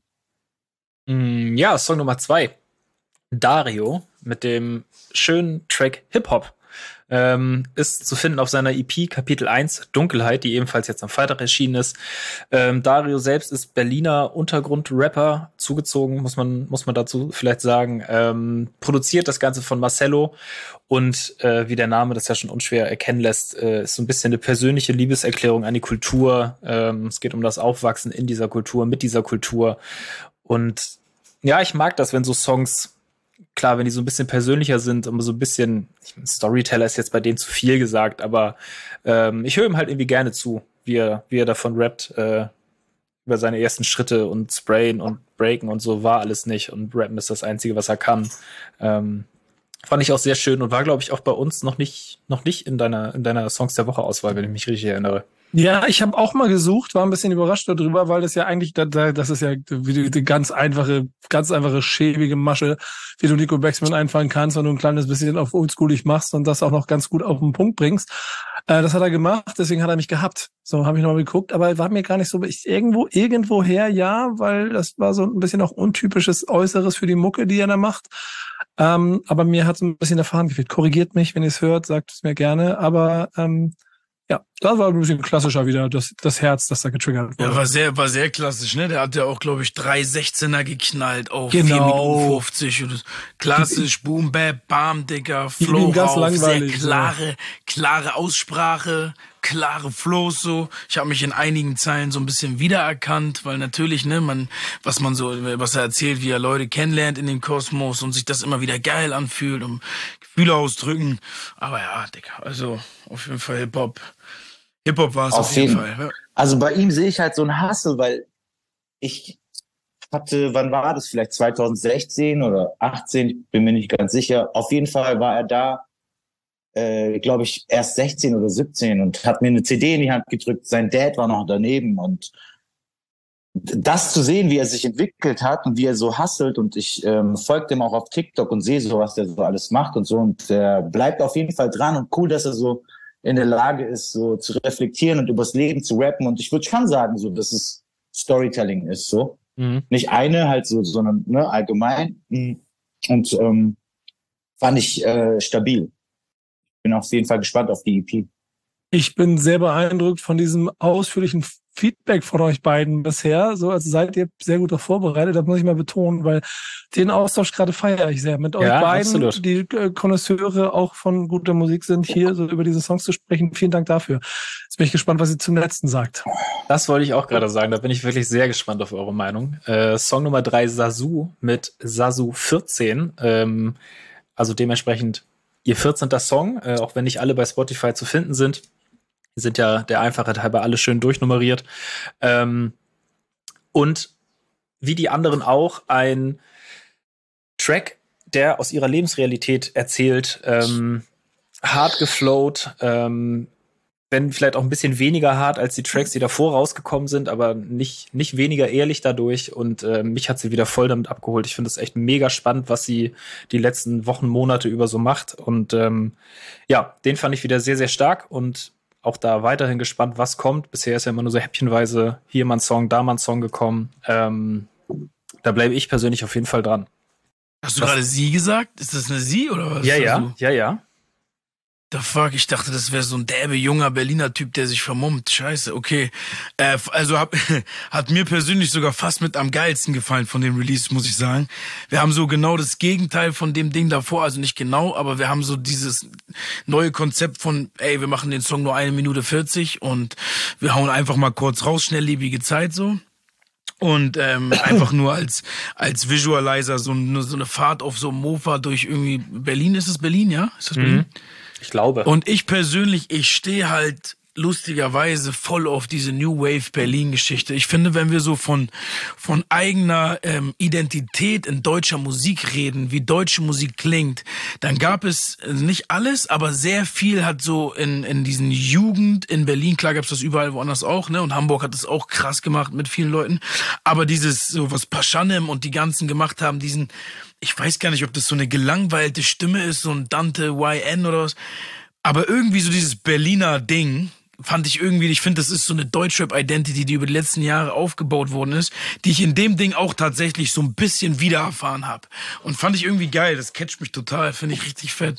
Ja, Song Nummer zwei. Dario mit dem schönen Track Hip Hop ähm, ist zu finden auf seiner E P Kapitel eins Dunkelheit, die ebenfalls jetzt am Freitag erschienen ist. Ähm, Dario selbst ist Berliner Untergrund-Rapper, zugezogen, muss man muss man dazu vielleicht sagen. Ähm, produziert das Ganze von Marcello und äh, wie der Name das ja schon unschwer erkennen lässt, äh, ist so ein bisschen eine persönliche Liebeserklärung an die Kultur. Ähm, es geht um das Aufwachsen in dieser Kultur, mit dieser Kultur. Und ja, ich mag das, wenn so Songs, klar, wenn die so ein bisschen persönlicher sind, aber so ein bisschen, Storyteller ist jetzt bei denen zu viel gesagt, aber ähm, ich höre ihm halt irgendwie gerne zu, wie er, wie er davon rappt, äh, über seine ersten Schritte und Sprayen und Breaken und so war alles nicht und Rappen ist das Einzige, was er kann. Ähm, fand ich auch sehr schön und war, glaube ich, auch bei uns noch nicht, noch nicht in deiner, in deiner Songs der Woche Auswahl, wenn ich mich richtig erinnere. Ja, ich habe auch mal gesucht, war ein bisschen überrascht darüber, weil das ja eigentlich, das ist ja die, die ganz einfache, ganz einfache, schäbige Masche, wie du Nico Baxman einfallen kannst, wenn du ein kleines bisschen auf oldschoolig machst und das auch noch ganz gut auf den Punkt bringst. Äh, das hat er gemacht, deswegen hat er mich gehabt. So habe ich nochmal geguckt, aber war mir gar nicht so, ich irgendwo, irgendwoher ja, weil das war so ein bisschen auch untypisches Äußeres für die Mucke, die er da macht. Ähm, aber mir hat so ein bisschen der Faden gefehlt. Korrigiert mich, wenn ihr es hört, sagt es mir gerne, aber ähm, ja, das war ein bisschen klassischer wieder, das, das Herz, das da getriggert wurde. Ja, war sehr, war sehr klassisch, ne? Der hat ja auch, glaube ich, drei sechzehner geknallt auf genau. vier Minuten fünfzig. Und das, klassisch, Boom, Bap, Bam, Digga, Flow ganz rauf, sehr langweilig, klare, ja. klare Aussprache, klare Flows so. Ich habe mich in einigen Zeilen so ein bisschen wiedererkannt, weil natürlich, ne, man, was man so, was er erzählt, wie er Leute kennenlernt in dem Kosmos und sich das immer wieder geil anfühlt und Gefühle ausdrücken. Aber ja, Digga, also auf jeden Fall Hip-Hop. Hip-Hop war es auf, auf jeden, jeden Fall. Ja. Also bei ihm sehe ich halt so einen Hustle, weil ich hatte, wann war das? Vielleicht zwanzig sechzehn oder achtzehn, bin mir nicht ganz sicher. Auf jeden Fall war er da, äh, glaube ich, erst sechzehn oder siebzehn und hat mir eine C D in die Hand gedrückt. Sein Dad war noch daneben und das zu sehen, wie er sich entwickelt hat und wie er so hustelt und ich ähm, folge dem auch auf TikTok und sehe so, was der so alles macht und so und er bleibt auf jeden Fall dran und cool, dass er so in der Lage ist, so zu reflektieren und übers Leben zu rappen. Und ich würde schon sagen, so, dass es Storytelling ist, so. Mhm. Nicht eine halt so, sondern ne, allgemein. Und ähm, fand ich äh, stabil. Bin auf jeden Fall gespannt auf die E P. Ich bin sehr beeindruckt von diesem ausführlichen Feedback von euch beiden bisher. So, also seid ihr sehr gut darauf vorbereitet, das muss ich mal betonen, weil den Austausch gerade feiere ich sehr. Mit euch ja, beiden, absolut. Die äh, Konnoisseure auch von guter Musik sind, hier so über diese Songs zu sprechen. Vielen Dank dafür. Jetzt bin ich gespannt, was ihr zum letzten sagt. Das wollte ich auch gerade sagen. Da bin ich wirklich sehr gespannt auf eure Meinung. Äh, Song Nummer drei, Sasu mit Sasu vierzehn. Ähm, also dementsprechend ihr vierzehnter Song, äh, auch wenn nicht alle bei Spotify zu finden sind. Die sind ja der Einfachheit halber alle schön durchnummeriert. Ähm, und wie die anderen auch ein Track, der aus ihrer Lebensrealität erzählt, ähm, hart geflowt, ähm, wenn vielleicht auch ein bisschen weniger hart als die Tracks, die davor rausgekommen sind, aber nicht, nicht weniger ehrlich dadurch. Und äh, mich hat sie wieder voll damit abgeholt. Ich finde es echt mega spannend, was sie die letzten Wochen, Monate über so macht. Und ähm, ja, den fand ich wieder sehr, sehr stark und auch da weiterhin gespannt, was kommt. Bisher ist ja immer nur so häppchenweise hier mal ein Song, da mal ein Song gekommen. Ähm, da bleibe ich persönlich auf jeden Fall dran. Hast du Was? gerade sie gesagt? Ist das eine sie oder was? Ja, ja, du? ja, ja. The fuck, ich dachte, das wäre so ein derbe, junger Berliner Typ, der sich vermummt. Scheiße, okay. Äh, also hab, hat mir persönlich sogar fast mit am geilsten gefallen von dem Release, muss ich sagen. Wir haben so genau das Gegenteil von dem Ding davor, also nicht genau, aber wir haben so dieses neue Konzept von, ey, wir machen den Song nur eine Minute vierzig und wir hauen einfach mal kurz raus, schnelllebige Zeit so. Und ähm, einfach nur als als Visualizer so, nur so eine Fahrt auf so einem Mofa durch irgendwie Berlin. Ist es Berlin, ja? Ist das Berlin? Mhm. Ich glaube. Und ich persönlich, ich stehe halt lustigerweise voll auf diese New Wave Berlin-Geschichte. Ich finde, wenn wir so von von eigener ähm, Identität in deutscher Musik reden, wie deutsche Musik klingt, dann gab es nicht alles, aber sehr viel hat so in in diesen Jugend in Berlin, klar gab's das überall woanders auch, ne? Und Hamburg hat es auch krass gemacht mit vielen Leuten. Aber dieses, so was Paschanim und die ganzen gemacht haben, diesen, ich weiß gar nicht, ob das so eine gelangweilte Stimme ist, so ein Dante Y N oder was, aber irgendwie so dieses Berliner Ding, fand ich irgendwie, ich finde, das ist so eine Deutschrap-Identity, die über die letzten Jahre aufgebaut worden ist, die ich in dem Ding auch tatsächlich so ein bisschen wieder erfahren habe. Und fand ich irgendwie geil, das catcht mich total, finde ich richtig fett.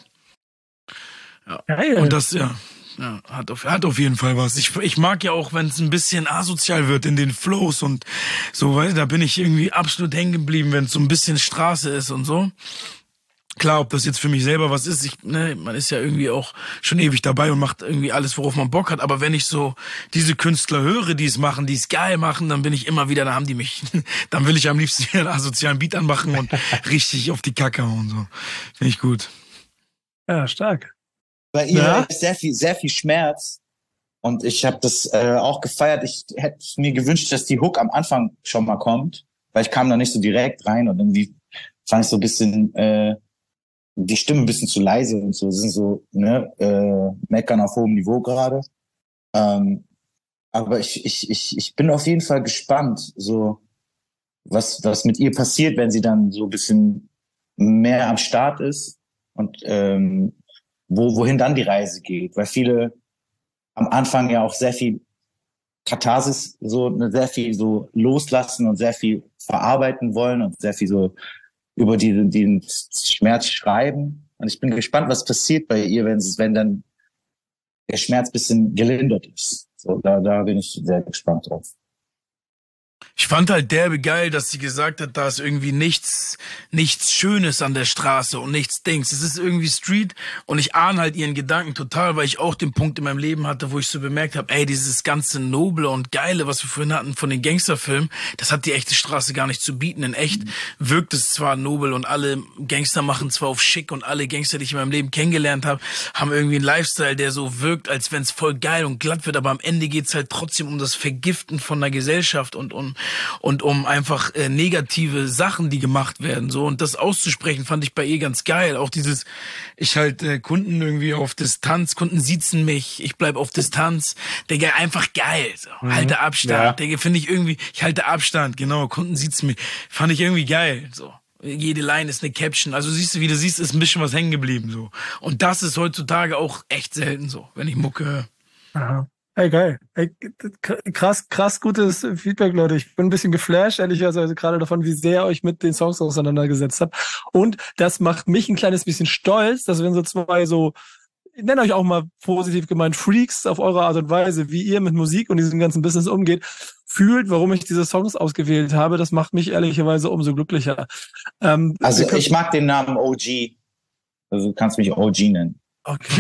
Ja. Geil. Und das, ja, ja hat, auf, hat auf jeden Fall was. Ich, ich mag ja auch, wenn es ein bisschen asozial wird in den Flows und so, weil da bin ich irgendwie absolut hängen geblieben, wenn es so ein bisschen Straße ist und so. Klar, ob das jetzt für mich selber was ist, ich, ne, man ist ja irgendwie auch schon ewig dabei und macht irgendwie alles, worauf man Bock hat. Aber wenn ich so diese Künstler höre, die es machen, die es geil machen, dann bin ich immer wieder, da haben die mich. Dann will ich am liebsten wieder einen asozialen Beat anmachen und richtig auf die Kacke hauen. So. Finde ich gut. Ja, stark. Bei ihr Ja? ist sehr viel, sehr viel Schmerz. Und ich habe das äh, auch gefeiert. Ich hätte mir gewünscht, dass die Hook am Anfang schon mal kommt, weil ich kam da nicht so direkt rein und irgendwie fand ich so ein bisschen äh, die Stimme ein bisschen zu leise und so. Das sind so ne äh, Meckern auf hohem Niveau gerade. Ähm, aber ich ich ich ich bin auf jeden Fall gespannt, so was was mit ihr passiert, wenn sie dann so ein bisschen mehr am Start ist und ähm, wo wohin dann die Reise geht, weil viele am Anfang ja auch sehr viel Katharsis, so ne, sehr viel so loslassen und sehr viel verarbeiten wollen und sehr viel so über die, den Schmerz schreiben. Und ich bin gespannt, was passiert bei ihr, wenn es, wenn dann der Schmerz ein bisschen gelindert ist. So, da, da bin ich sehr gespannt drauf. Ich fand halt derbe geil, dass sie gesagt hat, da ist irgendwie nichts, nichts Schönes an der Straße und nichts Dings. Es ist irgendwie Street und ich ahne halt ihren Gedanken total, weil ich auch den Punkt in meinem Leben hatte, wo ich so bemerkt habe, ey, dieses ganze Noble und Geile, was wir vorhin hatten von den Gangsterfilmen, das hat die echte Straße gar nicht zu bieten. In echt wirkt es zwar nobel und alle Gangster machen zwar auf schick und alle Gangster, die ich in meinem Leben kennengelernt habe, haben irgendwie einen Lifestyle, der so wirkt, als wenn es voll geil und glatt wird, aber am Ende geht's halt trotzdem um das Vergiften von der Gesellschaft und um und um einfach äh, negative Sachen, die gemacht werden, so, und das auszusprechen, fand ich bei ihr ganz geil. Auch dieses, ich halt äh, Kunden irgendwie auf Distanz, Kunden siezen mich, ich bleib auf Distanz, Digga, einfach geil, so, mhm. halte Abstand, ja. Digga, finde ich irgendwie, ich halte Abstand, genau, Kunden siezen mich, fand ich irgendwie geil, so. Jede Line ist eine Caption, also siehst du, wie du siehst, ist ein bisschen was hängen geblieben, so. Und das ist heutzutage auch echt selten so, wenn ich Mucke höre. Aha. Ey, geil. Ey, krass, krass gutes Feedback, Leute. Ich bin ein bisschen geflasht, ehrlicherweise, also gerade davon, wie sehr ihr euch mit den Songs auseinandergesetzt habt. Und das macht mich ein kleines bisschen stolz, dass wenn so zwei so, ich nenne euch auch mal positiv gemeint, Freaks auf eure Art und Weise, wie ihr mit Musik und diesem ganzen Business umgeht, fühlt, warum ich diese Songs ausgewählt habe. Das macht mich ehrlicherweise umso glücklicher. Ähm, also ich mag den Namen O G. Also du kannst mich O G nennen. Okay.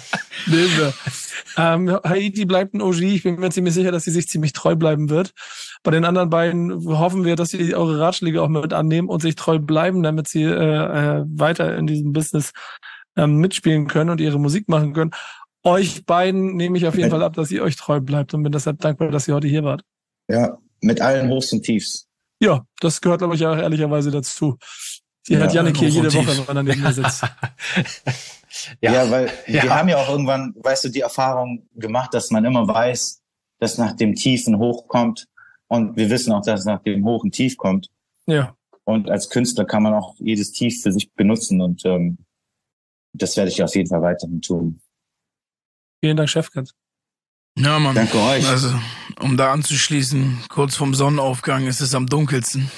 Nehmen wir. Ähm, Haiti bleibt ein O G. Ich bin mir ziemlich sicher, dass sie sich ziemlich treu bleiben wird. Bei den anderen beiden hoffen wir, dass sie eure Ratschläge auch mit annehmen und sich treu bleiben, damit sie äh, weiter in diesem Business ähm, mitspielen können und ihre Musik machen können. Euch beiden nehme ich auf jeden Fall ab, dass ihr euch treu bleibt und bin deshalb dankbar, dass ihr heute hier wart. Ja, mit allen Hochs und Tiefs. Ja, das gehört, glaube ich, auch ehrlicherweise dazu. Die Ja, hat Yannick hier jede tief. Woche, wenn er neben mir sitzt. Ja, ja weil Ja. wir haben ja auch irgendwann, weißt du, die Erfahrung gemacht, dass man immer weiß, dass nach dem Tief ein Hoch kommt. Und wir wissen auch, dass nach dem Hoch ein Tief kommt. Ja. Und als Künstler kann man auch jedes Tief für sich benutzen. Und ähm, das werde ich auf jeden Fall weiterhin tun. Vielen Dank, Chefkat. Ja, Mann. Danke euch. Also, um da anzuschließen, kurz vorm Sonnenaufgang ist es am dunkelsten.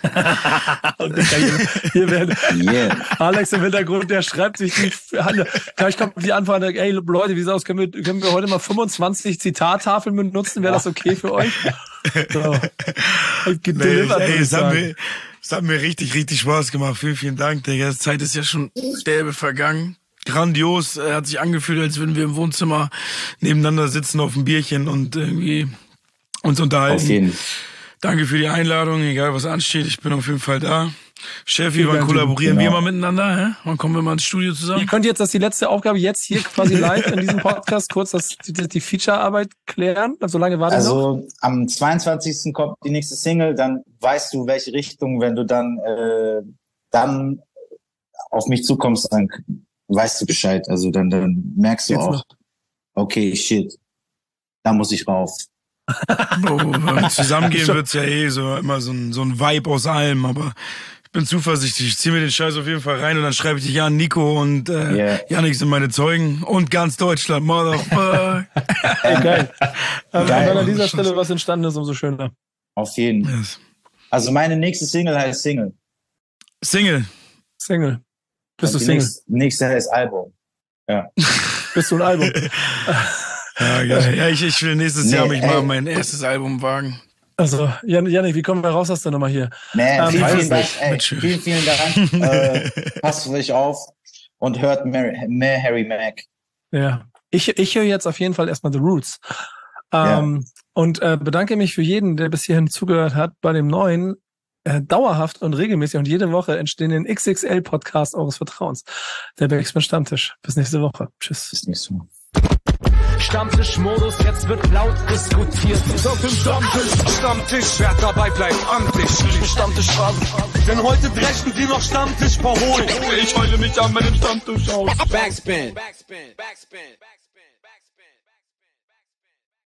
Hier werden Yeah. Alex im Hintergrund, der schreibt sich die Hand. Gleich kommt die Anfrage, ey Leute, wie sieht's aus? Können wir, können wir heute mal fünfundzwanzig Zitattafeln benutzen? Wäre das okay für euch? So. Gedelivert, Nee, würde ey, ich es, hat sagen. mir, es hat mir richtig, richtig Spaß gemacht. Vielen, vielen Dank, Digga. Die Zeit ist ja schon derbe vergangen. Grandios, äh, hat sich angefühlt, als würden wir im Wohnzimmer nebeneinander sitzen auf dem Bierchen und irgendwie uns unterhalten. Auf jeden. Danke für die Einladung, egal was ansteht, ich bin auf jeden Fall da. Cheffi, Vielen wann Dank, kollaborieren genau. wir mal miteinander? Hä? Wann kommen wir mal ins Studio Ihr zusammen? könnt jetzt, das ist die letzte Aufgabe, jetzt hier quasi live in diesem Podcast kurz das, die, die Feature-Arbeit klären. So lange war das noch. Also am zweiundzwanzigsten kommt die nächste Single, dann weißt du, welche Richtung, wenn du dann äh, dann auf mich zukommst, dann weißt du Bescheid. Also dann, dann merkst du Jetzt auch, noch. okay, shit, da muss ich rauf. Oh, wenn wir zusammengehen wird's ja eh so immer so ein, so ein Vibe aus allem, aber ich bin zuversichtlich. Ich zieh mir den Scheiß auf jeden Fall rein und dann schreibe ich dich an, Nico und äh, Yeah. Yannick sind meine Zeugen und ganz Deutschland, motherfucker. Ey, geil. Ähm, Geil. Wenn an dieser Stelle was entstanden ist, umso schöner. Auf jeden. Yes. Also meine nächste Single heißt Single. Single. Single. Bist du Und die Single? Nächste, nächste heißt Album. Bist du ein Album? Ja, geil. Ja, ich, ich will nächstes Nee, Jahr mich ey. mal mein erstes Album wagen. Also, Jan- Yannick, wie kommen wir raus aus der Nummer hier? Nee, Ähm, vielen, weiß vielen Dank. nicht. Ey, Mit Schiff. vielen, vielen Dank. äh, passt auf euch auf und hört mehr, mehr Harry Mack. Ja. Ich, ich höre jetzt auf jeden Fall erstmal The Roots. Ähm, Und äh, bedanke mich für jeden, der bis hierhin zugehört hat bei dem neuen, äh, dauerhaft und regelmäßig und jede Woche entstehenden X X L-Podcast eures Vertrauens. Der Backspin Stammtisch. Bis nächste Woche. Tschüss. Bis nächstes Mal. Stammtischmodus, jetzt wird laut diskutiert. Auf dem Stammtisch, Stammtisch, wer dabei bleibt, amtlich. Stammtisch Phase. Denn heute brechen sie noch Stammtisch verholen. Ich heule mich an meinem Stammtisch aus. Backspin. Backspin. Backspin. Backspin.